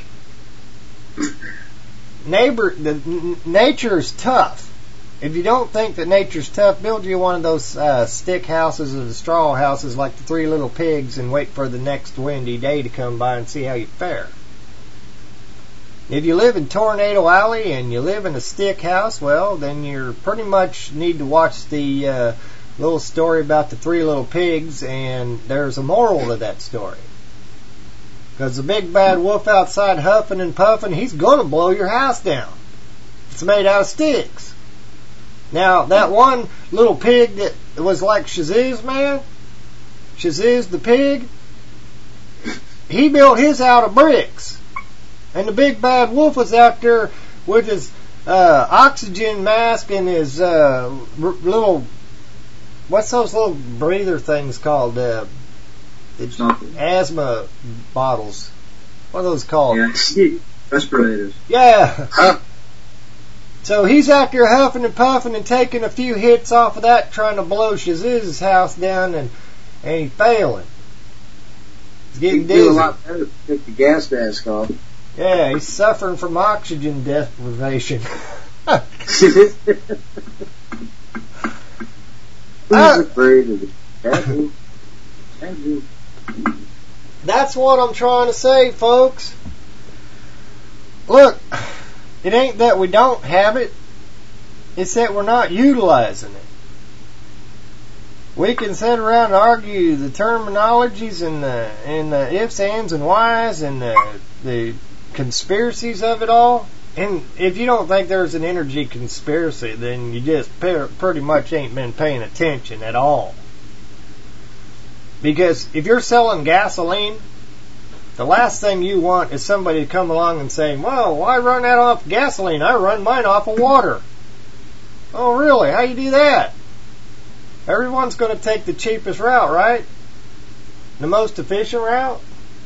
Nature's tough. If you don't think that nature's tough, build you one of those stick houses or the straw houses like the Three Little Pigs and wait for the next windy day to come by and see how you fare. If you live in Tornado Alley and you live in a stick house, well, then you pretty much need to watch the little story about the Three Little Pigs, and there's a moral to that story. Because the big bad wolf outside huffing and puffing, he's going to blow your house down. It's made out of sticks. Now, that one little pig that was like Shazoo's man, Shazoo's the pig, he built his out of bricks. And the big bad wolf was out there with his oxygen mask and his little, what's those little breather things called? Asthma bottles. What are those called? Yeah, respirators. Yeah. So he's out there huffing and puffing and taking a few hits off of that, trying to blow Shazoo's house down, and he's failing. He's getting dizzy. Do a lot better to take the gas mask off. Yeah, he's suffering from oxygen deprivation. Who's afraid of it? Thank you. That's what I'm trying to say, folks. Look, it ain't that we don't have it, it's that we're not utilizing it. We can sit around and argue the terminologies and the ifs, ands, and whys and the conspiracies of it all. And if you don't think there's an energy conspiracy, then you just pretty much ain't been paying attention at all. Because if you're selling gasoline, the last thing you want is somebody to come along and say, well, why run that off gasoline? I run mine off of water. Oh, really? How you do that? Everyone's going to take the cheapest route, right? The most efficient route?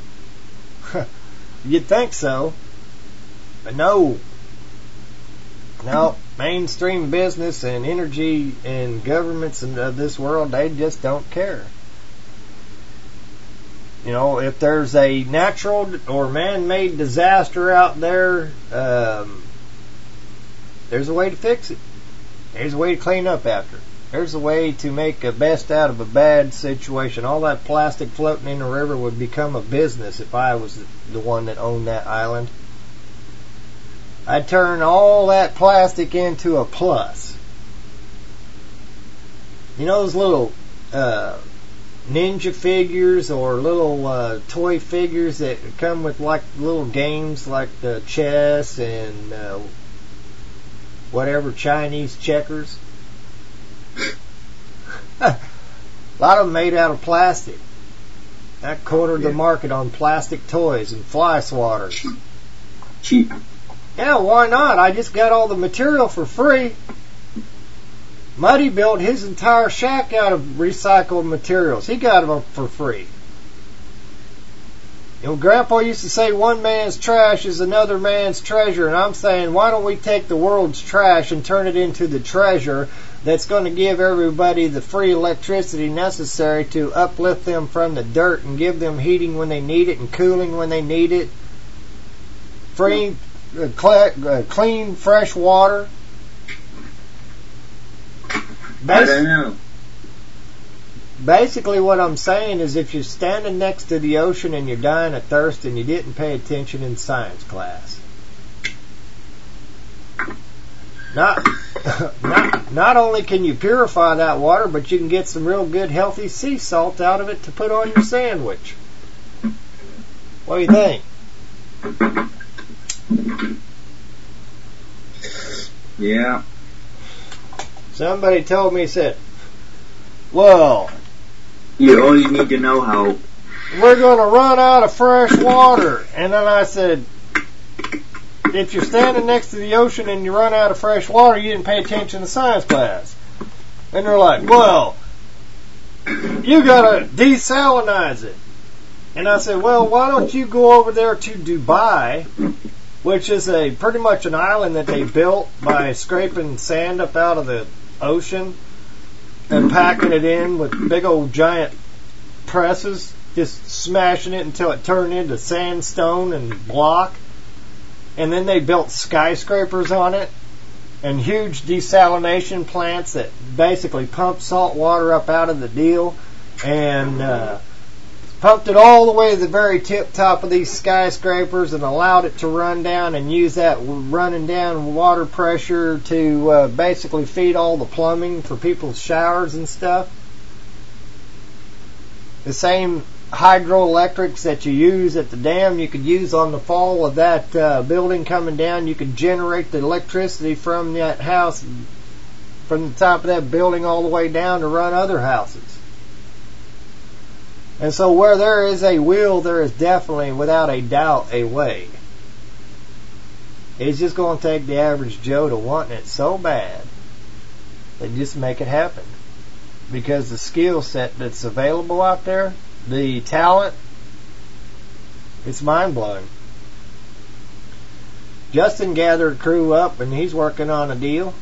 You'd think so. But no. No. Mainstream business and energy and governments of this world, they just don't care. You know, if there's a natural or man-made disaster out there, there's a way to fix it. There's a way to clean up after it. There's a way to make a best out of a bad situation. All that plastic floating in the river would become a business if I was the one that owned that island. I'd turn all that plastic into a plus. You know those little ninja figures or little toy figures that come with like little games like the chess and whatever, Chinese checkers? A lot of them made out of plastic. That cornered the market on plastic toys and fly swatters. Cheap. Yeah, why not? I just got all the material for free. Muddy built his entire shack out of recycled materials. He got them for free. You know, Grandpa used to say one man's trash is another man's treasure, and I'm saying why don't we take the world's trash and turn it into the treasure that's going to give everybody the free electricity necessary to uplift them from the dirt and give them heating when they need it and cooling when they need it. Free, clean, fresh water. I don't know. Basically what I'm saying is if you're standing next to the ocean and you're dying of thirst and you didn't pay attention in science class, not only can you purify that water, but you can get some real good healthy sea salt out of it to put on your sandwich. What do you think? Yeah. Somebody told me, said, well, you only need to know how. We're going to run out of fresh water. And then I said, if you're standing next to the ocean and you run out of fresh water, you didn't pay attention to science class. And they're like, well, you gotta desalinize it. And I said, well, why don't you go over there to Dubai, which is pretty much an island that they built by scraping sand up out of the ocean and packing it in with big old giant presses, just smashing it until it turned into sandstone and block. And then they built skyscrapers on it and huge desalination plants that basically pump salt water up out of the deal and pumped it all the way to the very tip top of these skyscrapers and allowed it to run down and use that running down water pressure to basically feed all the plumbing for people's showers and stuff. The same hydroelectrics that you use at the dam, you could use on the fall of that building coming down. You could generate the electricity from that house, from the top of that building all the way down to run other houses. And so where there is a will, there is definitely, without a doubt, a way. It's just going to take the average Joe to wanting it so bad that just make it happen. Because the skill set that's available out there, the talent, it's mind-blowing. Justin gathered a crew up and he's working on a deal.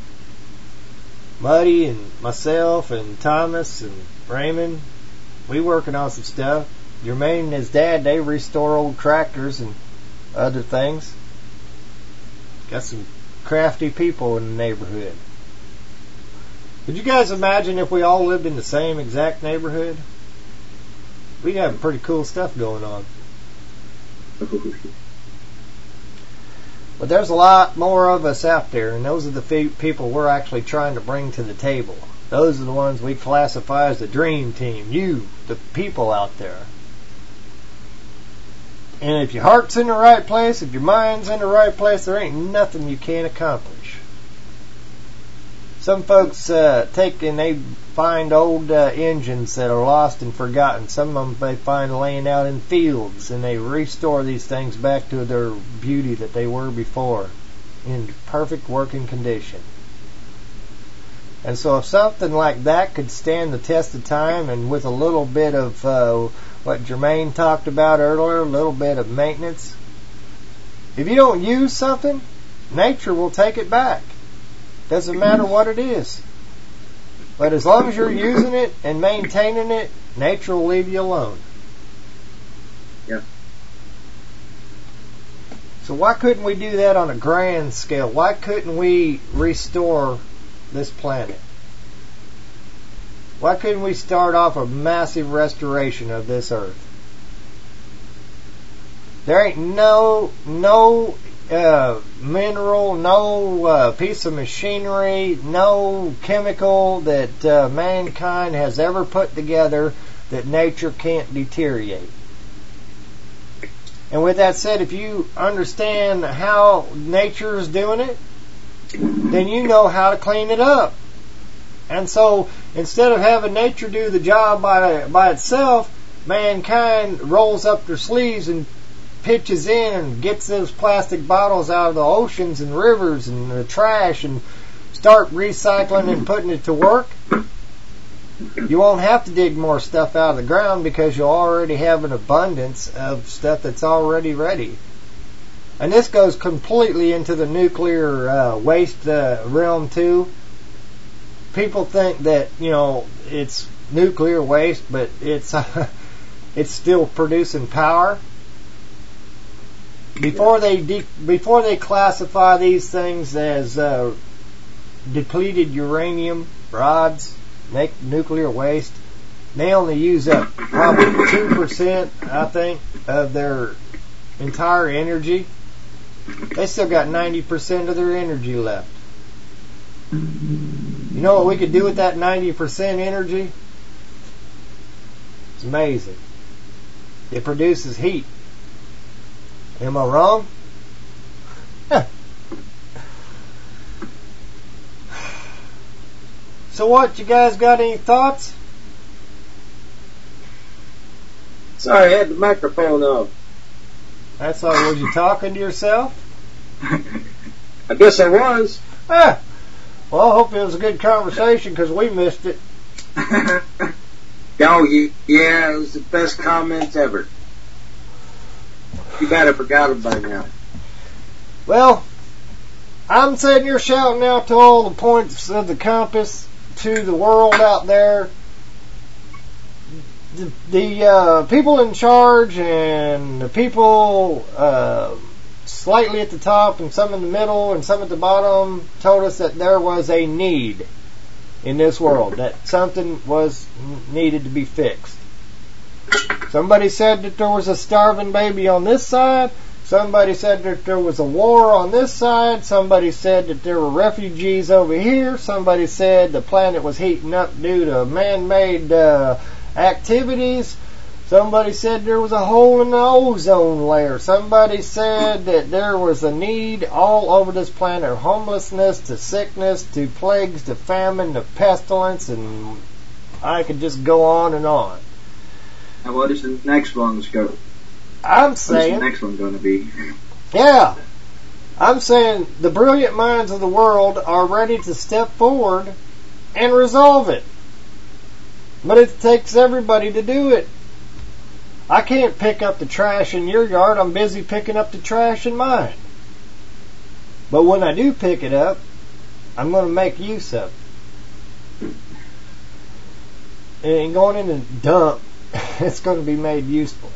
Muddy and myself and Thomas and Raymond, we working on some stuff. Jermaine and his dad, they restore old tractors and other things. Got some crafty people in the neighborhood. Could you guys imagine if we all lived in the same exact neighborhood? We'd have pretty cool stuff going on. But there's a lot more of us out there, and those are the people we're actually trying to bring to the table. Those are the ones we classify as the dream team. You, the people out there. And if your heart's in the right place, if your mind's in the right place, there ain't nothing you can't accomplish. Some folks take and they find old engines that are lost and forgotten. Some of them they find laying out in fields, and they restore these things back to their beauty that they were before, in perfect working condition. And so if something like that could stand the test of time, and with a little bit of what Jermaine talked about earlier, a little bit of maintenance, if you don't use something, nature will take it back. Doesn't matter what it is. But as long as you're using it and maintaining it, nature will leave you alone. Yeah. So why couldn't we do that on a grand scale? Why couldn't we restore this planet? Why couldn't we start off a massive restoration of this earth? There ain't no mineral, no piece of machinery, no chemical that mankind has ever put together that nature can't deteriorate. And with that said, if you understand how nature is doing it, then you know how to clean it up. And so instead of having nature do the job by itself, mankind rolls up their sleeves and pitches in and gets those plastic bottles out of the oceans and rivers and the trash and start recycling and putting it to work. You won't have to dig more stuff out of the ground because you'll already have an abundance of stuff that's already ready. And this goes completely into the nuclear waste realm too. People think that, it's nuclear waste, but it's still producing power. Before they classify these things as depleted uranium rods, nuclear waste, they only use up probably 2%, I think, of their entire energy. They still got 90% of their energy left. You know what we could do with that 90% energy? It's amazing. It produces heat. Am I wrong? So what, you guys got any thoughts? Sorry, I had the microphone off. That's all. Was you talking to yourself? I guess I was. Well, I hope it was a good conversation because we missed it. Oh, yeah, it was the best comments ever. You bet I forgot it by now. Well, I'm sitting here shouting out to all the points of the compass to the world out there. The people in charge and the people slightly at the top and some in the middle and some at the bottom told us that there was a need in this world, that something was needed to be fixed. Somebody said that there was a starving baby on this side. Somebody said that there was a war on this side. Somebody said that there were refugees over here. Somebody said the planet was heating up due to man-made activities. Somebody said there was a hole in the ozone layer. Somebody said that there was a need all over this planet, homelessness to sickness to plagues to famine to pestilence, and I could just go on and on. And what is the next one's go? I'm saying, what's the next one going to be? Yeah, I'm saying the brilliant minds of the world are ready to step forward and resolve it. But it takes everybody to do it. I can't pick up the trash in your yard. I'm busy picking up the trash in mine. But when I do pick it up, I'm going to make use of it. It ain't going in the dump. It's going to be made useful.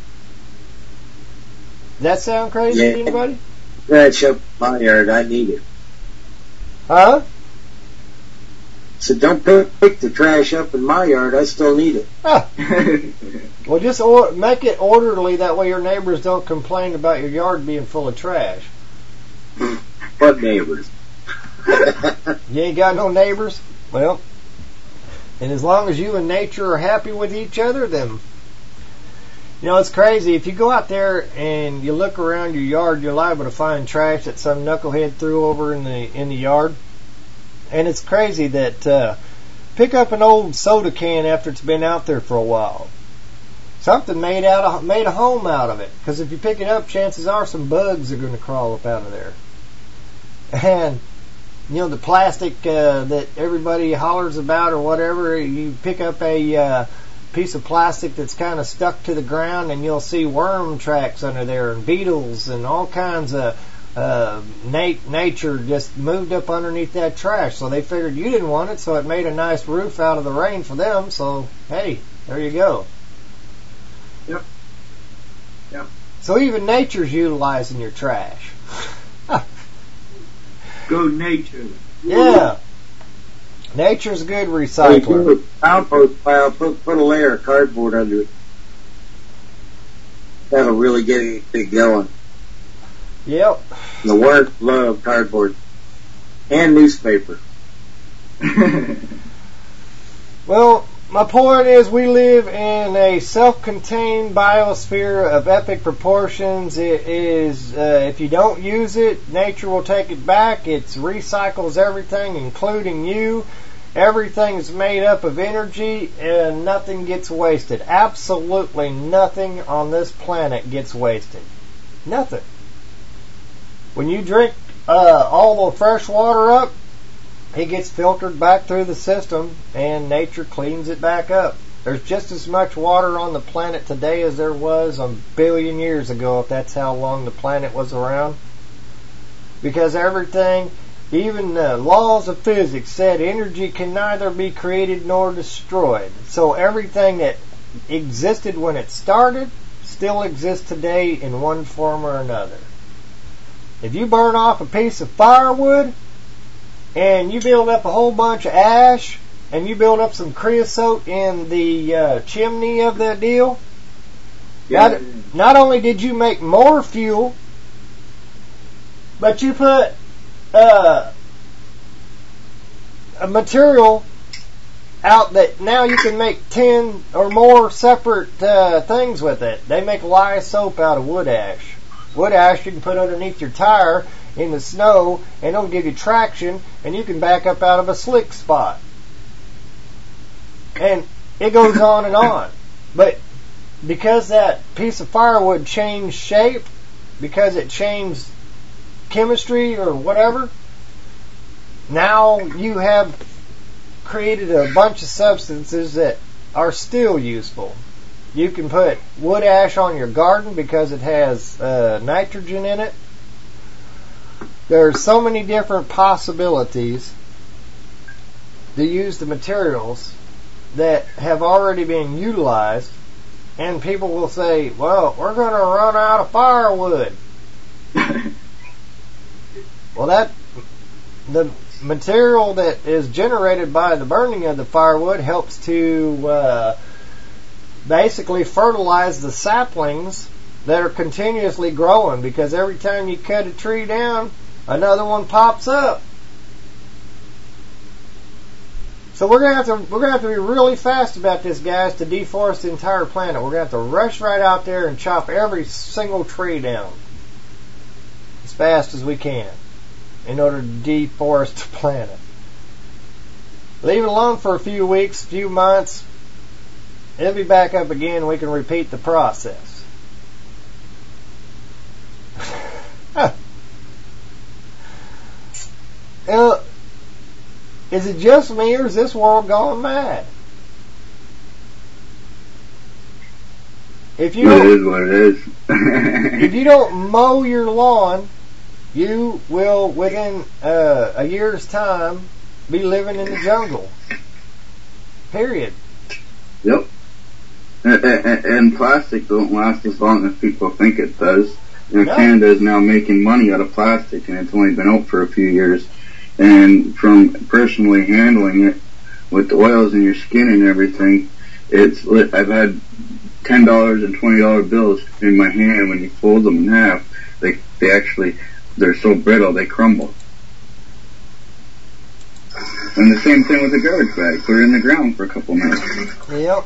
Does that sound crazy to anybody? That's up my yard. I need it. Huh? So don't pick the trash up in my yard. I still need it. Ah. Well, just make it orderly. That way your neighbors don't complain about your yard being full of trash. What neighbors? You ain't got no neighbors? Well, and as long as you and nature are happy with each other, then, you know, it's crazy. If you go out there and you look around your yard, you're liable to find trash that some knucklehead threw over in the yard. And it's crazy that pick up an old soda can after it's been out there for a while. Something made a home out of it. Because if you pick it up, chances are some bugs are going to crawl up out of there. And you know, the plastic that everybody hollers about or whatever, you pick up a piece of plastic that's kind of stuck to the ground and you'll see worm tracks under there and beetles and all kinds of nature just moved up underneath that trash. So they figured you didn't want it, so it made a nice roof out of the rain for them. So, hey, there you go. Yep. Yep. So even nature's utilizing your trash. Go nature. Yeah. Nature's a good recycler. Compost pile, put a layer of cardboard under it. That'll really get it going. Yep. The worms love cardboard and newspaper. Well, my point is we live in a self-contained biosphere of epic proportions. It is, if you don't use it, nature will take it back. It recycles everything, including you. Everything is made up of energy and nothing gets wasted. Absolutely nothing on this planet gets wasted. Nothing. When you drink all the fresh water up, it gets filtered back through the system and nature cleans it back up. There's just as much water on the planet today as there was a billion years ago, if that's how long the planet was around. Because everything, even the laws of physics said energy can neither be created nor destroyed. So everything that existed when it started still exists today in one form or another. If you burn off a piece of firewood and you build up a whole bunch of ash and you build up some creosote in the chimney of that deal, not only did you make more fuel, but you put a material out that now you can make 10 or more separate things with it. They make lye soap out of wood ash. Wood ash you can put underneath your tire in the snow and it'll give you traction and you can back up out of a slick spot. And it goes on and on. But because that piece of firewood changed shape, because it changed chemistry or whatever, now you have created a bunch of substances that are still useful. You can put wood ash on your garden because it has nitrogen in it. There's so many different possibilities to use the materials that have already been utilized, and people will say, well, we're going to run out of firewood. Well, the material that is generated by the burning of the firewood helps to basically fertilize the saplings that are continuously growing, because every time you cut a tree down, another one pops up. So we're gonna have to be really fast about this, guys, to deforest the entire planet. We're gonna have to rush right out there and chop every single tree down as fast as we can in order to deforest the planet. Leave it alone for a few weeks, few months. It'll be back up again. We can repeat the process. Is it just me, or is this world going mad? It is what it is. If you don't mow your lawn, you will, within a year's time, be living in the jungle. Period. Yep. And plastic don't last as long as people think it does. You know, Canada is now making money out of plastic, and it's only been out for a few years. And from personally handling it with the oils in your skin and everything, I've had $10 and $20 bills in my hand. When you fold them in half, they're so brittle they crumble. And the same thing with the garbage bag. Put it in the ground for a couple minutes. Yep.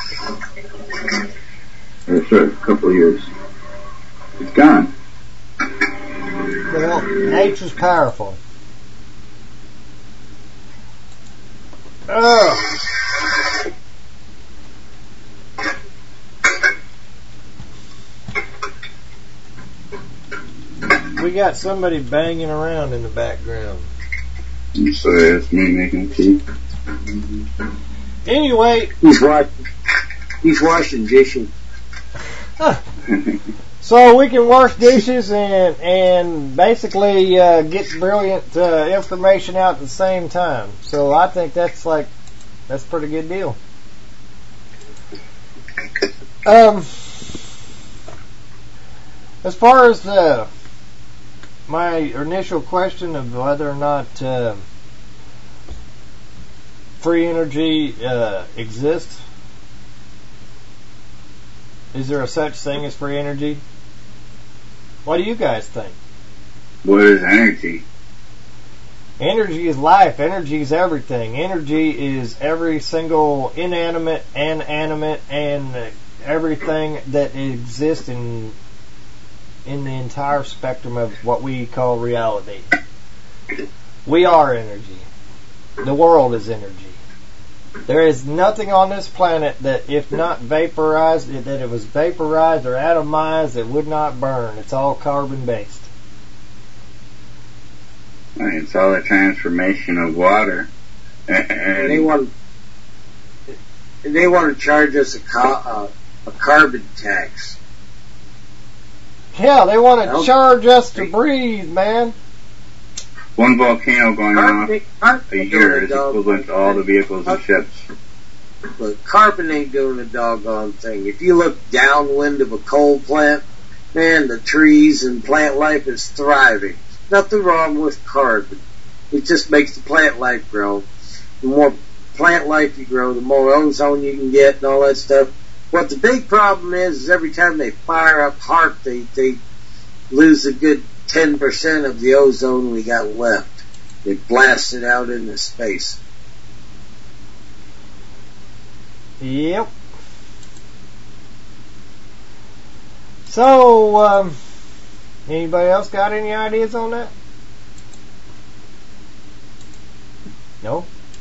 Or a couple of years. It's gone. Well, nature's powerful. We got somebody banging around in the background. I'm sorry, that's me making tea. Anyway, he's washing dishes. So we can wash dishes and basically get brilliant information out at the same time. So I think that's a pretty good deal. As far as my initial question of whether or not free energy exists, is there a such thing as free energy? What do you guys think? What is energy? Energy is life. Energy is everything. Energy is every single inanimate and animate and everything that exists in the entire spectrum of what we call reality. We are energy. The world is energy. There is nothing on this planet that, if not vaporized, that it was vaporized or atomized, it would not burn. It's all carbon based. It's all a transformation of water. And they want to charge us a carbon tax. Yeah, they want to charge us to breathe, man. One volcano going off a year is equivalent to all the vehicles and ships. But carbon ain't doing a doggone thing. If you look downwind of a coal plant, man, the trees and plant life is thriving. Nothing wrong with carbon. It just makes the plant life grow. The more plant life you grow, the more ozone you can get and all that stuff. What the big problem is every time they fire up HAARP, they lose a good 10% of the ozone we got left. They blast it out into space. Yep. So, anybody else got any ideas on that? No?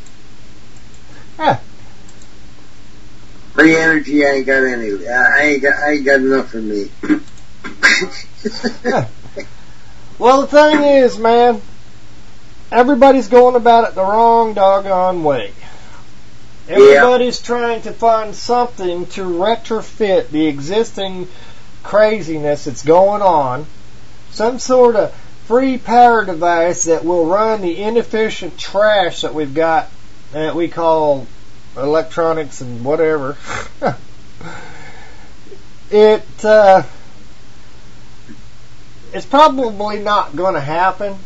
Free energy, I ain't got any. I ain't got enough for me. Well, the thing is, man, everybody's going about it the wrong doggone way. Everybody's trying to find something to retrofit the existing craziness that's going on. Some sort of free power device that will run the inefficient trash that we've got that we call electronics and whatever. It's probably not going to happen.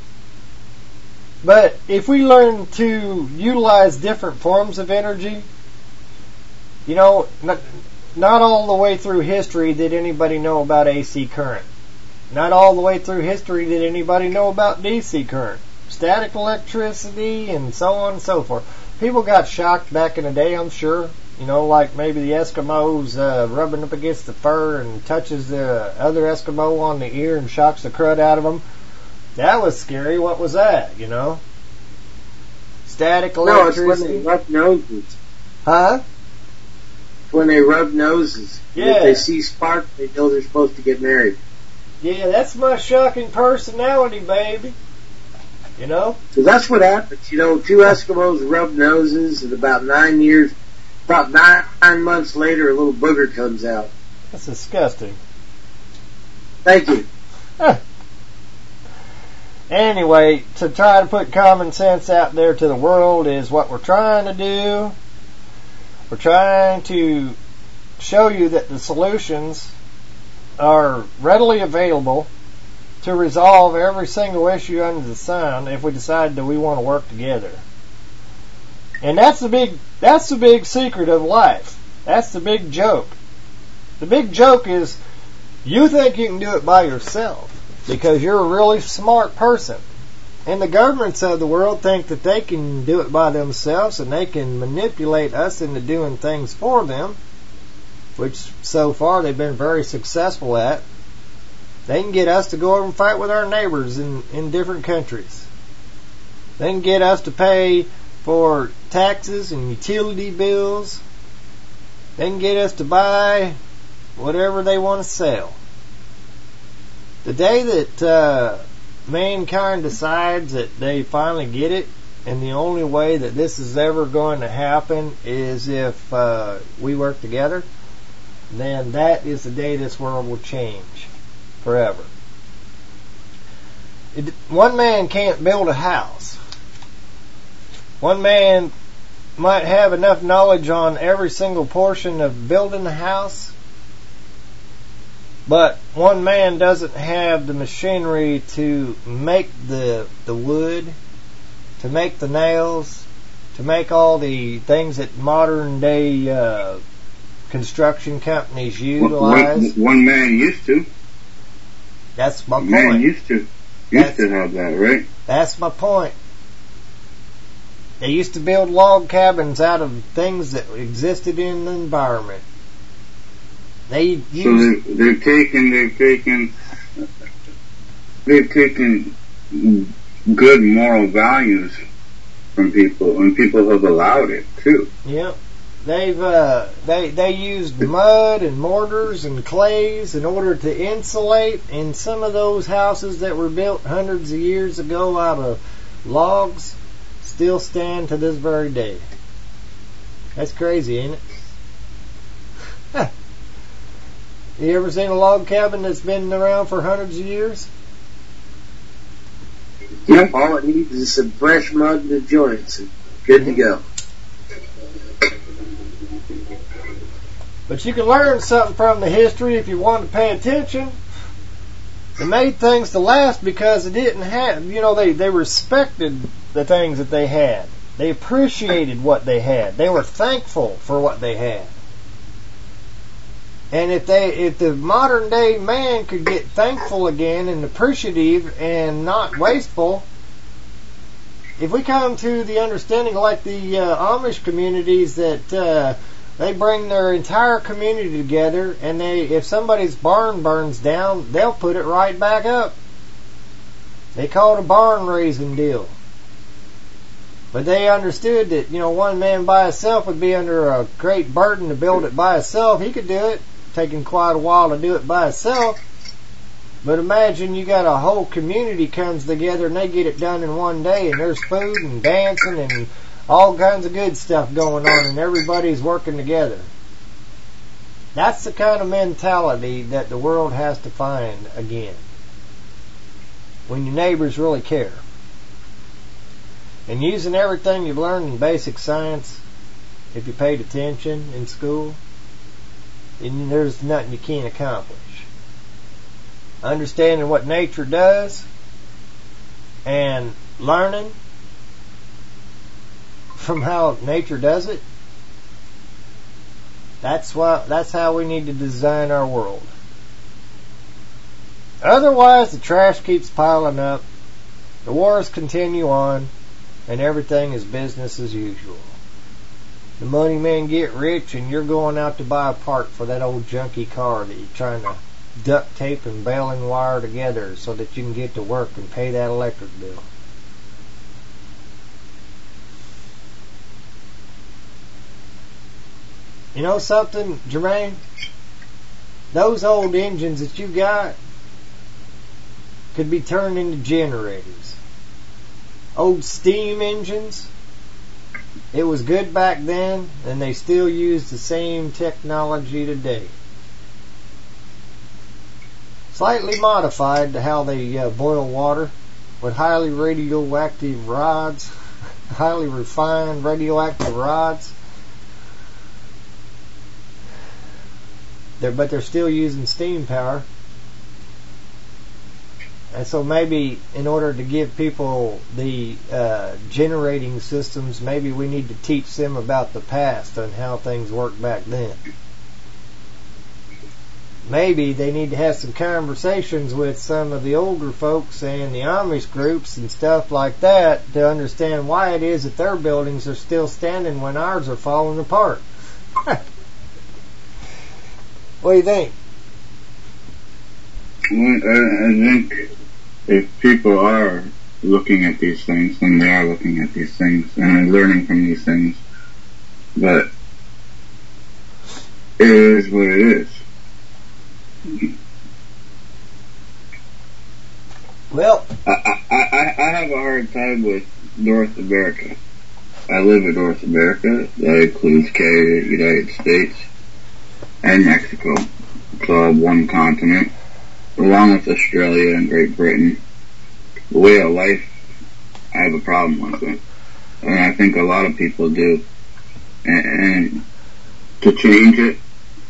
But if we learn to utilize different forms of energy, you know, not all the way through history did anybody know about AC current. Not all the way through history did anybody know about DC current, static electricity, and so on and so forth. People got shocked back in the day, I'm sure. You know, like maybe the Eskimos rubbing up against the fur and touches the other Eskimo on the ear and shocks the crud out of them. That was scary. What was that, you know? Static electricity. No, it's when they rub noses. Huh? When they rub noses. Yeah. If they see sparks, they know they're supposed to get married. Yeah, that's my shocking personality, baby. You know? So that's what happens. You know, two Eskimos rub noses, and about 9 months later, a little booger comes out. That's disgusting. Thank you. Anyway, to try to put common sense out there to the world is what we're trying to do. We're trying to show you that the solutions are readily available to resolve every single issue under the sun if we decide that we want to work together. And that's the big secret of life. That's the big joke. The big joke is you think you can do it by yourself because you're a really smart person. And the governments of the world think that they can do it by themselves and they can manipulate us into doing things for them, which so far they've been very successful at. They can get us to go over and fight with our neighbors in different countries. They can get us to pay for taxes and utility bills. They can get us to buy whatever they want to sell. The day that mankind decides that they finally get it, and the only way that this is ever going to happen is if we work together, then that is the day this world will change forever. One man can't build a house. One man might have enough knowledge on every single portion of building a house, but one man doesn't have the machinery to make the wood, to make the nails, to make all the things that modern day construction companies utilize. One man used to. That's my point. Man used to have that, right? That's my point. They used to build log cabins out of things that existed in the environment. They've taken good moral values from people, and people have allowed it too. Yep. They used mud and mortars and clays in order to insulate, and some of those houses that were built hundreds of years ago out of logs still stand to this very day. That's crazy, ain't it? Huh. You ever seen a log cabin that's been around for hundreds of years? Yep. All it needs is some fresh mud in the joints and good to go. But you can learn something from the history if you want to pay attention. They made things to last because they didn't have, they respected the things that they had. They appreciated what they had. They were thankful for what they had. And if the modern day man could get thankful again and appreciative and not wasteful, if we come to the understanding like the Amish communities that they bring their entire community together, and if somebody's barn burns down, they'll put it right back up. They call it a barn raising deal. But they understood that, one man by himself would be under a great burden to build it by himself. He could do it, taking quite a while to do it by himself. But imagine you got a whole community comes together and they get it done in one day, and there's food and dancing and all kinds of good stuff going on, and everybody's working together. That's the kind of mentality that the world has to find again. When your neighbors really care. And using everything you've learned in basic science, if you paid attention in school, then there's nothing you can't accomplish. Understanding what nature does and learning from how nature does it, that's how we need to design our world. Otherwise, the trash keeps piling up, the wars continue on, and everything is business as usual. The money men get rich, and you're going out to buy a part for that old junky car that you're trying to duct tape and baling wire together so that you can get to work and pay that electric bill. You know something, Jermaine? Those old engines that you got could be turned into generators. Old steam engines, it was good back then, and they still use the same technology today. Slightly modified to how they boil water with highly radioactive rods, highly refined radioactive rods. But they're still using steam power. And so maybe in order to give people the generating systems, maybe we need to teach them about the past and how things worked back then. Maybe they need to have some conversations with some of the older folks and the Amish groups and stuff like that to understand why it is that their buildings are still standing when ours are falling apart. What do you think? Well, I think if people are looking at these things, then they are looking at these things and learning from these things. But it is what it is. Well, I have a hard time with North America. I live in North America. That includes Canada, United States, and Mexico. It's all one continent, along with Australia and Great Britain. The way of life, I have a problem with it. And I think a lot of people do. And to change it,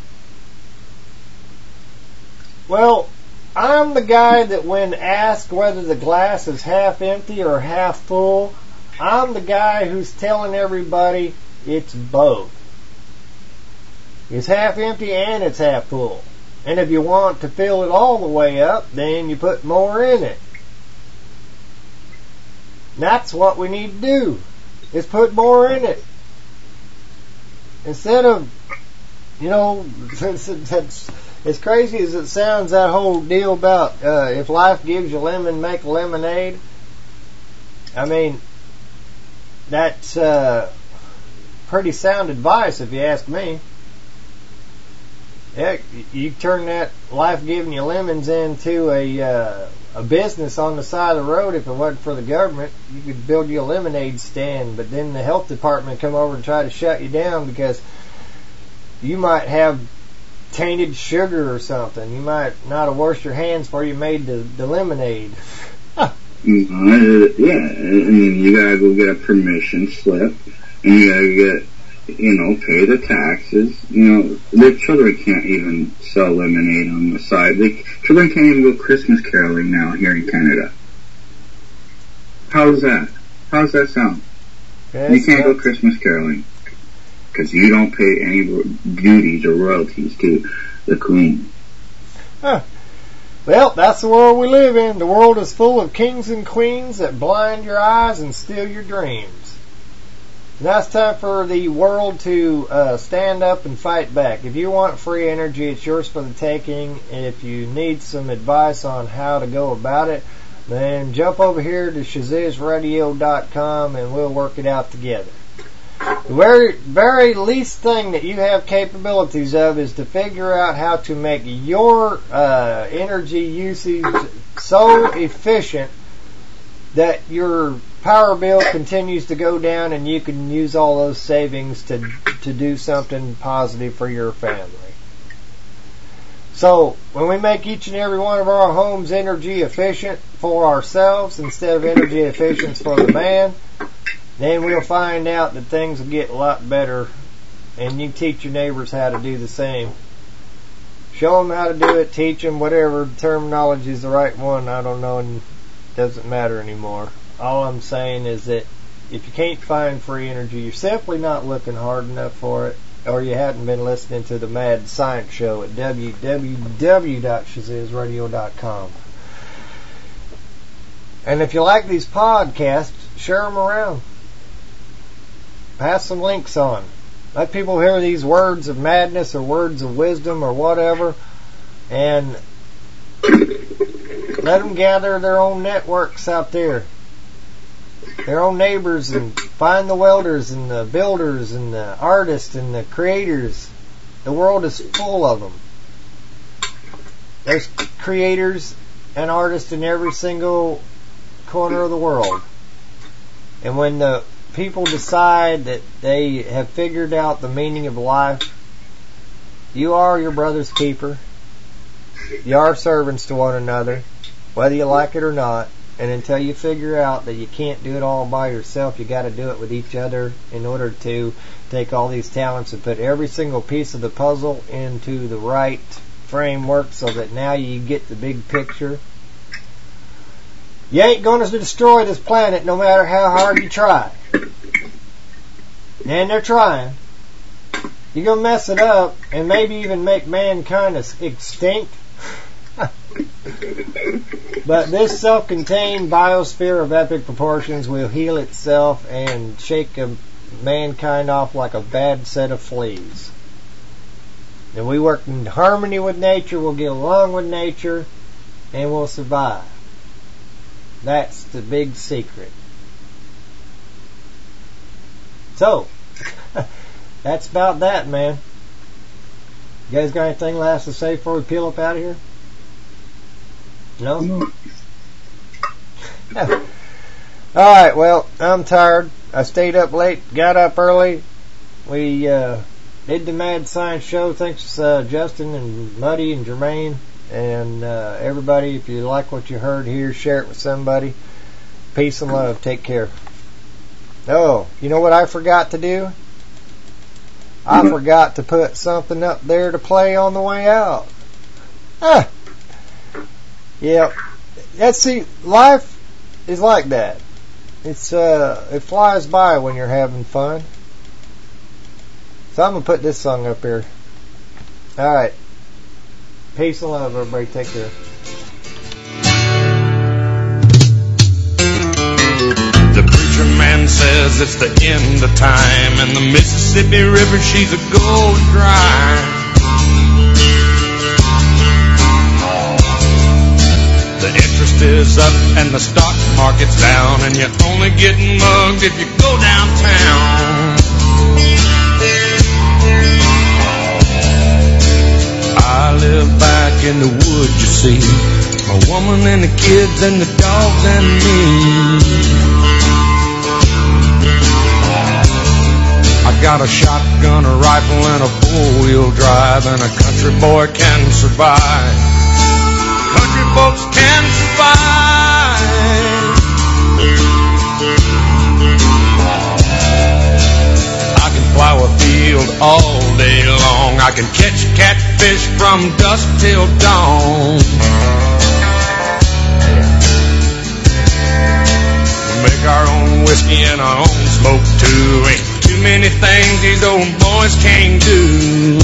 well, I'm the guy that when asked whether the glass is half empty or half full, I'm the guy who's telling everybody it's both. It's half empty and it's half full. And if you want to fill it all the way up, then you put more in it. That's what we need to do, is put more in it. Instead of, as crazy as it sounds, that whole deal about if life gives you lemon, make lemonade. I mean, that's pretty sound advice if you ask me. Heck, you turn that life giving you lemons into a business on the side of the road. If it wasn't for the government, you could build you a lemonade stand, but then the health department come over and try to shut you down because you might have tainted sugar or something. You might not have washed your hands before you made the lemonade. yeah, I mean, you gotta go get a permission slip, and you gotta get, pay the taxes. The children can't even sell lemonade on the side. Children can't even go Christmas caroling now here in Canada. How's that? How's that sound? You can't go Christmas caroling because you don't pay any duties or royalties to the Queen. Huh. Well, that's the world we live in. The world is full of kings and queens that blind your eyes and steal your dreams. Now it's time for the world to stand up and fight back. If you want free energy, it's yours for the taking. If you need some advice on how to go about it, then jump over here to shazizradio.com and we'll work it out together. The very, very least thing that you have capabilities of is to figure out how to make your energy usage so efficient that your power bill continues to go down and you can use all those savings to do something positive for your family. So, when we make each and every one of our homes energy efficient for ourselves instead of energy efficient for the man, then we'll find out that things will get a lot better, and you teach your neighbors how to do the same. Show them how to do it, teach them, whatever terminology is the right one, I don't know, and it doesn't matter anymore. All I'm saying is that if you can't find free energy, you're simply not looking hard enough for it, or you hadn't been listening to the Mad Science Show at www.shazizradio.com. And if you like these podcasts, share them around. Pass some links on. Let people hear these words of madness or words of wisdom or whatever, and let them gather their own networks out there, their own neighbors, and find the welders and the builders and the artists and the creators. The world is full of them. There's creators and artists in every single corner of the world. And when the people decide that they have figured out the meaning of life, you are your brother's keeper. You are servants to one another, whether you like it or not. And until you figure out that you can't do it all by yourself, you got to do it with each other in order to take all these talents and put every single piece of the puzzle into the right framework so that now you get the big picture. You ain't going to destroy this planet no matter how hard you try. And they're trying. You're going to mess it up and maybe even make mankind extinct. But this self-contained biosphere of epic proportions will heal itself and shake mankind off like a bad set of fleas. And we work in harmony with nature, we'll get along with nature, and we'll survive. That's the big secret. So, that's about that, man. You guys got anything last to say before we peel up out of here? No? Alright, well, I'm tired. I stayed up late, got up early. We did the Mad Science Show. Thanks Justin and Muddy and Jermaine. And everybody, if you like what you heard here, share it with somebody. Peace and love. Take care. Oh, you know what I forgot to do? I forgot to put something up there to play on the way out. Yeah. See, life is like that. It's it flies by when you're having fun. So I'm gonna put this song up here. Alright. Peace and love, everybody. Take care. The preacher man says it's the end of time, and the Mississippi River, she's a gold dry. The interest is up and the stock market's down, and you're only getting mugged if you go downtown. I live back in the woods, you see, a woman and the kids and the dogs and me. I got a shotgun, a rifle, and a four-wheel drive, and a country boy can survive. Country folks can survive. I can plow a field all day long. I can catch catfish from dusk till dawn. We make our own whiskey and our own smoke too. Ain't too many things these old boys can't do.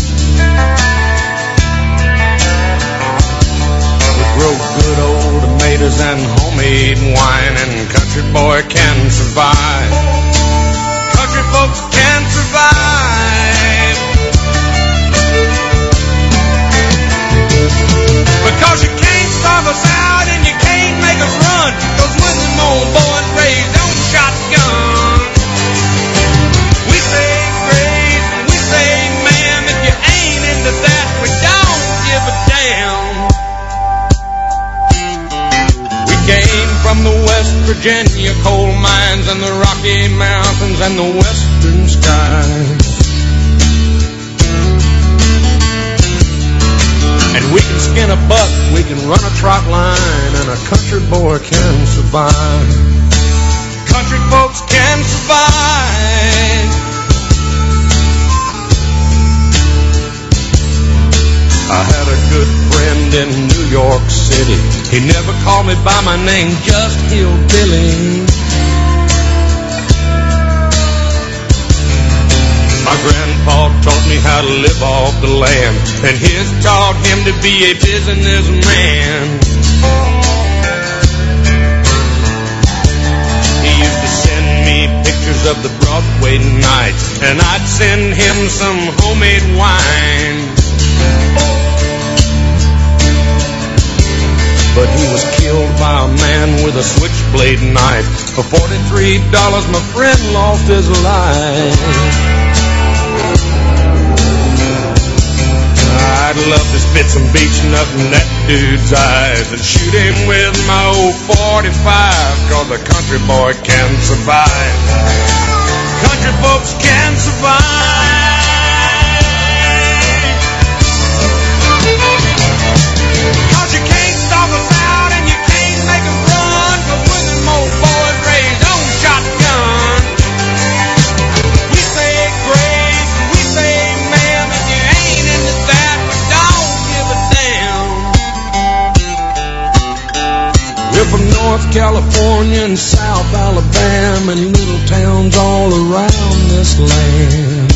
We grow good old tomatoes and homemade wine, and country boy can survive. Country folks can survive. Because you can't starve us out and you can't make us run, 'cause when them old boys raised on shotguns, we Virginia coal mines and the Rocky Mountains and the western skies. And we can skin a buck, we can run a trot line, and a country boy can survive. Country folks can survive. I had a good friend in New York City. He never called me by my name, just Hillbilly. My grandpa taught me how to live off the land, and his taught him to be a businessman. He used to send me pictures of the Broadway nights, and I'd send him some homemade wine. But he was killed by a man with a switchblade knife. For $43, my friend lost his life. I'd love to spit some beach nut in that dude's eyes and shoot him with my old 45, 'cause a country boy can survive. Country folks can survive. You can't stop us out and you can't make us run, 'cause we're them old boys raised on shotgun. We say grace, we say amen, if you ain't into that, we don't give a damn. We're from North California and South Alabama and little towns all around this land.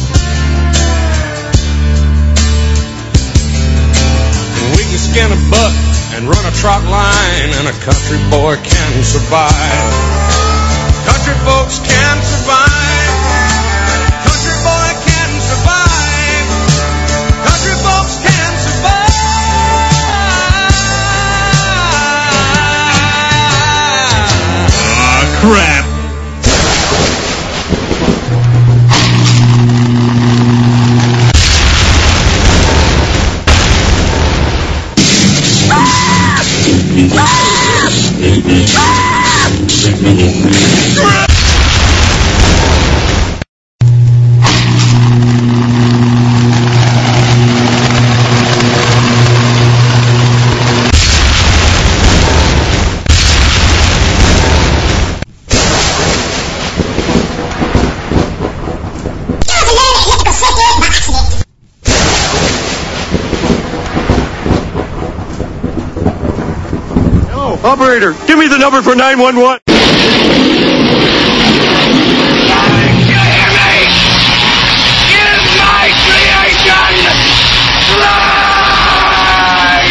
And we can skin a buck and run a trot line, and a country boy can survive. Country folks can survive. Country boy can survive. Country folks can survive. Ah, crap. Operator, give me the number for 911.